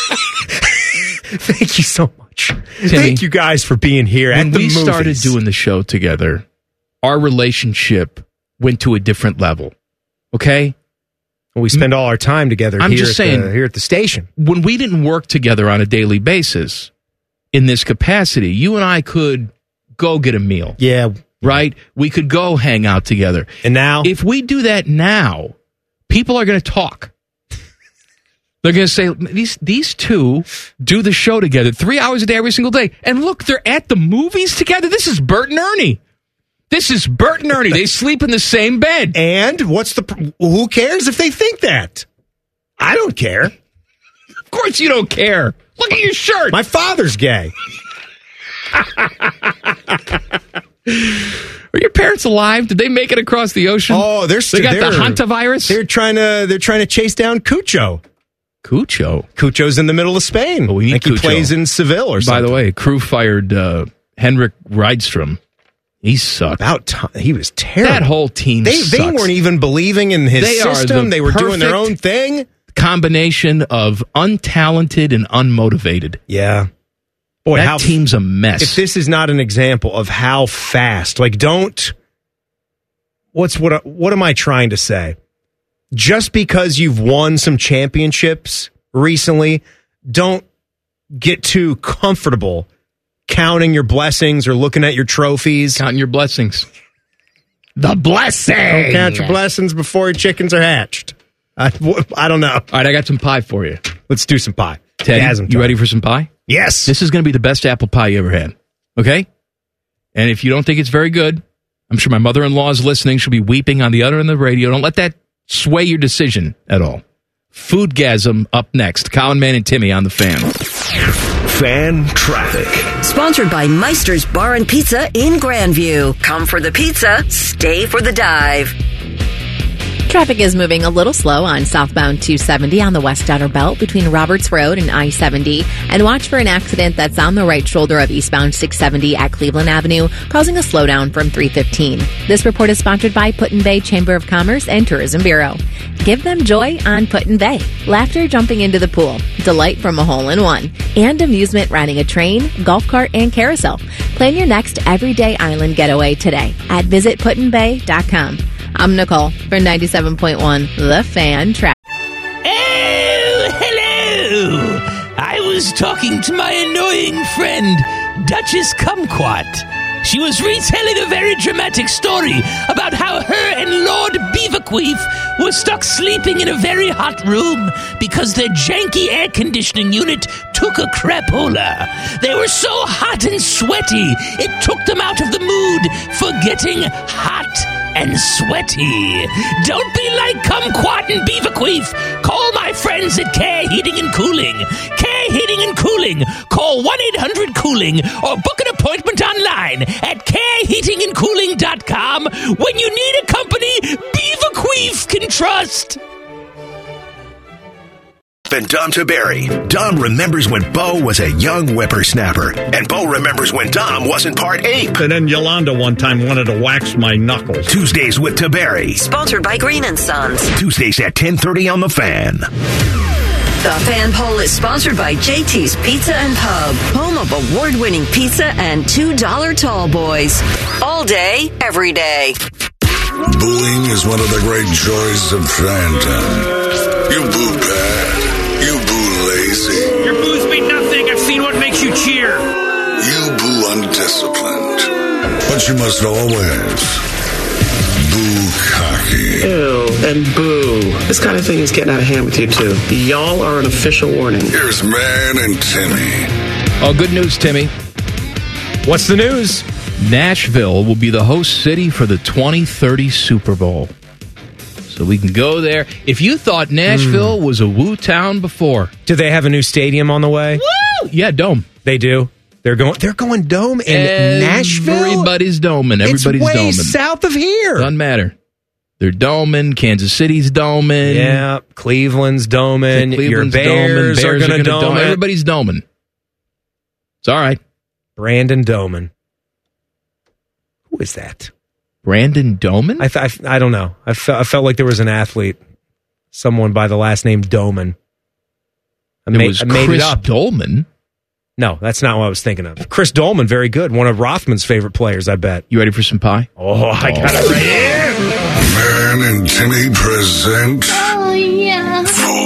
Speaker 6: Thank you so much.
Speaker 1: Timmy,
Speaker 6: Thank you guys for being here.
Speaker 1: When
Speaker 6: at the
Speaker 1: we
Speaker 6: movies.
Speaker 1: started doing the show together, our relationship went to a different level. Okay.
Speaker 6: We spend all our time together.
Speaker 1: I'm
Speaker 6: here
Speaker 1: just
Speaker 6: at
Speaker 1: saying,
Speaker 6: the, here at the station.
Speaker 1: When we didn't work together on a daily basis in this capacity, you and I could go get a meal.
Speaker 6: Yeah.
Speaker 1: Right? We could go hang out together.
Speaker 6: And now?
Speaker 1: If we do that now, people are going to talk. They're going to say, these these two do the show together three hours a day every single day. And look, they're at the movies together. This is Bert and Ernie. This is Bert and Ernie. They sleep in the same bed.
Speaker 6: And what's the... Who cares if they think that? I don't care.
Speaker 1: Of course you don't care. Look at your shirt.
Speaker 6: My father's gay.
Speaker 1: Are your parents alive? Did they make it across the ocean?
Speaker 6: Oh, they're
Speaker 1: They got the hantavirus?
Speaker 6: They're trying to they're trying to chase down Cucho.
Speaker 1: Cucho?
Speaker 6: Cucho's in the middle of Spain.
Speaker 1: Well, we need
Speaker 6: like he
Speaker 1: Cucho.
Speaker 6: plays in Seville or something.
Speaker 1: By the way, crew fired uh, Henrik Rydstrom. He sucked.
Speaker 6: About time. He was terrible.
Speaker 1: That whole team
Speaker 6: They
Speaker 1: sucks.
Speaker 6: they weren't even believing in his
Speaker 1: They
Speaker 6: system.
Speaker 1: are the
Speaker 6: They were doing their
Speaker 1: perfect
Speaker 6: own thing.
Speaker 1: Combination of untalented and unmotivated.
Speaker 6: Yeah. Boy,
Speaker 1: that
Speaker 6: how
Speaker 1: team's a mess.
Speaker 6: If this is not an example of how fast, like, don't. What's what? What am I trying to say? Just because you've won some championships recently, don't get too comfortable counting your blessings or looking at your trophies.
Speaker 1: Counting your blessings. The blessing.
Speaker 6: Don't count your blessings before your chickens are hatched. I, I don't know. All
Speaker 1: right, I got some pie for you.
Speaker 6: Let's do some pie.
Speaker 1: Teddy,
Speaker 6: Gasm
Speaker 1: you
Speaker 6: time.
Speaker 1: ready for some pie?
Speaker 6: Yes.
Speaker 1: This is going to be the best apple pie you ever had. Okay? And if you don't think it's very good, I'm sure my mother-in-law is listening. She'll be weeping on the other end of the radio. Don't let that sway your decision at all. Foodgasm up next. Colin Man and Timmy on the Fan.
Speaker 11: Fan traffic.
Speaker 12: Sponsored by Meister's Bar and Pizza in Grandview. Come for the pizza, stay for the dive.
Speaker 13: Traffic is moving a little slow on southbound two seventy on the west outer belt between Roberts Road and I seventy. And watch for an accident that's on the right shoulder of eastbound six seventy at Cleveland Avenue, causing a slowdown from three fifteen. This report is sponsored by Put-in Bay Chamber of Commerce and Tourism Bureau. Give them joy on Put-in Bay. Laughter jumping into the pool, delight from a hole-in-one, and amusement riding a train, golf cart, and carousel. Plan your next everyday island getaway today at visit put in bay dot com. I'm Nicole for ninety-seven point one The Fan Track.
Speaker 21: Oh, hello! I was talking to my annoying friend, Duchess Kumquat. She was retelling a very dramatic story about how her and Lord Beaverqueef were stuck sleeping in a very hot room because their janky air conditioning unit took a crapola. They were so hot and sweaty, it took them out of the mood for getting hot and sweaty. Don't be like Kumquat and Beaverqueef. Call my friends at Care Heating and Cooling. Care Heating and Cooling. Call one eight hundred cooling or book an appointment online at care heating and cooling dot com when you need a company Beaverqueef can trust.
Speaker 11: Then Dom to Barry. Dom remembers when Bo was a young whippersnapper, and Bo remembers when Dom wasn't part ape.
Speaker 18: And then Yolanda one time wanted to wax my knuckles.
Speaker 11: Tuesdays with Taberry.
Speaker 12: Sponsored by Green and Sons.
Speaker 11: Tuesdays at ten thirty on The Fan.
Speaker 12: The Fan Poll is sponsored by J T's Pizza and Pub, home of award-winning pizza and two dollar tall boys. All day, every day.
Speaker 3: Booing is one of the great joys of fandom. You boo bad. You boo lazy.
Speaker 21: Your boos mean nothing. I've seen what makes you cheer.
Speaker 3: You boo undisciplined. But you must always boo cocky.
Speaker 22: Ew, and boo. This kind of thing is getting out of hand with you, too. Y'all are an official warning.
Speaker 3: Here's Man and Timmy.
Speaker 1: Oh, good news, Timmy.
Speaker 6: What's the news?
Speaker 1: Nashville will be the host city for the twenty thirty Super Bowl. So we can go there. If you thought Nashville mm. was a woo town before.
Speaker 6: Do they have a new stadium on the way?
Speaker 1: Woo! Yeah, dome.
Speaker 6: They do. They're going They're going dome in
Speaker 1: Everybody's
Speaker 6: Nashville?
Speaker 1: Everybody's doming. Everybody's
Speaker 6: it's way
Speaker 1: doming.
Speaker 6: south of here.
Speaker 1: Doesn't matter. They're doming. Kansas City's doming.
Speaker 6: Yeah, Cleveland's doming.
Speaker 1: Cleveland's
Speaker 6: Your Bears,
Speaker 1: doming. Bears
Speaker 6: are going to
Speaker 1: dome.
Speaker 6: dome.
Speaker 1: Everybody's doming. It's all right.
Speaker 6: Brandon Doman. Who is that?
Speaker 1: Brandon Doman?
Speaker 6: I th- I, I don't know. I, fe- I felt like there was an athlete, someone by the last name Doman. I
Speaker 1: it
Speaker 6: made,
Speaker 1: was
Speaker 6: I made
Speaker 1: Chris
Speaker 6: it up.
Speaker 1: Dolman.
Speaker 6: No, that's not what I was thinking of. Chris Dolman, very good. One of Rothman's favorite players, I bet.
Speaker 1: You ready for some pie?
Speaker 6: Oh, I got it right here.
Speaker 3: Man and Timmy present
Speaker 19: Oh, yeah.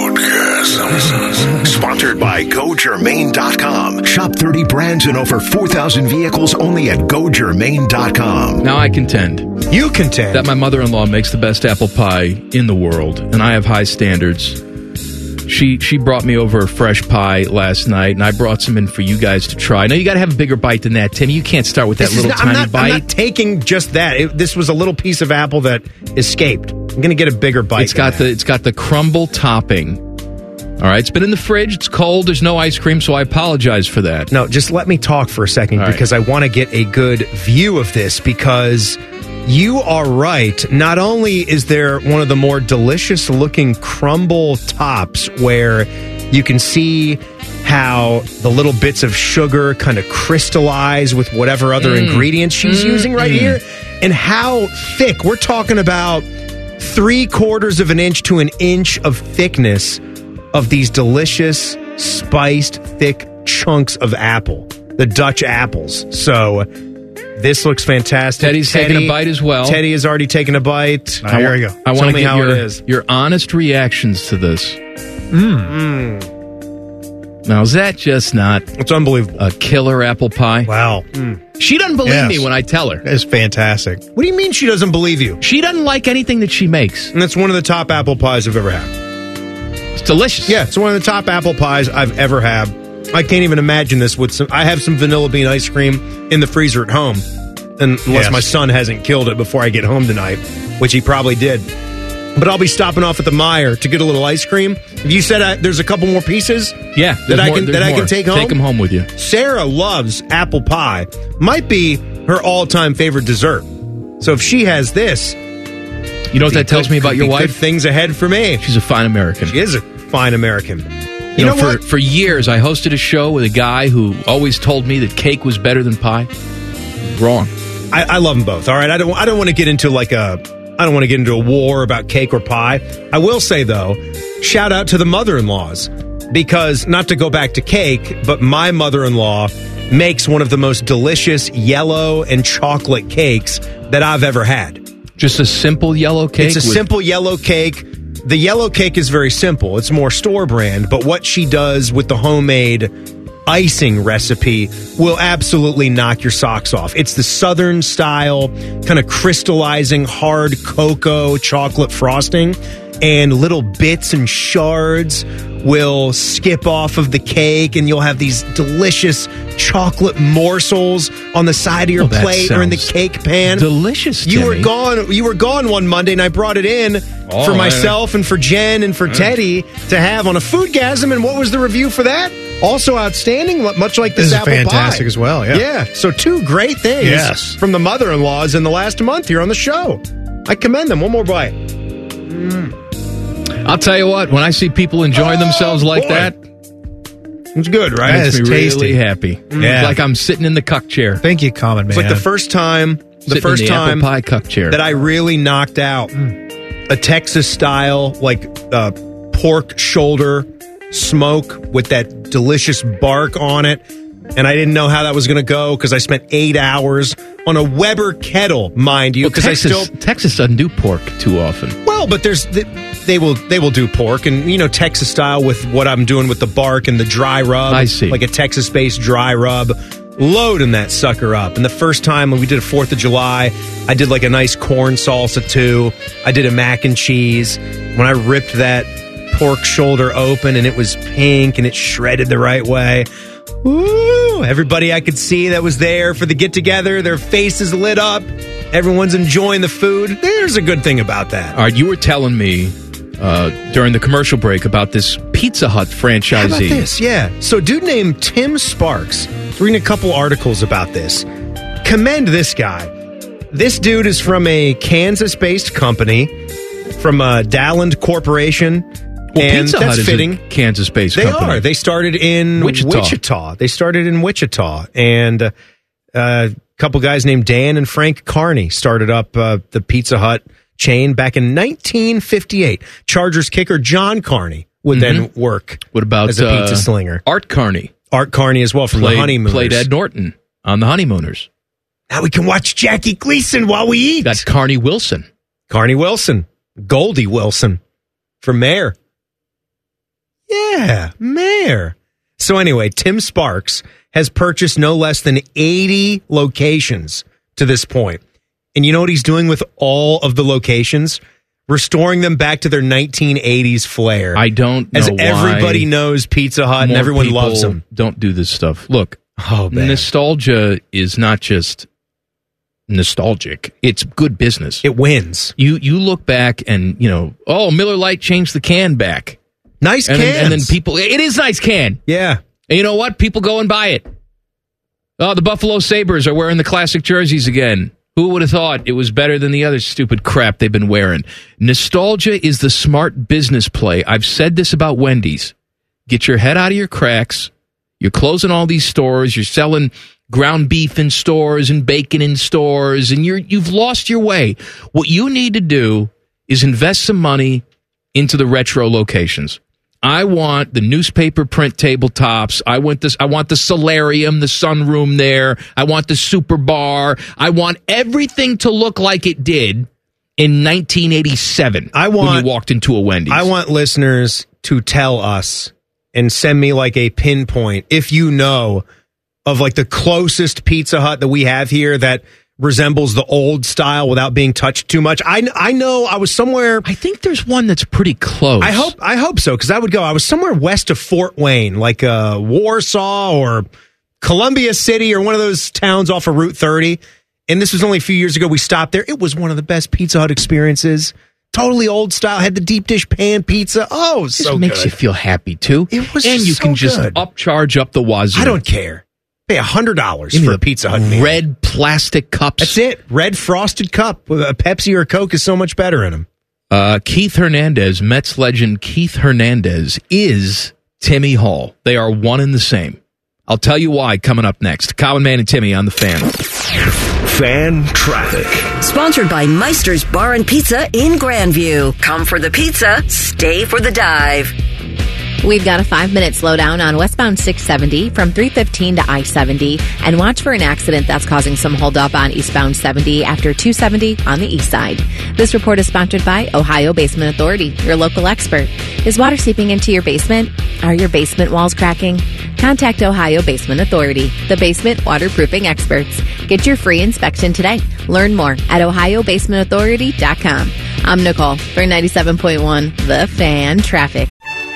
Speaker 3: Foodgasms.
Speaker 11: Sponsored by Go Germain dot com. Shop thirty brands and over four thousand vehicles only at Go Germain dot com.
Speaker 1: Now I contend.
Speaker 6: You contend.
Speaker 1: That my mother-in-law makes the best apple pie in the world, and I have high standards. She she brought me over a fresh pie last night, and I brought some in for you guys to try. Now, you got to have a bigger bite than that, Timmy. You can't start with that
Speaker 6: This
Speaker 1: little
Speaker 6: not,
Speaker 1: tiny
Speaker 6: I'm not,
Speaker 1: bite.
Speaker 6: I'm not taking just that. It, this was a little piece of apple that escaped. I'm going to get a bigger bite.
Speaker 1: It's got the it's got the crumble topping. All right, it's been in the fridge. It's cold. There's no ice cream, so I apologize for that.
Speaker 6: No, just let me talk for a second
Speaker 1: All
Speaker 6: because
Speaker 1: right.
Speaker 6: I want to get a good view of this because you are right. Not only is there one of the more delicious looking crumble tops where you can see how the little bits of sugar kind of crystallize with whatever other
Speaker 1: Mm.
Speaker 6: ingredients she's
Speaker 1: Mm,
Speaker 6: using right
Speaker 1: mm.
Speaker 6: here, and how thick. We're talking about three quarters of an inch to an inch of thickness of these delicious, spiced, thick chunks of apple, the Dutch apples. So this looks fantastic.
Speaker 1: Teddy's taking a bite as well.
Speaker 6: Teddy has already taken a bite.
Speaker 9: Oh, here we go.
Speaker 1: I want
Speaker 6: Tell
Speaker 1: to
Speaker 6: me
Speaker 1: get
Speaker 6: how
Speaker 1: your,
Speaker 6: it is.
Speaker 1: your honest reactions to this.
Speaker 6: Mm.
Speaker 1: Now, is that just not
Speaker 6: It's unbelievable.
Speaker 1: a killer apple pie?
Speaker 9: Wow.
Speaker 1: She doesn't believe
Speaker 9: Yes.
Speaker 1: me when I tell her.
Speaker 9: It's fantastic.
Speaker 6: What do you mean she doesn't believe you?
Speaker 1: She doesn't like anything that she makes.
Speaker 6: And that's one of the top apple pies I've ever had.
Speaker 1: It's delicious.
Speaker 6: Yeah, it's one of the top apple pies I've ever had. I can't even imagine this with some. I have some vanilla bean ice cream in the freezer at home, unless
Speaker 9: Yes.
Speaker 6: my son hasn't killed it before I get home tonight, which he probably did. But I'll be stopping off at the Meijer to get a little ice cream. If you said I, there's a couple more pieces,
Speaker 1: Yeah,
Speaker 6: that
Speaker 1: there's
Speaker 6: I
Speaker 1: more-
Speaker 6: can
Speaker 1: there's
Speaker 6: that I
Speaker 1: more.
Speaker 6: can take home.
Speaker 1: Take them home with you.
Speaker 6: Sarah loves apple pie. Might be her all-time favorite dessert. So if she has this,
Speaker 1: You know what that tells me about your
Speaker 6: Good
Speaker 1: wife?
Speaker 6: things ahead for me.
Speaker 1: She's a fine American.
Speaker 6: She is a fine American.
Speaker 1: You,
Speaker 6: You
Speaker 1: know,
Speaker 6: know
Speaker 1: for,
Speaker 6: what?
Speaker 1: for years, I hosted a show with a guy who always told me that cake was better than pie. Wrong.
Speaker 6: I, I love them both. All right, I don't. I don't want to get into like a. I don't want to get into a war about cake or pie. I will say though, shout out to the mother-in-laws because not to go back to cake, but my mother-in-law makes one of the most delicious yellow and chocolate cakes that I've ever had.
Speaker 1: Just a simple yellow cake?
Speaker 6: It's a
Speaker 1: with-
Speaker 6: simple yellow cake. The yellow cake is very simple. It's more store brand, but what she does with the homemade icing recipe will absolutely knock your socks off. It's the Southern style, kind of crystallizing hard cocoa chocolate frosting, and little bits and shards will skip off of the cake, and you'll have these delicious chocolate morsels on the side of your
Speaker 1: Oh, that
Speaker 6: plate or in the
Speaker 1: sounds
Speaker 6: cake pan.
Speaker 1: delicious,
Speaker 6: You were
Speaker 1: Timmy.
Speaker 6: gone. You were gone one Monday, and I brought it in
Speaker 1: Oh,
Speaker 6: for
Speaker 1: I-
Speaker 6: myself and for Jen and for Teddy to have on a Foodgasm. And what was the review for that? Also outstanding, much like this,
Speaker 9: This is
Speaker 6: apple
Speaker 9: fantastic
Speaker 6: pie.
Speaker 9: as well, yeah.
Speaker 6: Yeah. So two great things
Speaker 9: Yes.
Speaker 6: from the mother-in-laws in the last month here on the show. I commend them. One more bite.
Speaker 1: I'll tell you what, when I see people enjoying themselves like
Speaker 6: boy.
Speaker 1: that,
Speaker 6: It's good, right?
Speaker 9: That
Speaker 1: makes
Speaker 9: is
Speaker 1: me
Speaker 9: tasty.
Speaker 1: really happy.
Speaker 9: Yeah.
Speaker 1: It's like I'm sitting in the cuck chair.
Speaker 9: Thank you, Common Man.
Speaker 6: It's like the first time, the
Speaker 1: Sitting
Speaker 6: first
Speaker 1: in the
Speaker 6: time
Speaker 1: apple pie cuck chair.
Speaker 6: that I really knocked out a Texas style, like uh, pork shoulder smoke with that delicious bark on it. And I didn't know how that was going to go because I spent eight hours on a Weber kettle, mind you.
Speaker 1: Well,
Speaker 6: Because I
Speaker 1: Texas,
Speaker 6: still
Speaker 1: Texas doesn't do pork too often.
Speaker 6: well, but there's they, they will they will do pork and you know Texas style with what I'm doing with the bark and the dry rub.
Speaker 1: I see.
Speaker 6: Like a Texas based dry rub. Loading that sucker up. And the first time when we did a Fourth of July, I did like a nice corn salsa too. I did a mac and cheese. When I ripped that pork shoulder open and it was pink and it shredded the right way. Ooh, Everybody I could see that was there for the get-together, their faces lit up. Everyone's enjoying the food. There's a good thing about that.
Speaker 1: All right, you were telling me uh, during the commercial break about this Pizza Hut franchisee.
Speaker 6: How about this? Yeah. So, dude named Tim Sparks. Reading a couple articles about this. Commend this guy. This dude is from a Kansas-based company, from uh, Dalland Corporation.
Speaker 1: Well,
Speaker 6: and
Speaker 1: Pizza
Speaker 6: that's
Speaker 1: Hut
Speaker 6: fitting.
Speaker 1: is a Kansas-based
Speaker 6: they
Speaker 1: company.
Speaker 6: They are. They started in
Speaker 1: Wichita.
Speaker 6: Wichita. They started in Wichita. And uh, a couple guys named Dan and Frank Carney started up uh, the Pizza Hut chain back in nineteen fifty-eight. Chargers kicker John Carney would
Speaker 1: Mm-hmm.
Speaker 6: then work
Speaker 1: What about
Speaker 6: as a pizza
Speaker 1: uh,
Speaker 6: slinger.
Speaker 1: Art Carney?
Speaker 6: Art Carney as well from
Speaker 1: played,
Speaker 6: the Honeymooners.
Speaker 1: Played Ed Norton on the Honeymooners.
Speaker 6: Now we can watch Jackie Gleason while we eat.
Speaker 1: Got Carney Wilson.
Speaker 6: Carney Wilson. Goldie Wilson for mayor. Yeah, mayor. So anyway, Tim Sparks has purchased no less than eighty locations to this point. And you know what he's doing with all of the locations? Restoring them back to their nineteen eighties flair.
Speaker 1: I don't know
Speaker 6: As
Speaker 1: why
Speaker 6: everybody knows Pizza Hut and
Speaker 1: more
Speaker 6: everyone
Speaker 1: people
Speaker 6: loves them.
Speaker 1: Don't do this stuff. Look,
Speaker 6: oh, man.
Speaker 1: nostalgia is not just nostalgic. It's good business.
Speaker 6: It wins.
Speaker 1: You you look back and, you know, oh, Miller Lite changed the can back.
Speaker 6: Nice
Speaker 1: and
Speaker 6: cans.
Speaker 1: then, and then people, it is nice can.
Speaker 6: Yeah.
Speaker 1: And you know what? People go and buy it. Oh, the Buffalo Sabres are wearing the classic jerseys again. Who would have thought it was better than the other stupid crap they've been wearing? Nostalgia is the smart business play. I've said this about Wendy's. Get your head out of your cracks. You're closing all these stores. You're selling ground beef in stores and bacon in stores, and you're, you've lost your way. What you need to do is invest some money into the retro locations. I want the newspaper print tabletops. I want this. I want the solarium, the sunroom there. I want the super bar. I want everything to look like it did in nineteen eighty-seven.
Speaker 6: I want,
Speaker 1: when you walked into a Wendy's.
Speaker 6: I want listeners to tell us and send me like a pinpoint, if you know, of like the closest Pizza Hut that we have here that resembles the old style without being touched too much. I, I know I was somewhere.
Speaker 1: I think there's one that's pretty close.
Speaker 6: I hope I hope so, because I would go. I was somewhere west of Fort Wayne, like uh, Warsaw or Columbia City or one of those towns off of Route thirty. And this was only a few years ago. We stopped there. It was one of the best Pizza Hut experiences. Totally old style. Had the deep dish pan pizza. Oh,
Speaker 1: This
Speaker 6: so
Speaker 1: makes
Speaker 6: good.
Speaker 1: you feel happy too.
Speaker 6: It was
Speaker 1: and you
Speaker 6: so
Speaker 1: can just
Speaker 6: good.
Speaker 1: upcharge up the wazoo.
Speaker 6: I don't care. Pay one hundred dollars
Speaker 1: Give me
Speaker 6: for
Speaker 1: the
Speaker 6: a Pizza Hut meal.
Speaker 1: red plastic cups.
Speaker 6: That's it. Red frosted cup with a Pepsi or a Coke is so much better in them.
Speaker 1: Uh, Keith Hernandez, Mets legend Keith Hernandez, is Timmy Hall. They are one and the same. I'll tell you why coming up next. Common Man and Timmy on the Fan.
Speaker 11: Fan traffic.
Speaker 12: Sponsored by Meister's Bar and Pizza in Grandview. Come for the pizza, stay for the dive.
Speaker 13: We've got a five-minute slowdown on westbound six seventy from three fifteen to I seventy, and watch for an accident that's causing some holdup on eastbound seventy after two seventy on the east side. This report is sponsored by Ohio Basement Authority, your local expert. Is water seeping into your basement? Are your basement walls cracking? Contact Ohio Basement Authority, the basement waterproofing experts. Get your free inspection today. Learn more at ohio basement authority dot com. I'm Nicole for ninety-seven point one The Fan Traffic.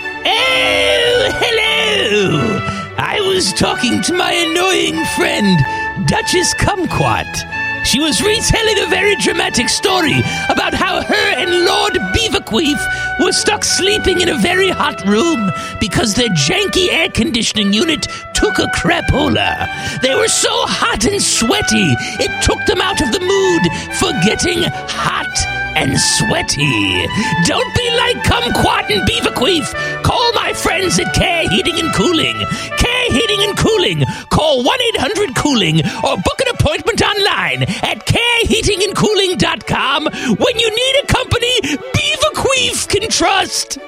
Speaker 21: Oh, hello! I was talking to my annoying friend, Duchess Kumquat. She was retelling a very dramatic story about how her and Lord Beaverqueef were stuck sleeping in a very hot room because their janky air conditioning unit took a crapola. They were so hot and sweaty, it took them out of the mood for getting hot and sweaty. Don't be like Kumquat and Beaverqueef. Call my friends at Care Heating and Cooling. Care Heating and Cooling. Call one eight hundred cooling or book an appointment online at care heating and cooling dot com when you need a company Beaverqueef can trust.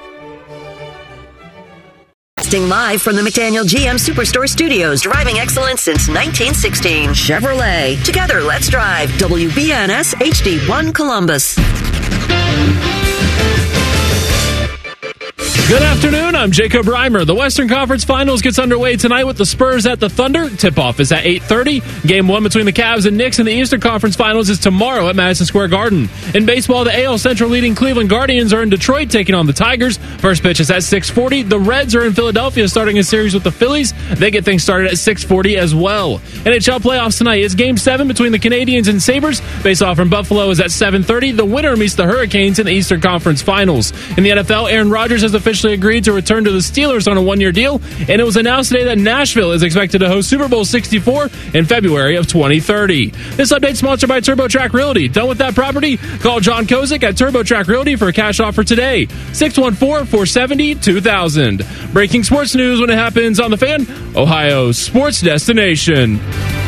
Speaker 12: Broadcasting live from the McDaniel G M Superstore Studios, driving excellence since nineteen sixteen. Chevrolet. Together, let's drive. W B N S H D one Columbus.
Speaker 2: Good afternoon, I'm Jacob Reimer. The Western Conference Finals gets underway tonight with the Spurs at the Thunder. Tip-off is at eight thirty. Game one between the Cavs and Knicks in the Eastern Conference Finals is tomorrow at Madison Square Garden. In baseball, the A L Central leading Cleveland Guardians are in Detroit taking on the Tigers. First pitch is at six forty. The Reds are in Philadelphia starting a series with the Phillies. They get things started at six forty as well. N H L playoffs tonight is Game seven between the Canadiens and Sabres. Face-off from Buffalo is at seven thirty. The winner meets the Hurricanes in the Eastern Conference Finals. In the N F L, Aaron Rodgers has officially agreed to return to the Steelers on a one-year deal, and it was announced today that Nashville is expected to host Super Bowl sixty-four in February of twenty thirty. This update sponsored by TurboTrack Realty. Done with that property? Call John Kozik at TurboTrack Realty for a cash offer today. six one four, four seven zero, two thousand. Breaking sports news when it happens on The Fan, Ohio's sports destination.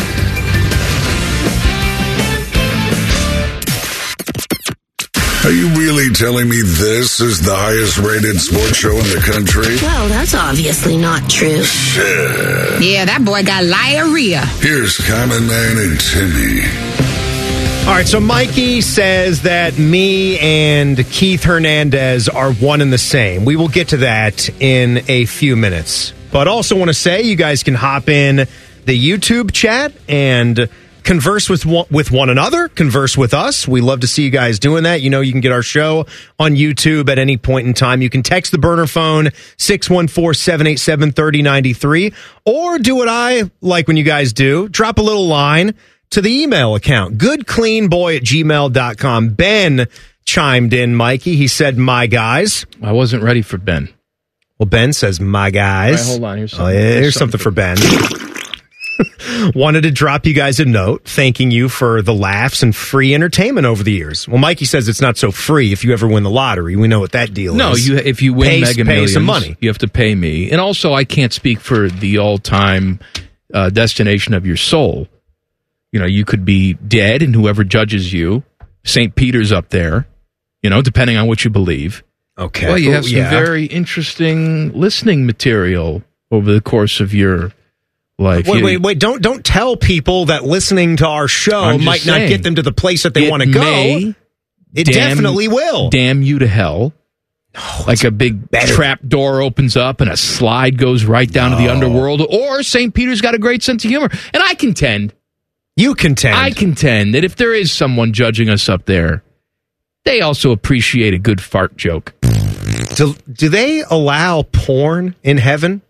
Speaker 3: Are you really telling me this is the highest rated sports show in the country?
Speaker 4: Well, that's obviously not true.
Speaker 3: Shit.
Speaker 4: Yeah, that boy got diarrhea.
Speaker 3: Here's Common Man and Timmy.
Speaker 6: All right, so Mikey says that me and Keith Hernandez are one and the same. We will get to that in a few minutes. But also want to say you guys can hop in the YouTube chat and converse with one, with one another, converse with us. We love to see you guys doing that. You know, you can get our show on YouTube at any point in time. You can text the burner phone, six one four, seven eight seven, three oh nine three, or do what I like when you guys do, drop a little line to the email account, goodcleanboy at gmail dot com. Ben chimed in, Mikey. He said, my guys.
Speaker 1: I wasn't ready for Ben.
Speaker 6: Well, Ben says, my guys.
Speaker 1: All right, hold on. Here's something,
Speaker 6: oh, yeah,
Speaker 1: here's
Speaker 6: here's something, something for Ben. Wanted to drop you guys a note thanking you for the laughs and free entertainment over the years. Well, Mikey says it's not so free if you ever win the lottery. We know what that deal
Speaker 1: no,
Speaker 6: is.
Speaker 1: No, you, if you win
Speaker 6: pay,
Speaker 1: Mega
Speaker 6: pay
Speaker 1: Millions,
Speaker 6: some money.
Speaker 1: You have to pay me. And also, I can't speak for the all-time uh, destination of your soul. You know, you could be dead, and whoever judges you, Saint Peter's up there, you know, depending on what you believe.
Speaker 6: Okay.
Speaker 1: Well, you have
Speaker 6: Ooh,
Speaker 1: some
Speaker 6: yeah.
Speaker 1: very interesting listening material over the course of your life.
Speaker 6: Wait,
Speaker 1: you,
Speaker 6: wait, wait. Don't, don't tell people that listening to our show might
Speaker 1: saying,
Speaker 6: not get them to the place that they want to go.
Speaker 1: May,
Speaker 6: it
Speaker 1: damn,
Speaker 6: definitely will.
Speaker 1: Damn you to hell. No, like a big
Speaker 6: better.
Speaker 1: trap door opens up and a slide goes right down
Speaker 6: no.
Speaker 1: to the underworld. Or Saint Peter's got a great sense of humor. And I contend...
Speaker 6: You contend.
Speaker 1: I contend that if there is someone judging us up there, they also appreciate a good fart joke.
Speaker 6: Do, do they allow porn in heaven?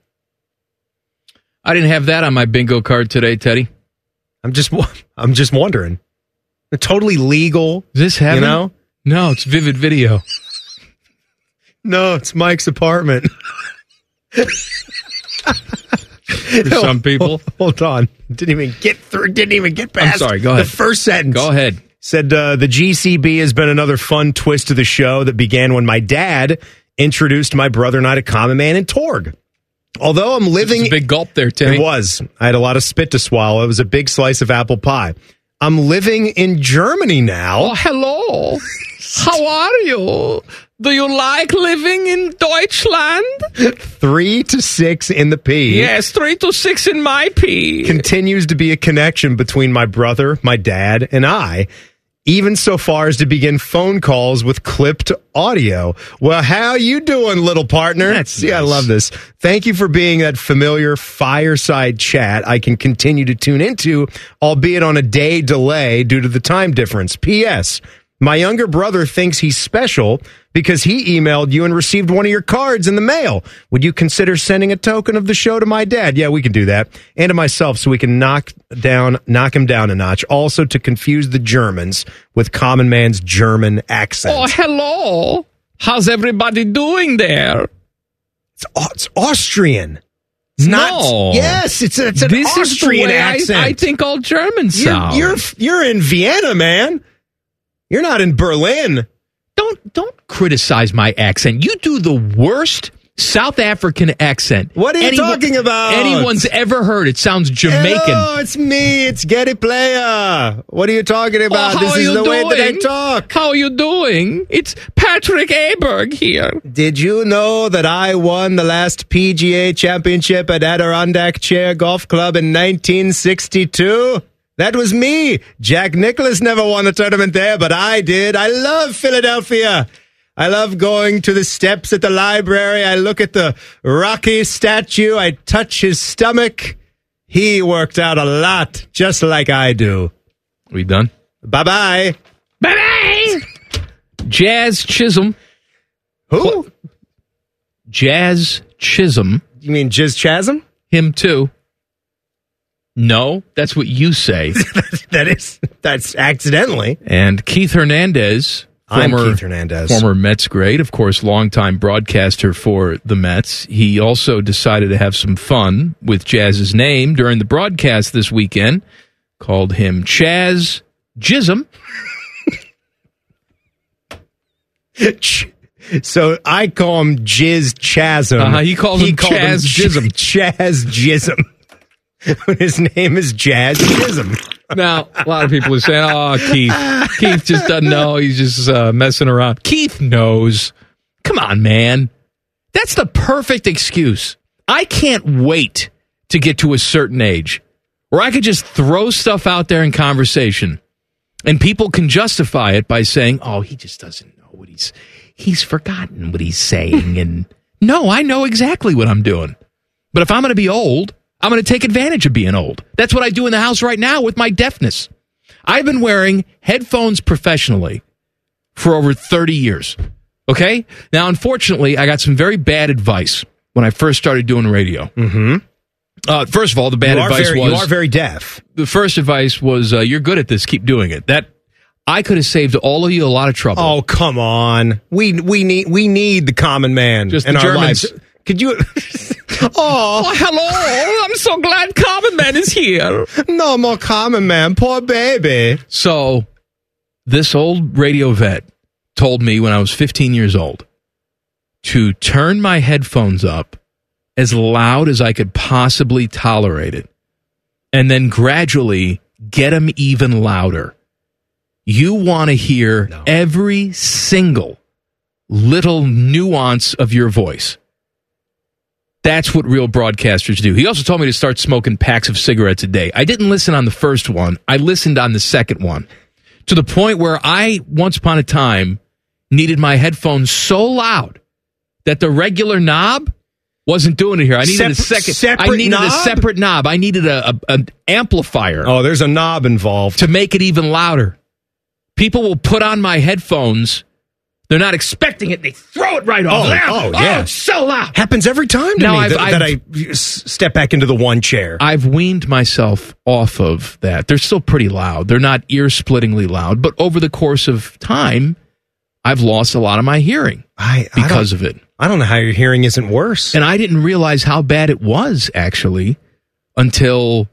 Speaker 1: I didn't have that on my bingo card today, Teddy.
Speaker 6: I'm just I'm just wondering. They're totally legal.
Speaker 1: Is this heaven?
Speaker 6: You know?
Speaker 1: No, it's Vivid Video.
Speaker 6: No, it's Mike's apartment.
Speaker 1: For some people.
Speaker 6: Hold on. Didn't even get through. Didn't even get past
Speaker 1: I'm sorry, go ahead.
Speaker 6: the first sentence.
Speaker 1: Go ahead.
Speaker 6: Said uh, the G C B has been another fun twist to the show that began when my dad introduced my brother and I to Common Man and Torg. Although I'm living...
Speaker 1: It was a big gulp there, Timmy.
Speaker 6: It was. I had a lot of spit to swallow. It was a big slice of apple pie. I'm living in Germany now.
Speaker 1: Oh, hello. How are you? Do you like living in Deutschland?
Speaker 6: Three to six in the P.
Speaker 1: Yes, three to six in my P.
Speaker 6: Continues to be a connection between my brother, my dad, and I, even so far as to begin phone calls with clipped audio. Well, how you doing, little partner?
Speaker 1: That's
Speaker 6: See,
Speaker 1: nice.
Speaker 6: I love this. Thank you for being that familiar fireside chat I can continue to tune into, albeit on a day delay due to the time difference. P S. My younger brother thinks he's special because he emailed you and received one of your cards in the mail. Would you consider sending a token of the show to my dad? Yeah, we can do that. And to myself so we can knock down, knock him down a notch. Also to confuse the Germans with Common Man's German accent.
Speaker 1: Oh, hello. How's everybody doing there?
Speaker 6: It's, it's Austrian. It's
Speaker 1: no.
Speaker 6: Not, yes, it's, a, it's an
Speaker 1: this
Speaker 6: Austrian
Speaker 1: is the way
Speaker 6: accent.
Speaker 1: I, I think all Germans sound.
Speaker 6: You're, you're, you're in Vienna, man. You're not in Berlin.
Speaker 1: Don't don't criticize my accent. You do the worst South African accent.
Speaker 6: What are you
Speaker 1: anyone,
Speaker 6: talking about?
Speaker 1: Anyone's ever heard. It sounds Jamaican.
Speaker 6: Oh, it's me. It's Gary Player. What are you talking about?
Speaker 1: Oh,
Speaker 6: this is the
Speaker 1: doing?
Speaker 6: way that I talk.
Speaker 1: How are you doing? It's Patrick Aberg here.
Speaker 6: Did you know that I won the last P G A championship at Adirondack Chair Golf Club in nineteen sixty-two? That was me. Jack Nicklaus never won a tournament there, but I did. I love Philadelphia. I love going to the steps at the library. I look at the Rocky statue. I touch his stomach. He worked out a lot, just like I do.
Speaker 1: We done?
Speaker 6: Bye-bye.
Speaker 16: Bye-bye.
Speaker 1: Jazz Chisholm.
Speaker 6: Who?
Speaker 1: Jazz Chisholm.
Speaker 6: You mean Jizz Chasm?
Speaker 1: Him too. No, that's what you say.
Speaker 6: that is, that's accidentally.
Speaker 1: And Keith Hernandez.
Speaker 6: I'm
Speaker 1: Former,
Speaker 6: Keith Hernandez.
Speaker 1: Former Mets great, of course, longtime broadcaster for the Mets. He also decided to have some fun with Jazz's name during the broadcast this weekend. Called him Chaz Jism.
Speaker 6: So I call him Jizz Chasm.
Speaker 1: Uh-huh, he calls him Chaz Jism.
Speaker 6: Chaz Jism. His name is Jazz Jism.
Speaker 1: Now, a lot of people are saying, oh, Keith. Keith just doesn't know. He's just uh, messing around. Keith knows. Come on, man. That's the perfect excuse. I can't wait to get to a certain age where I could just throw stuff out there in conversation and people can justify it by saying, oh, he just doesn't know what he's, he's forgotten what he's saying. And no, I know exactly what I'm doing. But if I'm going to be old, I'm going to take advantage of being old. That's what I do in the house right now with my deafness. I've been wearing headphones professionally for over thirty years. Okay? Now, unfortunately, I got some very bad advice when I first started doing radio.
Speaker 6: Mm-hmm.
Speaker 1: Uh, first of all, the bad
Speaker 6: you
Speaker 1: advice
Speaker 6: very,
Speaker 1: was...
Speaker 6: You are very deaf.
Speaker 1: The first advice was, uh, you're good at this, keep doing it. That I could have saved all of you a lot of trouble.
Speaker 6: Oh, come on. We we need we need the common man
Speaker 1: Just
Speaker 6: in
Speaker 1: the
Speaker 6: our
Speaker 1: Germans.
Speaker 6: lives. Could you...
Speaker 1: Oh, oh, hello. I'm so glad Common Man is here.
Speaker 6: No more Common Man. Poor baby.
Speaker 1: So, this old radio vet told me when I was fifteen years old to turn my headphones up as loud as I could possibly tolerate it, and then gradually get them even louder. You want to hear no. every single little nuance of your voice. That's what real broadcasters do. He also told me to start smoking packs of cigarettes a day. I didn't listen on the first one. I listened on the second one. To the point where I, once upon a time, needed my headphones so loud that the regular knob wasn't doing it here. I needed
Speaker 6: Separ-
Speaker 1: a second.
Speaker 6: separate
Speaker 1: I needed
Speaker 6: knob?
Speaker 1: a separate knob. I needed a, a an amplifier.
Speaker 6: Oh, there's a knob involved.
Speaker 1: To make it even louder. People will put on my headphones. They're not expecting it. They throw it right off.
Speaker 6: Oh, oh, yeah.
Speaker 1: Oh, it's so loud.
Speaker 6: Happens every time to
Speaker 1: Now
Speaker 6: me
Speaker 1: I've-
Speaker 6: that,
Speaker 1: I've-
Speaker 6: that I s- step back into the one chair.
Speaker 1: I've weaned myself off of that. They're still pretty loud. They're not ear-splittingly loud, but over the course of time, I've lost a lot of my hearing
Speaker 6: I,
Speaker 1: because
Speaker 6: I
Speaker 1: of it.
Speaker 6: I don't know how your hearing isn't worse.
Speaker 1: And I didn't realize how bad it was, actually, until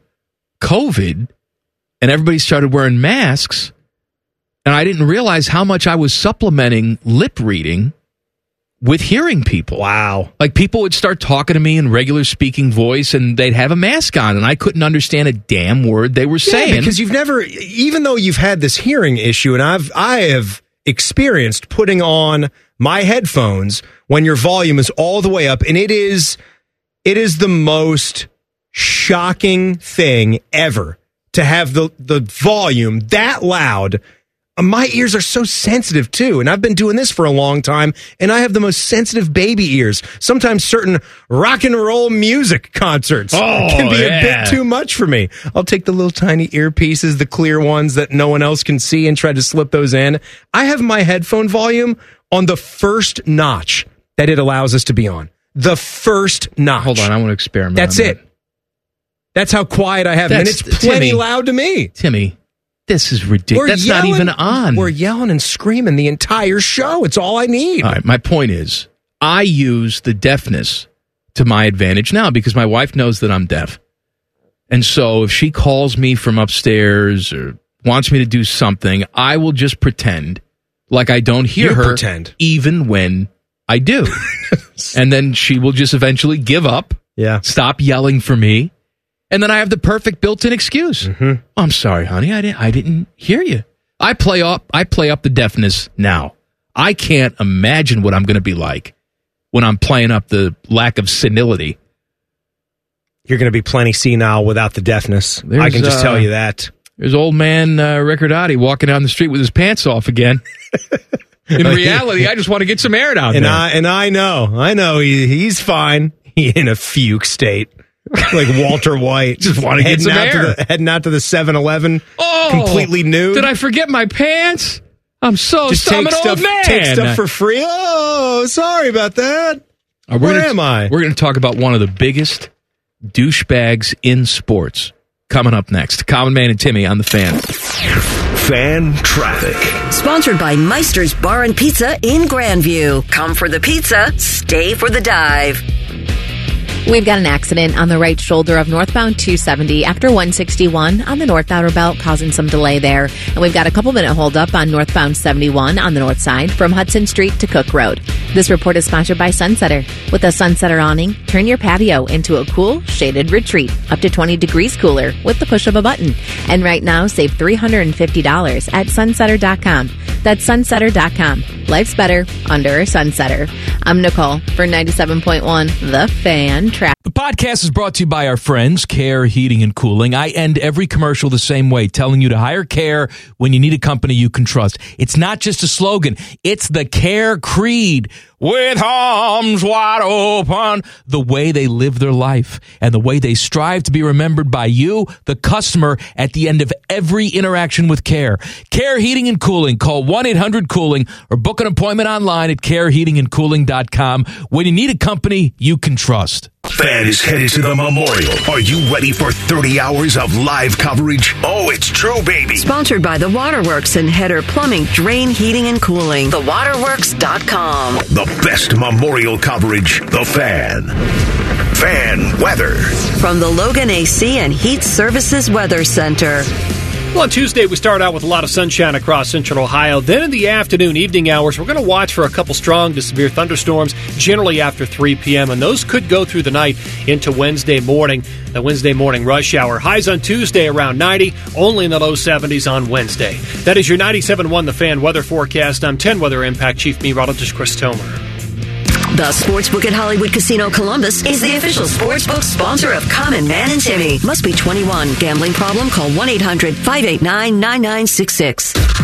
Speaker 1: COVID, and everybody started wearing masks, and I didn't realize how much I was supplementing lip reading with hearing people.
Speaker 6: Wow.
Speaker 1: Like, people would start talking to me in regular speaking voice, and they'd have a mask on, and I couldn't understand a damn word they were
Speaker 6: Yeah,
Speaker 1: saying.
Speaker 6: because you've never, even though you've had this hearing issue, and I've I have experienced putting on my headphones when your volume is all the way up, and it is it is the most shocking thing ever to have the the volume that loud. My ears are so sensitive, too, and I've been doing this for a long time, and I have the most sensitive baby ears. Sometimes certain rock and roll music concerts
Speaker 1: Oh,
Speaker 6: can be
Speaker 1: yeah.
Speaker 6: a bit too much for me. I'll take the little tiny earpieces, the clear ones that no one else can see, and try to slip those in. I have my headphone volume on the first notch that it allows us to be on. The first notch.
Speaker 1: Hold on, I want to experiment.
Speaker 6: That's
Speaker 1: on
Speaker 6: it. That's how quiet I have it, and
Speaker 1: That's-
Speaker 6: it's plenty
Speaker 1: Timmy.
Speaker 6: loud to me.
Speaker 1: Timmy, this is ridiculous.
Speaker 6: We're
Speaker 1: That's not
Speaker 6: yelling-
Speaker 1: even on.
Speaker 6: We're yelling and screaming the entire show. It's all I need.
Speaker 1: All right, my point is, I use the deafness to my advantage now because my wife knows that I'm deaf. And so if she calls me from upstairs or wants me to do something, I will just pretend like I don't hear
Speaker 6: You
Speaker 1: her,
Speaker 6: pretend.
Speaker 1: even when I do. And then she will just eventually give up,
Speaker 6: yeah,
Speaker 1: stop yelling for me, and then I have the perfect built-in excuse.
Speaker 6: Mm-hmm.
Speaker 1: Oh, I'm sorry, honey, I didn't, I didn't hear you. I play up, I play up the deafness now. I can't imagine what I'm going to be like when I'm playing up the lack of senility.
Speaker 6: You're going to be plenty senile without the deafness. I
Speaker 1: There's,
Speaker 6: can just
Speaker 1: uh,
Speaker 6: tell you that.
Speaker 1: There's old man uh, Riccardotti walking down the street with his pants off again. In reality, I just want to get some air down
Speaker 6: and
Speaker 1: there.
Speaker 6: I, and I know, I know he, he's fine. He in a fugue state. Like Walter White.
Speaker 1: Just want to get some
Speaker 6: out
Speaker 1: air.
Speaker 6: To the, heading out to the seven eleven
Speaker 1: Oh,
Speaker 6: completely nude.
Speaker 1: Did I forget my pants? I'm so
Speaker 6: Just
Speaker 1: sorry. I'm
Speaker 6: take
Speaker 1: an
Speaker 6: stuff,
Speaker 1: old man.
Speaker 6: take stuff for free. Oh, sorry about that.
Speaker 1: Uh, we're
Speaker 6: Where
Speaker 1: gonna,
Speaker 6: am I?
Speaker 1: We're going to talk about one of the biggest douchebags in sports coming up next. Common Man and Timmy on the Fan.
Speaker 11: Fan traffic.
Speaker 12: Sponsored by Meister's Bar and Pizza in Grandview. Come for the pizza, stay for the dive.
Speaker 13: We've got an accident on the right shoulder of northbound two seventy after one sixty-one on the north outer belt, causing some delay there. And we've got a couple minute holdup on northbound seventy-one on the north side from Hudson Street to Cook Road. This report is sponsored by Sunsetter. With a Sunsetter awning, turn your patio into a cool, shaded retreat, up to twenty degrees cooler with the push of a button. And right now, save three hundred fifty dollars at sunsetter dot com. That's sunsetter dot com. Life's better under a Sunsetter. I'm Nicole for ninety-seven point one The Fan. Tra-
Speaker 1: The podcast is brought to you by our friends, Care Heating and Cooling. I end every commercial the same way, telling you to hire Care when you need a company you can trust. It's not just a slogan. It's the Care creed. With arms wide open, the way they live their life and the way they strive to be remembered by you, the customer, at the end of every interaction with Care. Care Heating and Cooling. Call one eight hundred cooling or book an appointment online at care heating and cooling dot com when you need a company you can trust.
Speaker 11: Fan is headed to the Memorial. Are you ready for thirty hours of live coverage? Oh, it's true, baby.
Speaker 12: Sponsored by The Waterworks and Header Plumbing, Drain, Heating, and Cooling. the waterworks dot com.
Speaker 11: The best Memorial coverage, The Fan. Fan weather.
Speaker 12: From the Logan A C and Heat Services Weather Center.
Speaker 20: Well, on Tuesday, we start out with a lot of sunshine across central Ohio. Then in the afternoon, evening hours, we're going to watch for a couple strong to severe thunderstorms, generally after three p.m., and those could go through the night into Wednesday morning, the Wednesday morning rush hour. Highs on Tuesday around ninety, only in the low seventies on Wednesday. That is your ninety-seven point one The Fan weather forecast. I'm ten Weather Impact Chief Meteorologist Chris Tomer.
Speaker 12: The Sportsbook at Hollywood Casino Columbus is the official sportsbook sponsor of Common Man and Timmy. Must be twenty-one. Gambling problem? Call one eight hundred five eight nine nine nine six six.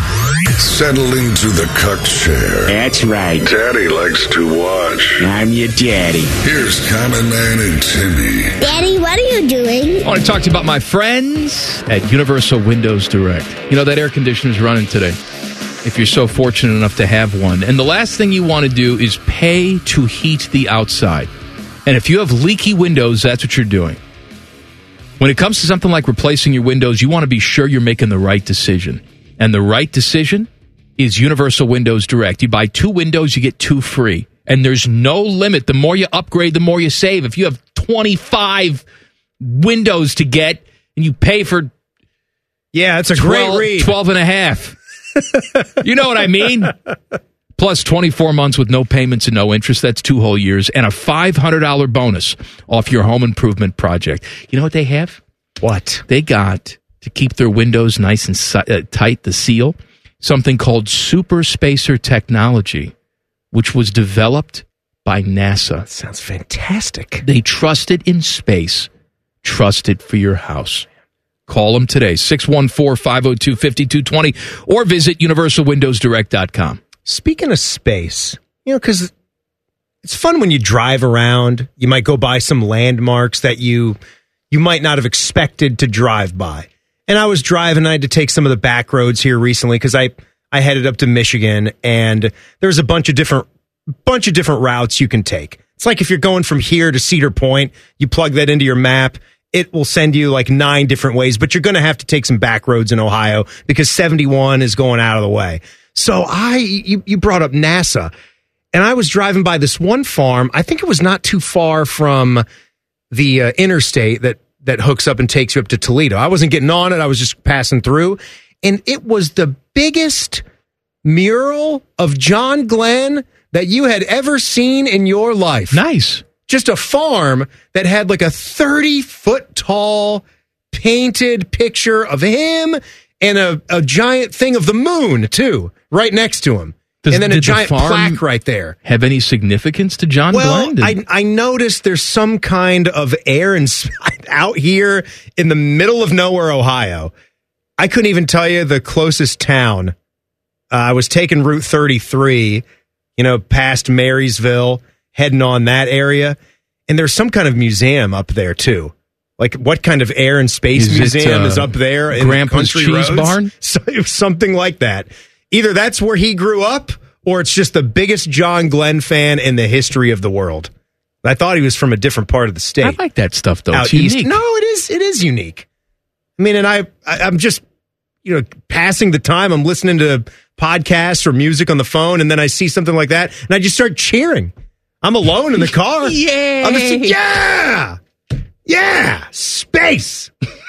Speaker 3: Settle into the cuck chair.
Speaker 5: That's right.
Speaker 3: Daddy likes to watch.
Speaker 5: I'm your daddy.
Speaker 3: Here's Common Man and Timmy.
Speaker 19: Daddy, what are you doing?
Speaker 1: I want to talk to you about my friends at Universal Windows Direct. You know, that air conditioner's running today, if you're so fortunate enough to have one. And the last thing you want to do is pay to heat the outside. And if you have leaky windows, that's what you're doing. When it comes to something like replacing your windows, you want to be sure you're making the right decision. And the right decision is Universal Windows Direct. You buy two windows, you get two free. And there's no limit. The more you upgrade, the more you save. If you have twenty-five windows to get and you pay for
Speaker 6: yeah, it's a
Speaker 1: twelve,
Speaker 6: great read.
Speaker 1: twelve and a half. You know what I mean? Plus twenty-four months with no payments and no interest. That's two whole years. And a five hundred dollars bonus off your home improvement project. You know what they have?
Speaker 6: What?
Speaker 1: They got, to keep their windows nice and si- uh, tight, the seal, something called Super Spacer technology, which was developed by NASA.
Speaker 6: That sounds fantastic.
Speaker 1: They trust it in space. Trust it for your house. Call them today, six one four, five oh two, five two two zero, or visit universal windows direct dot com.
Speaker 6: Speaking of space, you know, because it's fun when you drive around. You might go by some landmarks that you you might not have expected to drive by. And I was driving, I had to take some of the back roads here recently because I, I headed up to Michigan, and there's a bunch of different bunch of different routes you can take. It's like if you're going from here to Cedar Point, you plug that into your map, it will send you like nine different ways, but you're going to have to take some back roads in Ohio because seventy-one is going out of the way. So I, you, you brought up NASA, and I was driving by this one farm. I think it was not too far from the uh, interstate that, that hooks up and takes you up to Toledo. I wasn't getting on it. I was just passing through, and it was the biggest mural of John Glenn that you had ever seen in your life.
Speaker 1: Nice.
Speaker 6: Just a farm that had like a thirty foot tall painted picture of him and a, a giant thing of the moon too, right next to him.
Speaker 1: Does,
Speaker 6: and then a giant
Speaker 1: the
Speaker 6: plaque right there.
Speaker 1: Have any significance to John
Speaker 6: well,
Speaker 1: Glenn?
Speaker 6: I, I noticed there's some kind of air and out here in the middle of nowhere, Ohio. I couldn't even tell you the closest town uh, I was taking Route thirty-three, you know, past Marysville, heading on that area. And there's some kind of museum up there, too. Like, what kind of air and space
Speaker 1: Is it,
Speaker 6: museum
Speaker 1: uh,
Speaker 6: is up there? In
Speaker 1: Grandpa's
Speaker 6: country
Speaker 1: Cheese
Speaker 6: roads?
Speaker 1: Barn?
Speaker 6: So, it was something like that. Either that's where he grew up, or it's just the biggest John Glenn fan in the history of the world. I thought he was from a different part of the state.
Speaker 1: I like that stuff, though.
Speaker 6: Out
Speaker 1: It's
Speaker 6: east.
Speaker 1: unique.
Speaker 6: No, it is. It is unique. I mean, and I, I, I'm just, you know, passing the time. I'm listening to podcasts or music on the phone, and then I see something like that, and I just start cheering. I'm alone in the car.
Speaker 1: Yay!
Speaker 6: I'm just, yeah, yeah, space.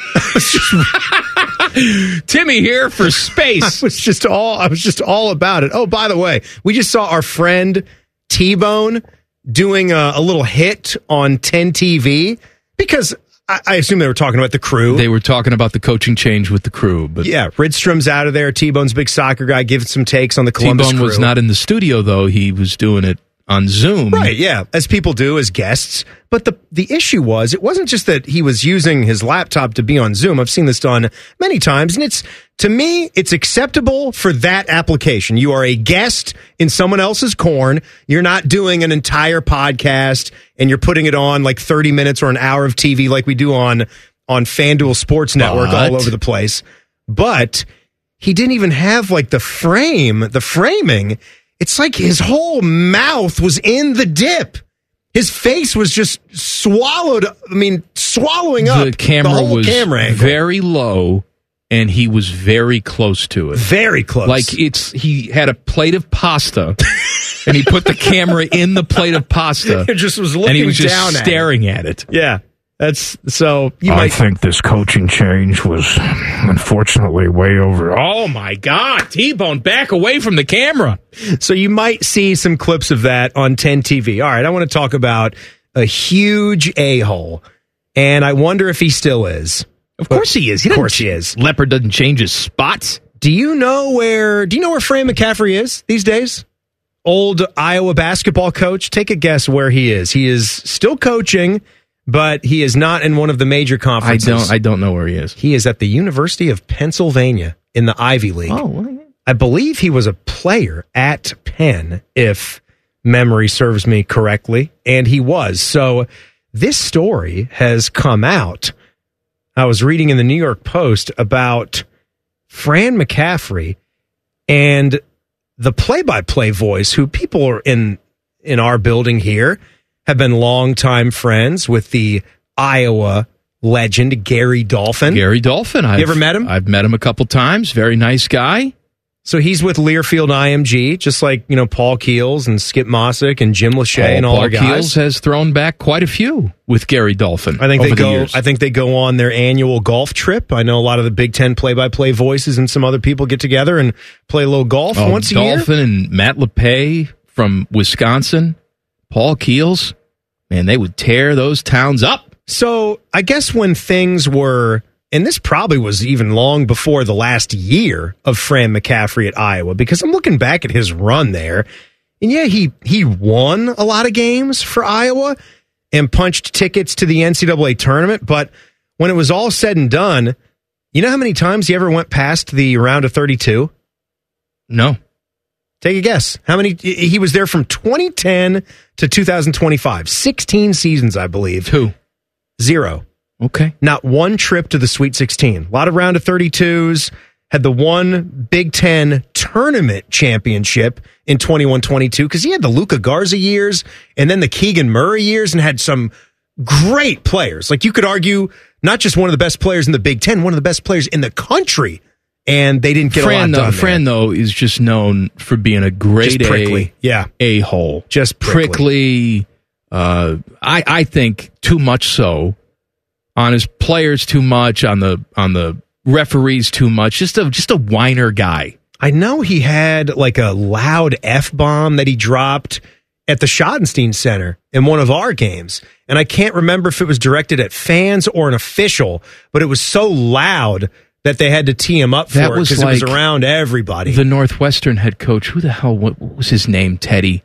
Speaker 1: Timmy here for space.
Speaker 6: I was just all. I was just all about it. Oh, by the way, we just saw our friend T-Bone doing a, a little hit on ten T V because I, I assume they were talking about the Crew.
Speaker 1: They were talking about the coaching change with the Crew, but
Speaker 6: Yeah, Ridstrom's out of there. T-Bone's a big soccer guy, giving some takes on the Columbus
Speaker 1: T-Bone
Speaker 6: Crew.
Speaker 1: was not in the studio, though. He was doing it on Zoom.
Speaker 6: Right, yeah, as people do as guests. But the the issue was, it wasn't just that he was using his laptop to be on Zoom. I've seen this done many times, and it's, to me, it's acceptable for that application. You are a guest in someone else's corn. You're not doing an entire podcast, and you're putting it on like thirty minutes or an hour of T V like we do on, on FanDuel Sports Network
Speaker 1: But-
Speaker 6: all over the place. But he didn't even have like the frame, the framing. It's like his whole mouth was in the dip. His face was just swallowed. I mean, swallowing up
Speaker 1: The camera
Speaker 6: the whole
Speaker 1: was
Speaker 6: camera angle.
Speaker 1: very low, and he was very close to it.
Speaker 6: Very close.
Speaker 1: Like it's he had a plate of pasta, and he put the camera in the plate of pasta.
Speaker 6: It just was
Speaker 1: and he
Speaker 6: looking
Speaker 1: was just
Speaker 6: down at
Speaker 1: staring at it.
Speaker 6: Yeah, that's so. You
Speaker 5: I
Speaker 6: might
Speaker 5: think this coaching change was unfortunately way over.
Speaker 1: Oh my God, T-Bone, back away from the camera.
Speaker 6: So you might see some clips of that on ten T V. All right, I want to talk about a huge a-hole, and I wonder if he still is.
Speaker 1: Of course he is. He
Speaker 6: of
Speaker 1: doesn't-
Speaker 6: course he is.
Speaker 1: Leopard doesn't change his spots.
Speaker 6: Do you know where? Do you know where Fran McCaffrey is these days? Old Iowa basketball coach. Take a guess where he is. He is still coaching, but he is not in one of the major
Speaker 1: I
Speaker 6: conferences.
Speaker 1: don't. I don't know where he is.
Speaker 6: He is at the University of Pennsylvania in the Ivy League.
Speaker 1: Oh, well, yeah.
Speaker 6: I believe he was a player at Penn, if memory serves me correctly, and he was. So this story has come out. I was reading in the New York Post about Fran McCaffrey and the play-by-play voice, who people are in in our building here have been longtime friends with the Iowa legend Gary Dolphin.
Speaker 1: Gary Dolphin. I've,
Speaker 6: You ever met him?
Speaker 1: I've met him a couple times. Very nice guy.
Speaker 6: So he's with Learfield I M G, just like, you know, Paul Keels and Skip Mossick and Jim Lachey
Speaker 1: Paul,
Speaker 6: and all
Speaker 1: Paul
Speaker 6: our guys.
Speaker 1: Keels has thrown back quite a few with Gary Dolphin.
Speaker 6: I think
Speaker 1: over
Speaker 6: they
Speaker 1: the
Speaker 6: go.
Speaker 1: years.
Speaker 6: I think they go on their annual golf trip. I know a lot of the Big Ten play-by-play voices and some other people get together and play a little golf
Speaker 1: Oh,
Speaker 6: once a
Speaker 1: Dolphin
Speaker 6: year.
Speaker 1: and Matt LePay from Wisconsin, Paul Keels, man, they would tear those towns up.
Speaker 6: So I guess when things were, and this probably was even long before the last year of Fran McCaffrey at Iowa, because I'm looking back at his run there, and yeah, he he won a lot of games for Iowa and punched tickets to the N C double A tournament. But when it was all said and done, you know how many times he ever went past the round of thirty-two?
Speaker 1: No.
Speaker 6: Take a guess. How many? He was there from twenty ten to two thousand twenty-five. sixteen seasons, I believe.
Speaker 1: Two.
Speaker 6: Zero.
Speaker 1: Okay.
Speaker 6: Not one trip to the Sweet sixteen. A lot of round of thirty-twos. Had the one Big Ten tournament championship in twenty-one twenty-two because he had the Luka Garza years and then the Keegan Murray years and had some great players. Like you could argue, not just one of the best players in the Big Ten, one of the best players in the country. And they didn't get
Speaker 1: Fran,
Speaker 6: a lot done.
Speaker 1: though, Fran, though, is just known for being a great
Speaker 6: Just prickly.
Speaker 1: A,
Speaker 6: Yeah.
Speaker 1: a-hole.
Speaker 6: Just prickly.
Speaker 1: prickly. Uh, I, I think too much so. On his players too much, on the on the referees too much. Just a just a whiner guy.
Speaker 6: I know he had like a loud F-bomb that he dropped at the Schottenstein Center in one of our games. And I can't remember if it was directed at fans or an official, but it was so loud that they had to tee him up for
Speaker 1: That
Speaker 6: it
Speaker 1: was
Speaker 6: because it was
Speaker 1: like
Speaker 6: around everybody.
Speaker 1: The Northwestern head coach, who the hell, what, what was his name? Teddy.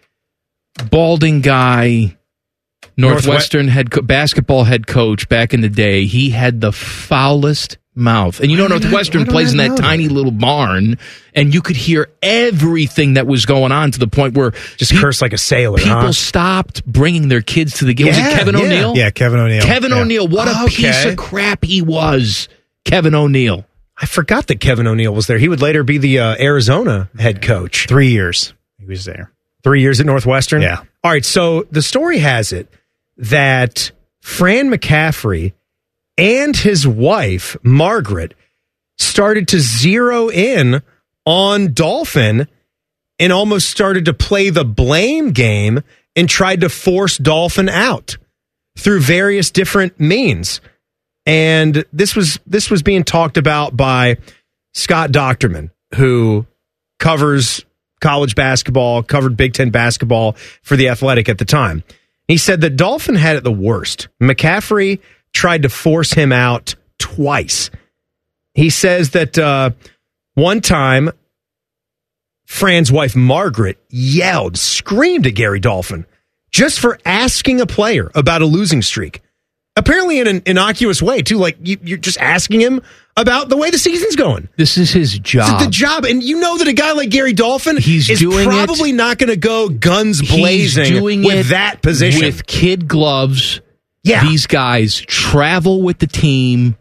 Speaker 1: Balding guy, Northwestern head co- basketball head coach back in the day. He had the foulest mouth. And you know, Northwestern plays in that tiny little barn, and you could hear everything that was going on to the point where
Speaker 6: just pe- curse like a sailor.
Speaker 1: People
Speaker 6: huh?
Speaker 1: stopped bringing their kids to the game.
Speaker 6: Yeah,
Speaker 1: was it Kevin
Speaker 6: yeah.
Speaker 1: O'Neill?
Speaker 9: Yeah, Kevin O'Neill.
Speaker 1: Kevin
Speaker 9: yeah.
Speaker 1: O'Neill. What a
Speaker 6: Okay.
Speaker 1: piece of crap he was. Kevin O'Neill.
Speaker 6: I forgot that Kevin O'Neill was there. He would later be the uh, Arizona head coach.
Speaker 9: Three years he was there.
Speaker 6: Three years at Northwestern?
Speaker 9: Yeah.
Speaker 6: All right, so the story has it that Fran McCaffrey and his wife, Margaret, started to zero in on Dolphin and almost started to play the blame game and tried to force Dolphin out through various different means. And this was this was being talked about by Scott Docterman, who covers college basketball, covered Big Ten basketball for The Athletic at the time. He said that Dolphin had it the worst. McCaffrey tried to force him out twice. He says that uh, one time, Fran's wife, Margaret, yelled, screamed at Gary Dolphin just for asking a player about a losing streak. Apparently in an innocuous way, too. Like, you, you're just asking him about the way the season's going.
Speaker 1: This is his job.
Speaker 6: It's the job. And you know that a guy like Gary Dolphin
Speaker 1: He's
Speaker 6: is
Speaker 1: doing
Speaker 6: probably
Speaker 1: it.
Speaker 6: not going to go guns blazing
Speaker 1: He's doing
Speaker 6: with
Speaker 1: it
Speaker 6: that position.
Speaker 1: with kid gloves.
Speaker 6: Yeah.
Speaker 1: These guys travel with the team.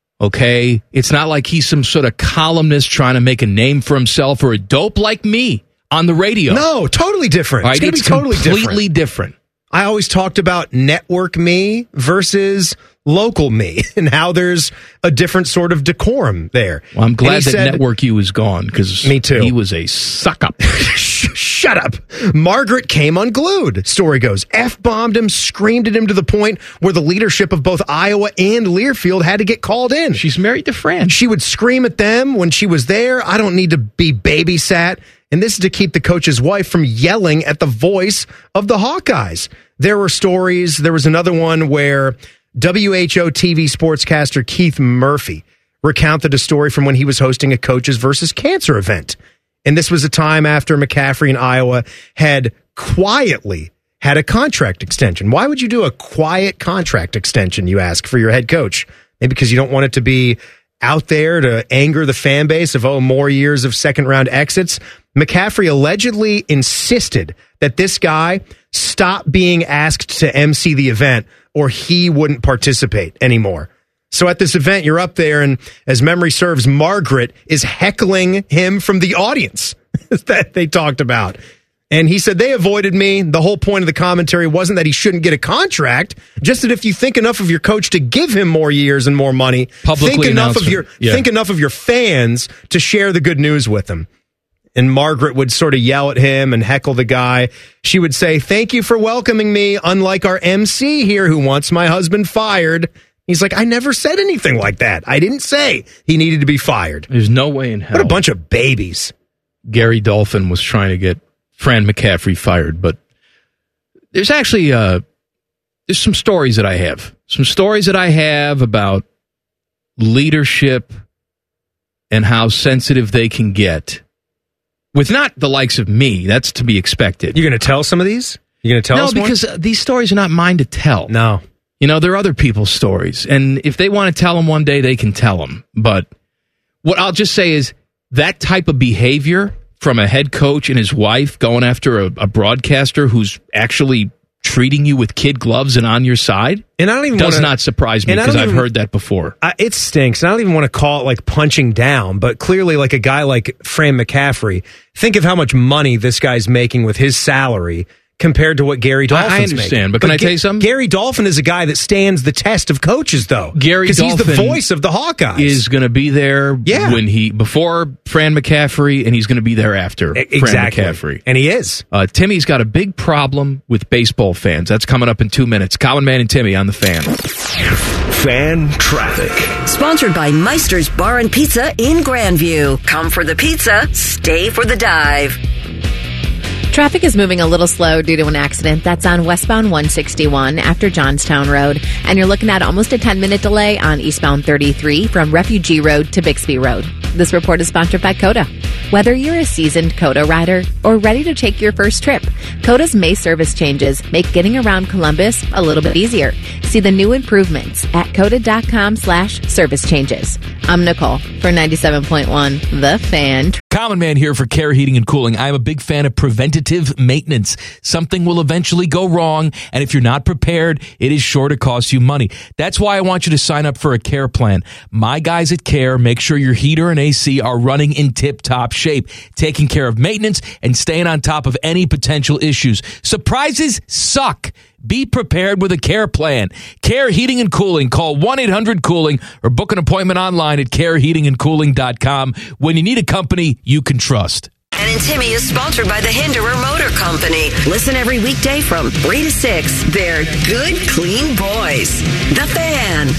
Speaker 1: Okay, it's not like he's some sort of columnist trying to make a name for himself or a dope like me on the radio.
Speaker 6: No, totally different.
Speaker 1: All right,
Speaker 6: it's going to
Speaker 1: it's
Speaker 6: be totally
Speaker 1: completely
Speaker 6: different.
Speaker 1: different.
Speaker 6: I always talked about network me versus local me and how there's a different sort of decorum there.
Speaker 1: Well, I'm glad
Speaker 6: And he
Speaker 1: that
Speaker 6: said-
Speaker 1: Network U is gone because
Speaker 6: Me too.
Speaker 1: he was a suck up.
Speaker 6: Shut up. Margaret came unglued, story goes. F-bombed him, screamed at him to the point where the leadership of both Iowa and Learfield had to get called in.
Speaker 1: She's married to Fran.
Speaker 6: She would scream at them when she was there. I don't need to be babysat. And this is to keep the coach's wife from yelling at the voice of the Hawkeyes. There were stories. There was another one where W H O T V sportscaster Keith Murphy recounted a story from when he was hosting a Coaches versus Cancer event. And this was a time after McCaffrey in Iowa had quietly had a contract extension. Why would you do a quiet contract extension, you ask, for your head coach? Maybe because you don't want it to be out there to anger the fan base of, oh, more years of second round exits. McCaffrey allegedly insisted that this guy stop being asked to M C the event or he wouldn't participate anymore. So at this event, you're up there, and as memory serves, Margaret is heckling him from the audience that they talked about. And he said, they avoided me. The whole point of the commentary wasn't that he shouldn't get a contract, just that if you think enough of your coach to give him more years and more money,
Speaker 1: Publicly
Speaker 6: think enough of
Speaker 1: announced
Speaker 6: your
Speaker 1: it. Yeah.
Speaker 6: think enough of your fans to share the good news with him. And Margaret would sort of yell at him and heckle the guy. She would say, thank you for welcoming me, unlike our M C here who wants my husband fired. He's like, I never said anything like that. I didn't say he needed to be fired.
Speaker 1: There's no way in hell.
Speaker 6: What a bunch of babies.
Speaker 1: Gary Dolphin was trying to get Fran McCaffrey fired, but there's actually uh, there's some stories that I have. Some stories that I have about leadership and how sensitive they can get with not the likes of me. That's to be expected.
Speaker 6: You're going to tell some of these? You're going to tell
Speaker 1: no,
Speaker 6: us more?
Speaker 1: because uh, these stories are not mine to tell.
Speaker 6: No.
Speaker 1: You know, they're other people's stories. And if they want to tell them one day, they can tell them. But what I'll just say is that type of behavior from a head coach and his wife going after a, a broadcaster who's actually treating you with kid gloves and on your side
Speaker 6: and I don't even
Speaker 1: does
Speaker 6: wanna,
Speaker 1: not surprise me
Speaker 6: and I
Speaker 1: because
Speaker 6: don't
Speaker 1: I've
Speaker 6: even-
Speaker 1: heard that before.
Speaker 6: I, it stinks. And I don't even want to call it like punching down, but clearly like a guy like Fran McCaffrey, think of how much money this guy's making with his salary compared to what Gary Dolphin's
Speaker 1: I understand,
Speaker 6: making.
Speaker 1: but can I
Speaker 6: Ga-
Speaker 1: tell you something?
Speaker 6: Gary Dolphin is a guy that stands the test of coaches, though.
Speaker 1: Gary
Speaker 6: Because he's the
Speaker 1: Dolphin
Speaker 6: voice of the Hawkeyes.
Speaker 1: is going to be there
Speaker 6: Yeah.
Speaker 1: when he before Fran McCaffrey, and he's going to be there after
Speaker 6: E- exactly.
Speaker 1: Fran McCaffrey.
Speaker 6: And he is.
Speaker 1: Uh, Timmy's got a big problem with baseball fans. That's coming up in two minutes. Colin Man and Timmy on the Fan.
Speaker 11: Fan traffic.
Speaker 12: Sponsored by Meister's Bar and Pizza in Grandview. Come for the pizza, stay for the dive.
Speaker 13: Traffic is moving a little slow due to an accident that's on westbound one sixty-one after Johnstown Road. And you're looking at almost a ten-minute delay on eastbound thirty-three from Refugee Road to Bixby Road. This report is sponsored by Coda. Whether you're a seasoned COTA rider or ready to take your first trip, COTA's May service changes make getting around Columbus a little bit easier. See the new improvements at COTA.com slash service changes. I'm Nicole for ninety-seven point one The Fan.
Speaker 1: Common Man here for Care Heating and Cooling. I'm a big fan of preventative maintenance. Something will eventually go wrong, and if you're not prepared, it is sure to cost you money. That's why I want you to sign up for a Care plan. My guys at Care make sure your heater and A C are running in tip-top shape, taking care of maintenance and staying on top of any potential issues. Surprises suck. Be prepared with a Care plan. Care Heating and Cooling. Call one eight hundred cooling or book an appointment online at care heating and cooling dot com when you need a company you can trust.
Speaker 12: Matt and Timmy is sponsored by the Hinderer Motor Company. Listen every weekday from three to six. They're good, clean boys. The Fan.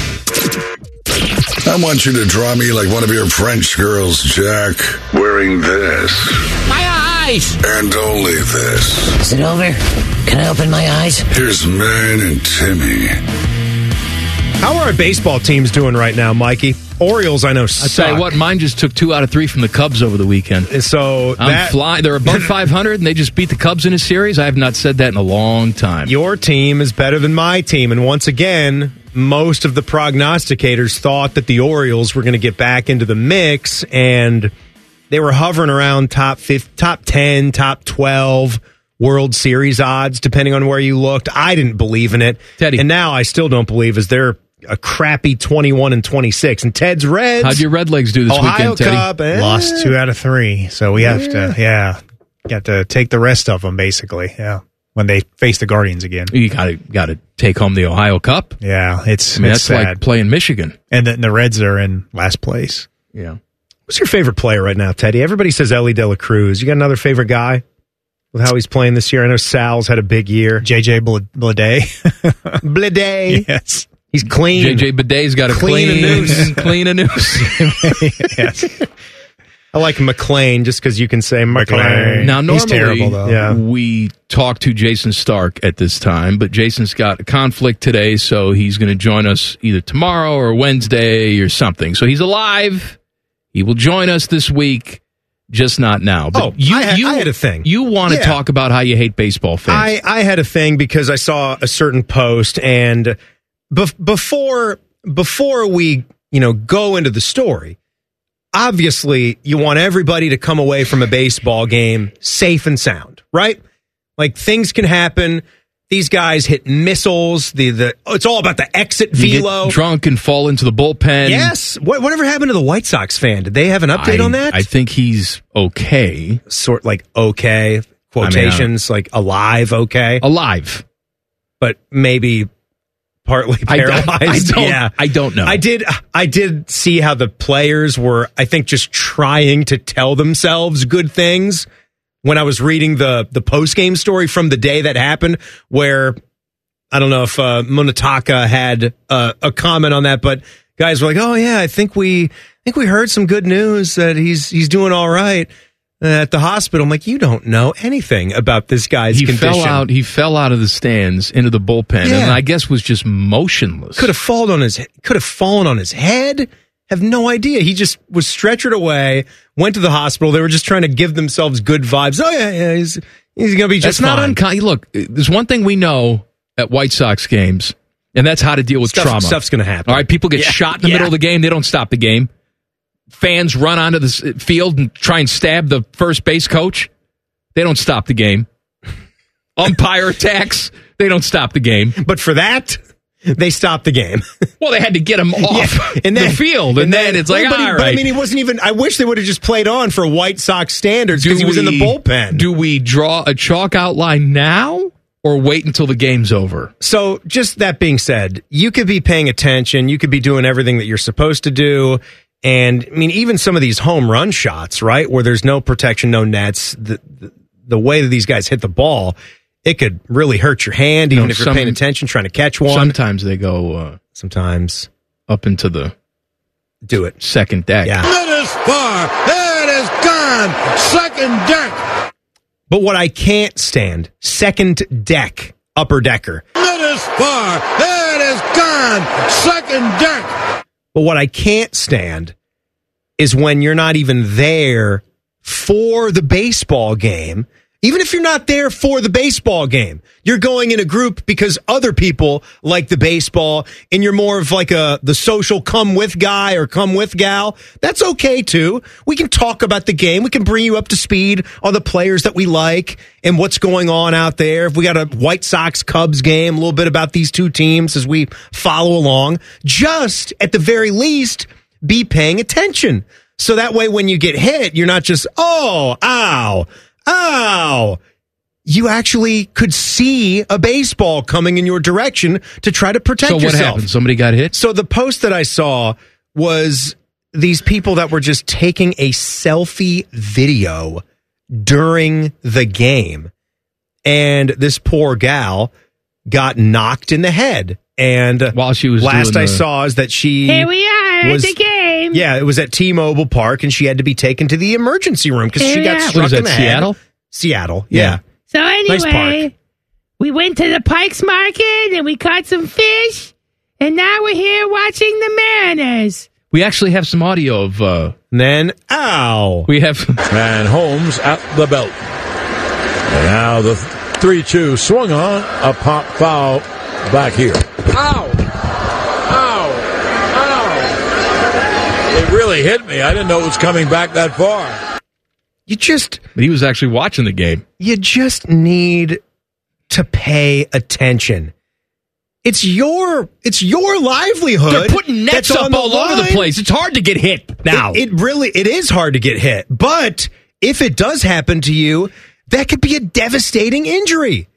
Speaker 3: I want you to draw me like one of your French girls, Jack, wearing this.
Speaker 21: My eyes!
Speaker 3: And only this.
Speaker 21: Is it over? Can I open my eyes?
Speaker 3: Here's Man and Timmy.
Speaker 6: How are our baseball teams doing right now, Mikey? Orioles, I know,
Speaker 1: I
Speaker 6: suck.
Speaker 1: tell you what, mine just took two out of three from the Cubs over the weekend.
Speaker 6: And so
Speaker 1: I'm
Speaker 6: that,
Speaker 1: flying. They're above five hundred, and they just beat the Cubs in a series. I have not said that in a long time.
Speaker 6: Your team is better than my team, and once again, most of the prognosticators thought that the Orioles were going to get back into the mix, and they were hovering around top fifty, top ten, top twelve World Series odds, depending on where you looked. I didn't believe in it,
Speaker 1: Teddy,
Speaker 6: and now I still don't believe, as they're a crappy twenty-one and twenty-six. And Ted's Reds.
Speaker 1: How'd your Red Legs do this
Speaker 6: Ohio
Speaker 1: weekend, Teddy?
Speaker 6: Cup, eh?
Speaker 9: Lost two out of three, so we have
Speaker 6: Yeah.
Speaker 9: to, yeah, got to take the rest of them basically. Yeah, when they face the Guardians again,
Speaker 1: You got to got to take home the Ohio Cup.
Speaker 9: yeah, it's
Speaker 1: I mean,
Speaker 9: it's
Speaker 1: that's
Speaker 9: sad.
Speaker 1: like playing Michigan.
Speaker 9: And then the Reds are in last place.
Speaker 1: Yeah.
Speaker 6: Who's your favorite player right now, Teddy? Everybody says Ellie De La Cruz. You got another favorite guy with how he's playing this year? I know Sal's had a big year.
Speaker 9: J J Blade.
Speaker 6: Blade.
Speaker 9: Yes.
Speaker 6: He's clean.
Speaker 1: J J Bidet's got to
Speaker 6: Clean
Speaker 1: clean,
Speaker 6: a noose.
Speaker 1: clean a noose.
Speaker 9: Yes.
Speaker 6: I like McLean just because you can say McLean.
Speaker 1: Now, normally,
Speaker 9: He's terrible, though.
Speaker 6: Yeah.
Speaker 1: we talk to Jason Stark at this time, but Jason's got a conflict today, so he's going to join us either tomorrow or Wednesday or something. So he's alive. He will join us this week, just not now. But
Speaker 6: Oh,
Speaker 1: you,
Speaker 6: I had-
Speaker 1: you,
Speaker 6: I had a thing.
Speaker 1: You want to
Speaker 6: Yeah.
Speaker 1: talk about how you hate baseball fans.
Speaker 6: I, I had a thing because I saw a certain post, and bef- before before we you know go into the story, obviously you want everybody to come away from a baseball game safe and sound, right? Like, things can happen. These guys hit missiles. The the it's all about the exit
Speaker 1: You
Speaker 6: velo.
Speaker 1: get drunk and fall into the bullpen.
Speaker 6: Yes. What, whatever happened to the White Sox fan? Did they have an update
Speaker 1: I,
Speaker 6: on that?
Speaker 1: I think he's okay.
Speaker 6: Sort like okay quotations, like alive, okay,
Speaker 1: Alive.
Speaker 6: but maybe partly
Speaker 1: I don't-
Speaker 6: paralyzed.
Speaker 1: I don't-
Speaker 6: yeah,
Speaker 1: I don't know.
Speaker 6: I did. I did see how the players were, I think, just trying to tell themselves good things. When I was reading the the post game story from the day that happened, where I don't know if uh, Munetaka had uh, a comment on that, but guys were like, "Oh yeah, I think we I think we heard some good news that he's he's doing all right at the hospital." I'm like, you don't know anything about this guy's
Speaker 1: He
Speaker 6: condition.
Speaker 1: fell out. He fell out of the stands into the bullpen,
Speaker 6: Yeah.
Speaker 1: and I guess was just motionless.
Speaker 6: Could have fallen on his could have fallen on his head. Have no idea. He just was stretchered away. Went to the hospital. They were just trying to give themselves good vibes. Oh yeah, yeah, he's he's gonna be just
Speaker 1: That's not
Speaker 6: fine.
Speaker 1: uncommon. Look, there's one thing we know at White Sox games, and that's how to deal with
Speaker 6: Stuff-
Speaker 1: trauma.
Speaker 6: stuff's gonna happen.
Speaker 1: All right, people get
Speaker 6: Yeah.
Speaker 1: shot in the
Speaker 6: Yeah.
Speaker 1: middle of the game. They don't stop the game. Fans run onto the s- field and try and stab the first base coach. They don't stop the game. Umpire attacks. They don't stop the game.
Speaker 6: But for that, they stopped the game.
Speaker 1: Well, they had to get him off
Speaker 6: Yeah, and then,
Speaker 1: the field, and, then, it's like,
Speaker 6: well, but he-
Speaker 1: all
Speaker 6: but
Speaker 1: right.
Speaker 6: I mean, he wasn't even. I wish they would have just played on for White Sox standards because he was in the
Speaker 1: we-
Speaker 6: bullpen.
Speaker 1: Do we draw a chalk outline now or wait until the game's over?
Speaker 6: So, just that being said, you could be paying attention. You could be doing everything that you're supposed to do. And, I mean, even some of these home run shots, right, where there's no protection, no nets, the, the, the way that these guys hit the ball, it could really hurt your hand, even
Speaker 1: No,
Speaker 6: if you're
Speaker 1: some-
Speaker 6: paying attention, trying to catch one.
Speaker 1: Sometimes they go uh,
Speaker 6: Sometimes
Speaker 1: up into the
Speaker 6: do it
Speaker 1: second deck.
Speaker 6: Yeah.
Speaker 18: It is far. It is gone. Second deck.
Speaker 6: But what I can't stand, second deck, upper decker.
Speaker 18: It is far. It is gone. Second deck.
Speaker 6: But what I can't stand is when you're not even there for the baseball game, even if you're not there for the baseball game, you're going in a group because other people like the baseball and you're more of like a the social come with guy or come with gal, that's okay too. We can talk about the game. We can bring you up to speed on the players that we like and what's going on out there. If we got a White Sox Cubs game, a little bit about these two teams as we follow along. Just at the very least, be paying attention. So that way when you get hit, you're not just, oh, ow, ow. You actually could see a baseball coming in your direction to try to protect
Speaker 1: so
Speaker 6: yourself.
Speaker 1: So what happened? Somebody got hit?
Speaker 6: So the post that I saw was these people that were just taking a selfie video during the game. And this poor gal got knocked in the head. And
Speaker 1: while she was
Speaker 6: last
Speaker 1: doing
Speaker 6: I
Speaker 1: the...
Speaker 6: saw is that she
Speaker 16: Here we are
Speaker 6: was,
Speaker 16: at the game.
Speaker 6: Yeah, it was at T-Mobile Park, and she had to be taken to the emergency room because she got
Speaker 16: Yeah.
Speaker 6: struck
Speaker 1: What is
Speaker 6: in
Speaker 1: that,
Speaker 6: the
Speaker 1: Seattle?
Speaker 6: head. Seattle, yeah.
Speaker 16: So
Speaker 6: Nice
Speaker 16: anyway,
Speaker 6: park.
Speaker 16: we went to the Pikes Market and we caught some fish, and now we're here watching the Mariners.
Speaker 1: We actually have some audio of... Uh,
Speaker 6: and then, ow.
Speaker 1: We have...
Speaker 8: And Holmes at the belt. And now the three two swung on, a pop foul back here. Ow! Ow! Ow! It really hit me. I didn't know it was coming back that far.
Speaker 6: You just...
Speaker 1: He was actually watching the game.
Speaker 6: You just need to pay attention. It's your it's your livelihood.
Speaker 1: They're putting nets
Speaker 6: that's
Speaker 1: up
Speaker 6: on the
Speaker 1: all over the
Speaker 6: line.
Speaker 1: place. It's hard to get hit now.
Speaker 6: It, it really it is hard to get hit. But if it does happen to you, that could be a devastating injury.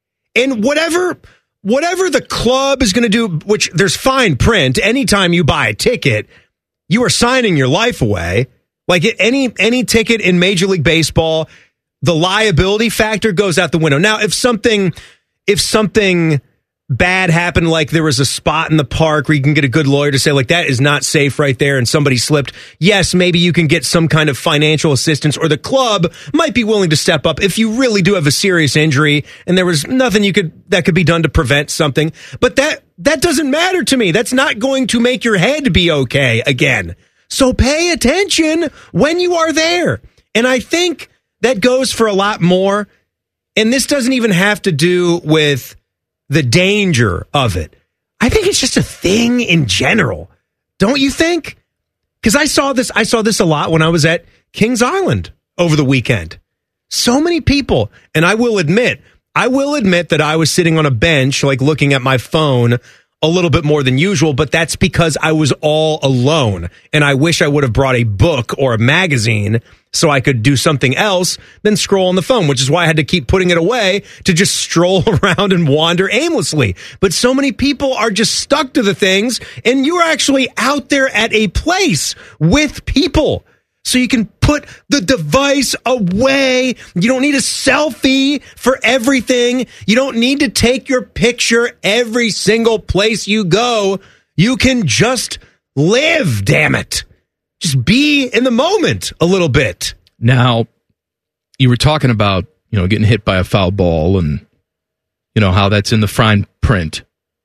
Speaker 6: And whatever whatever the club is going to do, which there's fine print, anytime you buy a ticket, you are signing your life away. Like any any ticket in Major League Baseball, the liability factor goes out the window. Now, if something if something bad happened, like there was a spot in the park where you can get a good lawyer to say, like, that is not safe right there and somebody slipped, yes, maybe you can get some kind of financial assistance, or the club might be willing to step up if you really do have a serious injury and there was nothing you could that could be done to prevent something. But that that doesn't matter to me. That's not going to make your head be okay again. So pay attention when you are there. And I think that goes for a lot more. And this doesn't even have to do with the danger of it. I think it's just a thing in general. Don't you think? Because I saw this, I saw this a lot when I was at Kings Island over the weekend. So many people, and I will admit, I will admit that I was sitting on a bench, like looking at my phone a little bit more than usual, but that's because I was all alone. And I wish I would have brought a book or a magazine so I could do something else than scroll on the phone, which is why I had to keep putting it away to just stroll around and wander aimlessly. But so many people are just stuck to the things, and you're actually out there at a place with people. So you can put the device away. You don't need a selfie for everything. You don't need to take your picture every single place you go. You can just live, damn it. Just be in the moment a little bit.
Speaker 1: Now, you were talking about, you know, getting hit by a foul ball and, you know, how that's in the fine print.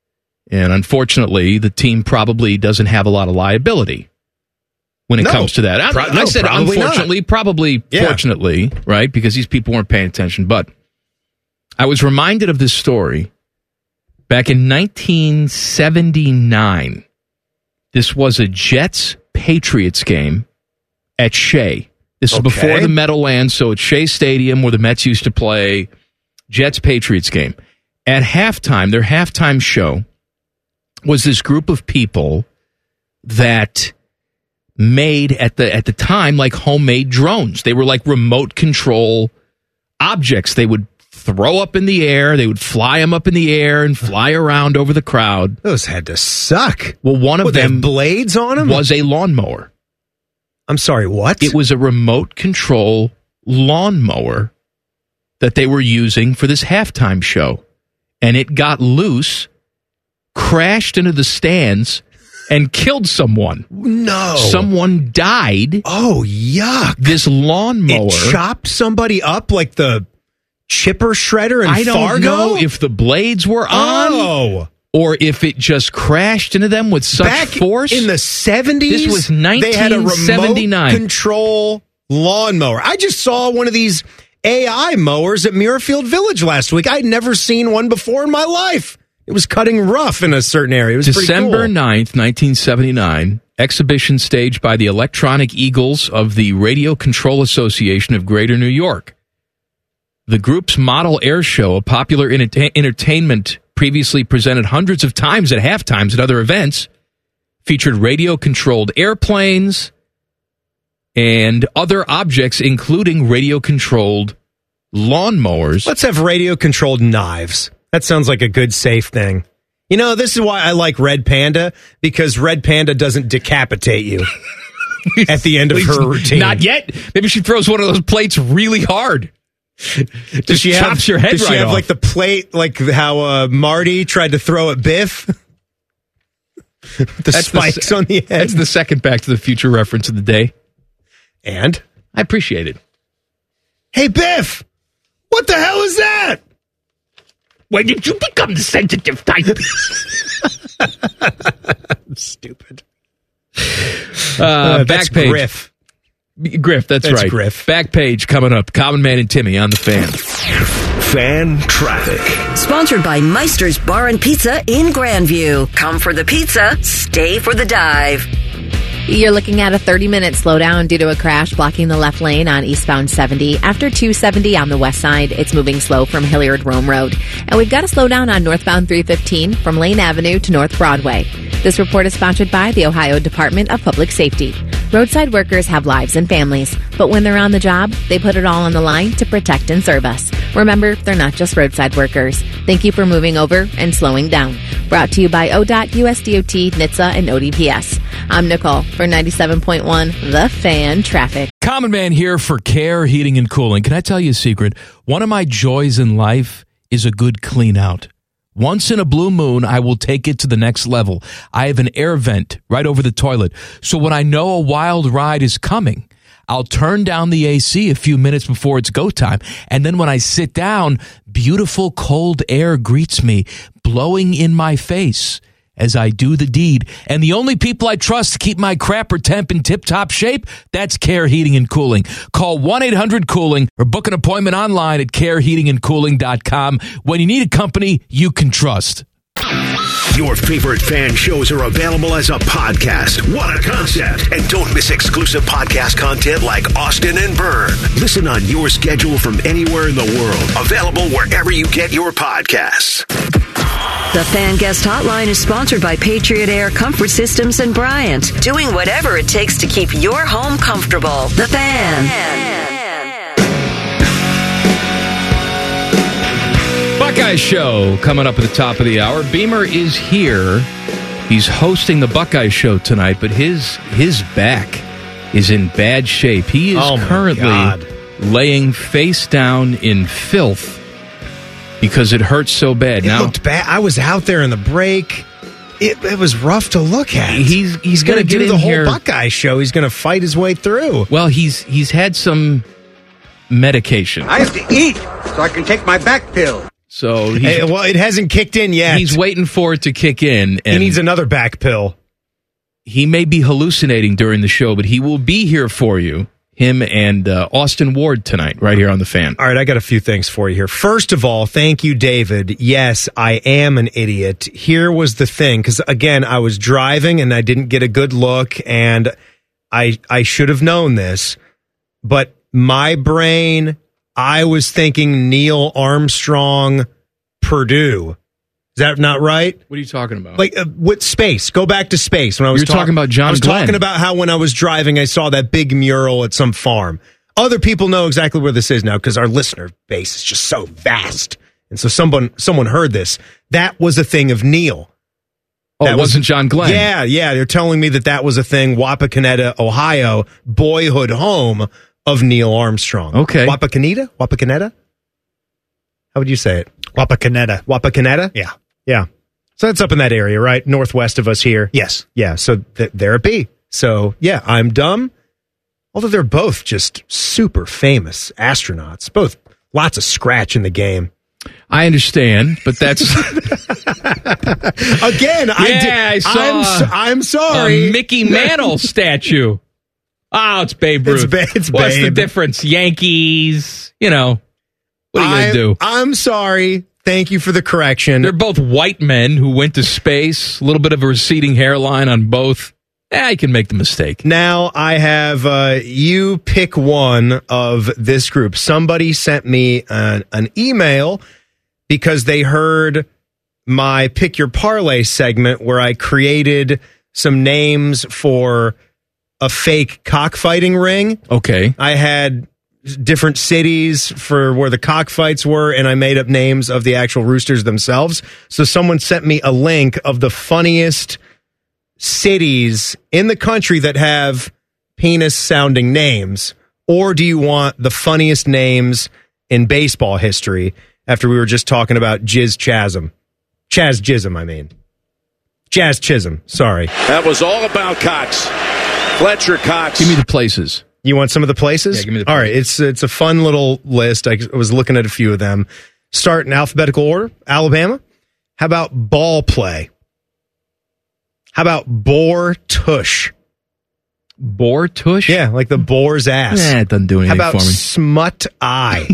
Speaker 1: And unfortunately, the team probably doesn't have a lot of liability when it
Speaker 6: No.
Speaker 1: comes to that. I,
Speaker 6: Pro-
Speaker 1: I
Speaker 6: no,
Speaker 1: said
Speaker 6: probably
Speaker 1: unfortunately,
Speaker 6: not.
Speaker 1: probably
Speaker 6: Yeah.
Speaker 1: fortunately, right? Because these people weren't paying attention. But I was reminded of this story back in nineteen seventy-nine. This was a Jets-Patriots game at Shea. This is
Speaker 6: Okay.
Speaker 1: before the Meadowlands, so it's Shea Stadium where the Mets used to play. Jets-Patriots game. At halftime, their halftime show was this group of people that made at the at the time like homemade drones. They were like remote control objects. They would throw up in the air. They would fly them up in the air and fly around over the crowd.
Speaker 6: Those had to suck.
Speaker 1: Well, one of
Speaker 6: What, they have
Speaker 1: them
Speaker 6: blades on them?
Speaker 1: was a lawnmower.
Speaker 6: I'm sorry, what?
Speaker 1: It was a remote control lawnmower that they were using for this halftime show. And it got loose, crashed into the stands, and killed someone.
Speaker 6: No.
Speaker 1: Someone died.
Speaker 6: Oh, yuck.
Speaker 1: This lawnmower.
Speaker 6: It chopped somebody up like the chipper shredder in
Speaker 1: I don't
Speaker 6: Fargo?
Speaker 1: know if the blades were on
Speaker 6: Oh.
Speaker 1: or if it just crashed into them with such
Speaker 6: Back
Speaker 1: force.
Speaker 6: in the seventies,
Speaker 1: This was
Speaker 6: they had a remote
Speaker 1: nineteen seventy-nine.
Speaker 6: control lawnmower. I just saw one of these A I mowers at Muirfield Village last week. I'd never seen one before in my life. It was cutting rough in a certain area. It was
Speaker 1: December
Speaker 6: pretty cool.
Speaker 1: ninth, nineteen seventy-nine, exhibition staged by the Electronic Eagles of the Radio Control Association of Greater New York. The group's model air show, a popular enter- entertainment previously presented hundreds of times at half times at other events, featured radio-controlled airplanes and other objects, including radio-controlled lawnmowers.
Speaker 6: Let's have radio-controlled knives. That sounds like a good, safe thing. You know, this is why I like Red Panda, because Red Panda doesn't decapitate you at the end of her routine.
Speaker 1: Not yet. Maybe she throws one of those plates really hard.
Speaker 6: Does she
Speaker 1: chops
Speaker 6: have,
Speaker 1: your head
Speaker 6: does
Speaker 1: right
Speaker 6: she have
Speaker 1: off.
Speaker 6: like the plate, like how uh, Marty tried to throw at Biff? the
Speaker 1: That's
Speaker 6: spikes
Speaker 1: the,
Speaker 6: on the head.
Speaker 1: That's the second Back to the Future reference of the day.
Speaker 6: And?
Speaker 1: I appreciate it.
Speaker 6: Hey, Biff! What the hell is that?
Speaker 16: When did you become the sensitive type?
Speaker 6: Stupid.
Speaker 1: Uh,
Speaker 6: Uh,
Speaker 1: back
Speaker 6: that's
Speaker 1: page.
Speaker 6: Griff.
Speaker 1: Griff, that's,
Speaker 6: That's
Speaker 1: right.
Speaker 6: Griff.
Speaker 1: Back page coming up. Common Man and Timmy on the Fan.
Speaker 11: Fan traffic.
Speaker 12: Sponsored by Meister's Bar and Pizza in Grandview. Come for the pizza, stay for the dive.
Speaker 13: You're looking at a thirty-minute slowdown due to a crash blocking the left lane on eastbound seventy. After two seventy on the west side, it's moving slow from Hilliard Rome Road. And we've got a slowdown on northbound three fifteen from Lane Avenue to North Broadway. This report is sponsored by the Ohio Department of Public Safety. Roadside workers have lives and families, but when they're on the job, they put it all on the line to protect and serve us. Remember, they're not just roadside workers. Thank you for moving over and slowing down. Brought to you by O D O T, U S D O T, N H T S A, and O D P S. I'm Nicole for ninety-seven point one The Fan Traffic.
Speaker 1: Common Man here for Care Heating and Cooling. Can I tell you a secret? One of my joys in life is a good clean out. Once in a blue moon, I will take it to the next level. I have an air vent right over the toilet. So when I know a wild ride is coming, I'll turn down the A C a few minutes before it's go time. And then when I sit down, beautiful cold air greets me, blowing in my face as I do the deed. And the only people I trust to keep my crapper temp in tip-top shape, that's Care Heating and Cooling. Call one eight hundred cooling or book an appointment online at care heating and cooling dot com when you need a company you can trust.
Speaker 11: Your favorite fan shows are available as a podcast. What a concept. And don't miss exclusive podcast content like Austin and Byrne. Listen on your schedule from anywhere in the world. Available wherever you get your podcasts.
Speaker 12: The Fan Guest Hotline is sponsored by Patriot Air Comfort Systems and Bryant, doing whatever it takes to keep your home comfortable. The Fan.
Speaker 1: Buckeye Show coming up at the top of the hour. Beamer is here. He's hosting the Buckeye Show tonight, but his his back is in bad shape. He is
Speaker 6: Oh, my
Speaker 1: currently
Speaker 6: God.
Speaker 1: laying face down in filth because it hurts so bad.
Speaker 6: It
Speaker 1: now
Speaker 6: looked bad. I was out there in the break. It, it was rough to look at.
Speaker 1: He's he's
Speaker 6: going to
Speaker 1: gonna get
Speaker 6: do the
Speaker 1: in
Speaker 6: whole
Speaker 1: here-
Speaker 6: Buckeye show. He's going to fight his way through.
Speaker 1: Well, he's he's had some medication.
Speaker 7: I have to eat so I can take my back pill.
Speaker 1: So he's,
Speaker 6: Hey, well, it hasn't kicked in yet.
Speaker 1: he's waiting for it to kick in. And
Speaker 6: he needs another back pill.
Speaker 1: he may be hallucinating during the show, but he will be here for you. Him and uh, Austin Ward tonight, right here on The Fan.
Speaker 6: All right, I got a few things for you here. First of all, thank you, David. Yes, I am an idiot. Here was the thing, because again, I was driving and I didn't get a good look, and I I should have known this, but my brain, I was thinking Neil Armstrong, Purdue. Is that not right?
Speaker 1: What are you talking about?
Speaker 6: Like uh, with space. Go back to space. When I was
Speaker 1: You're
Speaker 6: talk-
Speaker 1: talking about John
Speaker 6: I was
Speaker 1: Glenn.
Speaker 6: talking about how when I was driving, I saw that big mural at some farm. Other people know exactly where this is now because our listener base is just so vast. And so someone someone heard this. That was a thing of Neil.
Speaker 1: Oh,
Speaker 6: That
Speaker 1: it wasn't John Glenn.
Speaker 6: Yeah, yeah. They're telling me that that was a thing. Wapakoneta, Ohio, boyhood home of Neil Armstrong.
Speaker 1: Okay.
Speaker 6: Wapakoneta? Wapakoneta? How would you say it?
Speaker 9: Wapakoneta.
Speaker 6: Wapakoneta?
Speaker 9: Yeah.
Speaker 6: Yeah. So that's up in that area, right? Northwest of us here.
Speaker 9: Yes.
Speaker 6: Yeah. So th- there it be. So yeah, I'm dumb. Although they're both just super famous astronauts. Both lots of scratch in the game.
Speaker 1: I understand, but that's
Speaker 6: Again, I
Speaker 1: yeah,
Speaker 6: did,
Speaker 1: I saw
Speaker 6: I'm, so- I'm sorry.
Speaker 1: a Mickey Mantle statue Oh, it's Babe Ruth.
Speaker 6: It's, ba- it's
Speaker 1: What's
Speaker 6: Babe.
Speaker 1: the difference? Yankees, you know. What are you going to do?
Speaker 6: I'm sorry. Thank you for the correction.
Speaker 1: They're both white men who went to space. A little bit of a receding hairline on both. Eh, I can make the mistake.
Speaker 6: Now I have uh, you pick one of this group. Somebody sent me an, an email because they heard my Pick Your Parlay segment where I created some names for a fake cockfighting ring.
Speaker 1: Okay.
Speaker 6: I had different cities for where the cockfights were, and I made up names of the actual roosters themselves. So someone sent me a link of the funniest cities in the country that have penis-sounding names. Or do you want the funniest names in baseball history after we were just talking about Jizz Chasm? Chaz Chisholm, I mean. Jazz Chisholm, sorry.
Speaker 8: That was all about Cox. Fletcher Cox.
Speaker 1: Give me the places.
Speaker 6: You want some of the places?
Speaker 1: Yeah, give me the
Speaker 6: All right, it's it's a fun little list. I was looking at a few of them. Start in alphabetical order. Alabama. How about ball play? How about boar tush?
Speaker 1: Boar tush?
Speaker 6: Yeah, like the boar's ass.
Speaker 1: Nah, it doesn't do anything
Speaker 6: How about
Speaker 1: for me.
Speaker 6: smut eye?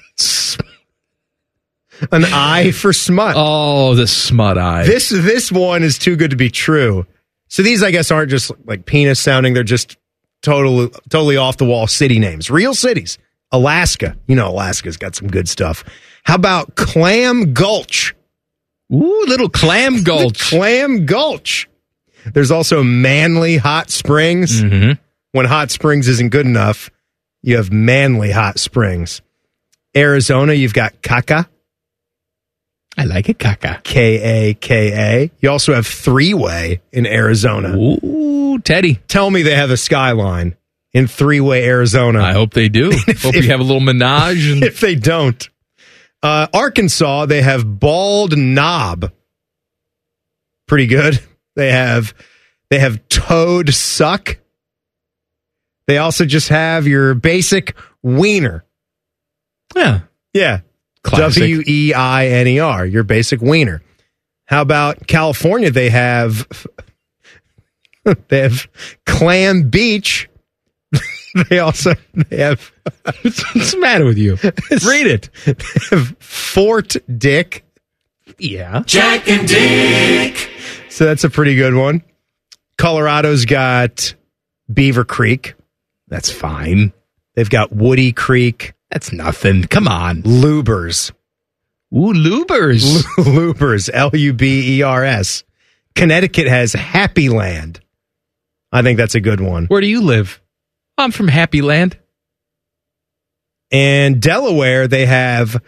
Speaker 6: An eye for smut.
Speaker 1: Oh, the smut eye.
Speaker 6: This this one is too good to be true. So these, I guess, aren't just like penis sounding. They're just totally totally off the wall city names. Real cities. Alaska. You know, Alaska's got some good stuff. How about Clam Gulch?
Speaker 1: Ooh, little Clam Gulch.
Speaker 6: Clam Gulch. There's also Manly Hot Springs.
Speaker 1: Mm-hmm.
Speaker 6: When Hot Springs isn't good enough, you have Manly Hot Springs. Arizona, you've got Caca.
Speaker 1: I like it, Caca.
Speaker 6: K A K A. You also have Three-Way in Arizona.
Speaker 1: Ooh, Teddy.
Speaker 6: Tell me they have a skyline in Three-Way, Arizona.
Speaker 1: I hope they do.
Speaker 6: if,
Speaker 1: hope
Speaker 6: if,
Speaker 1: you have a little menage. And-
Speaker 6: if they don't. Uh, Arkansas, they have Bald Knob. Pretty good. They have they have Toad Suck. They also just have your basic wiener.
Speaker 1: Yeah.
Speaker 6: Yeah.
Speaker 1: Classic.
Speaker 6: W E I N E R, your basic wiener. How about California? They have they have Clam Beach. They also they have
Speaker 1: what's the matter with you? Read it.
Speaker 6: They have Fort Dick.
Speaker 1: Yeah.
Speaker 14: Jack and Dick.
Speaker 6: So that's a pretty good one. Colorado's got Beaver Creek.
Speaker 1: That's fine.
Speaker 6: They've got Woody Creek.
Speaker 1: That's nothing. Come on.
Speaker 6: Lubers.
Speaker 1: Ooh, Lubers.
Speaker 6: L- Lubers. L U B E R S. Connecticut has Happy Land. I think that's a good one.
Speaker 1: Where do you live? I'm from Happy Land.
Speaker 6: And Delaware, they have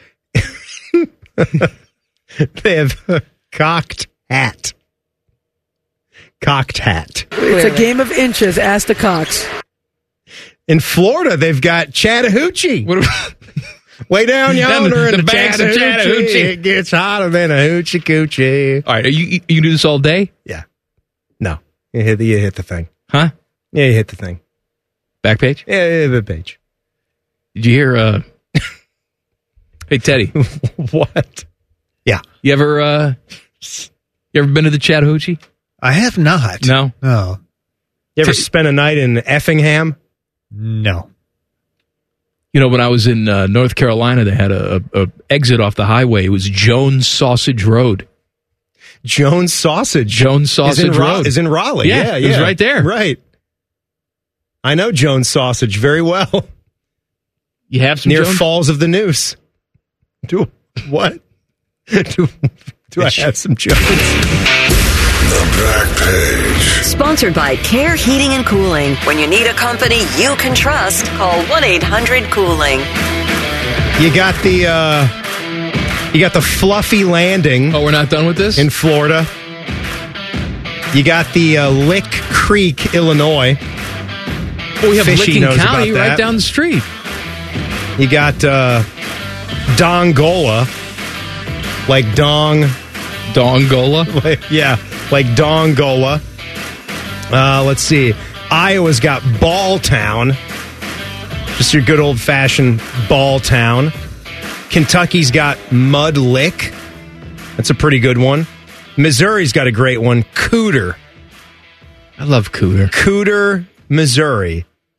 Speaker 6: they have Cocked Hat. Cocked Hat.
Speaker 15: It's a game of inches. Ask the Cox.
Speaker 6: In Florida, they've got Chattahoochee. What about- Way down yonder
Speaker 1: the,
Speaker 6: in
Speaker 1: the
Speaker 6: the
Speaker 1: banks of
Speaker 6: Chattahoochee.
Speaker 1: Chattahoochee.
Speaker 6: It gets hotter than a hoochie coochie.
Speaker 1: All right, are you you can do this all day?
Speaker 6: Yeah. No. You hit the, you hit the thing.
Speaker 1: Huh?
Speaker 6: Yeah, you hit the thing.
Speaker 1: Back page?
Speaker 6: Yeah, yeah, the page.
Speaker 1: Did you hear uh Hey Teddy.
Speaker 6: What? Yeah.
Speaker 1: You ever uh you ever been to the Chattahoochee?
Speaker 9: I have not.
Speaker 1: No.
Speaker 9: No.
Speaker 6: You ever spent a night in Effingham?
Speaker 9: No.
Speaker 1: You know, when I was in uh, North Carolina, they had a, a, a exit off the highway. It was Jones Sausage Road.
Speaker 6: Jones Sausage.
Speaker 1: Jones Sausage
Speaker 6: is in Ra-
Speaker 1: Road
Speaker 6: is in Raleigh.
Speaker 1: Yeah,
Speaker 6: Yeah,
Speaker 1: it was
Speaker 6: yeah.
Speaker 1: right there.
Speaker 6: Right. I know Jones Sausage very well.
Speaker 1: You have some
Speaker 6: near
Speaker 1: Jones?
Speaker 6: Falls of the Noose. Do what? do do I have some Jones?
Speaker 3: The Back Page.
Speaker 12: Sponsored by Care Heating and Cooling. When you need a company you can trust, call one eight hundred cooling.
Speaker 6: You got the uh, you got the Fluffy Landing.
Speaker 1: Oh, we're not done with this?
Speaker 6: In Florida. You got the uh, Lick Creek, Illinois.
Speaker 1: Oh, we have
Speaker 6: Fishy
Speaker 1: Licking
Speaker 6: knows
Speaker 1: County
Speaker 6: about that.
Speaker 1: right down the street.
Speaker 6: You got uh, Dongola, like Dong.
Speaker 1: Dongola?
Speaker 6: Like, yeah, like Dongola. Uh, let's see. Iowa's got Ball Town. Just your good old-fashioned Ball Town. Kentucky's got Mud Lick. That's a pretty good one. Missouri's got a great one. Cooter.
Speaker 1: I love Cooter.
Speaker 6: Cooter, Missouri. one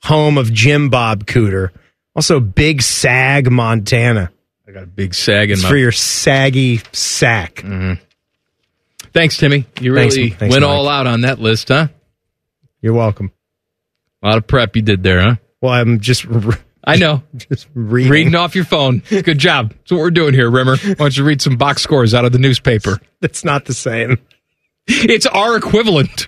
Speaker 6: home of Jim Bob Cooter. Also, Big Sag, Montana.
Speaker 1: I got a big sag in
Speaker 6: It's
Speaker 1: my...
Speaker 6: for your saggy sack.
Speaker 1: Mm-hmm. Thanks, Timmy. You
Speaker 6: Thanks,
Speaker 1: really
Speaker 6: thanks,
Speaker 1: went
Speaker 6: Mike.
Speaker 1: all out on that list, huh?
Speaker 6: You're welcome.
Speaker 1: A lot of prep you did there, huh?
Speaker 6: Well, I'm just... Re-
Speaker 1: I know.
Speaker 6: Just reading.
Speaker 1: Reading off your phone. Good job. That's what we're doing here, Rimmer. Why don't you read some box scores out of the newspaper?
Speaker 6: That's not the same.
Speaker 1: It's our equivalent.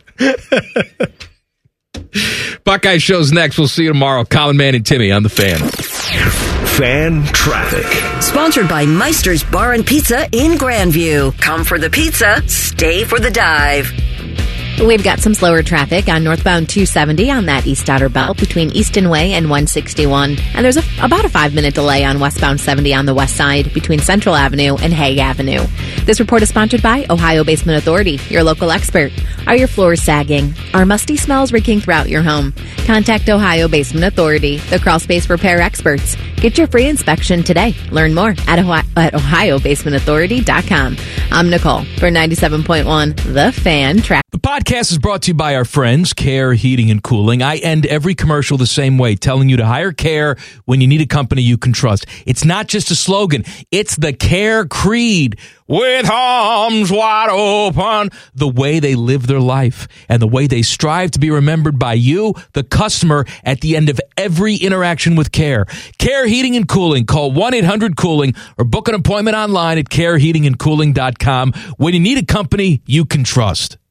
Speaker 1: Buckeye Show's next. We'll see you tomorrow. Common Man and Timmy on The Fan.
Speaker 11: Fan traffic.
Speaker 12: Sponsored by Meister's Bar and Pizza in Grandview. Come for the pizza, stay for the dive.
Speaker 13: We've got some slower traffic on northbound two seventy on that East Outer Belt between Easton Way and one sixty-one. And there's a, about a five-minute delay on westbound seventy on the west side between Central Avenue and Hague Avenue. This report is sponsored by Ohio Basement Authority, your local expert. Are your floors sagging? Are musty smells reeking throughout your home? Contact Ohio Basement Authority, the crawl space repair experts. Get your free inspection today. Learn more at, Ohio, at ohio basement authority dot com. I'm Nicole for ninety-seven point one The Fan Traffic.
Speaker 1: The podcast is brought to you by our friends, Care Heating and Cooling. I end every commercial the same way, telling you to hire Care when you need a company you can trust. It's not just a slogan. It's the Care creed. With arms wide open, the way they live their life and the way they strive to be remembered by you, the customer, at the end of every interaction with Care. Care Heating and Cooling. Call one eight hundred cooling or book an appointment online at care heating and cooling dot com when you need a company you can trust.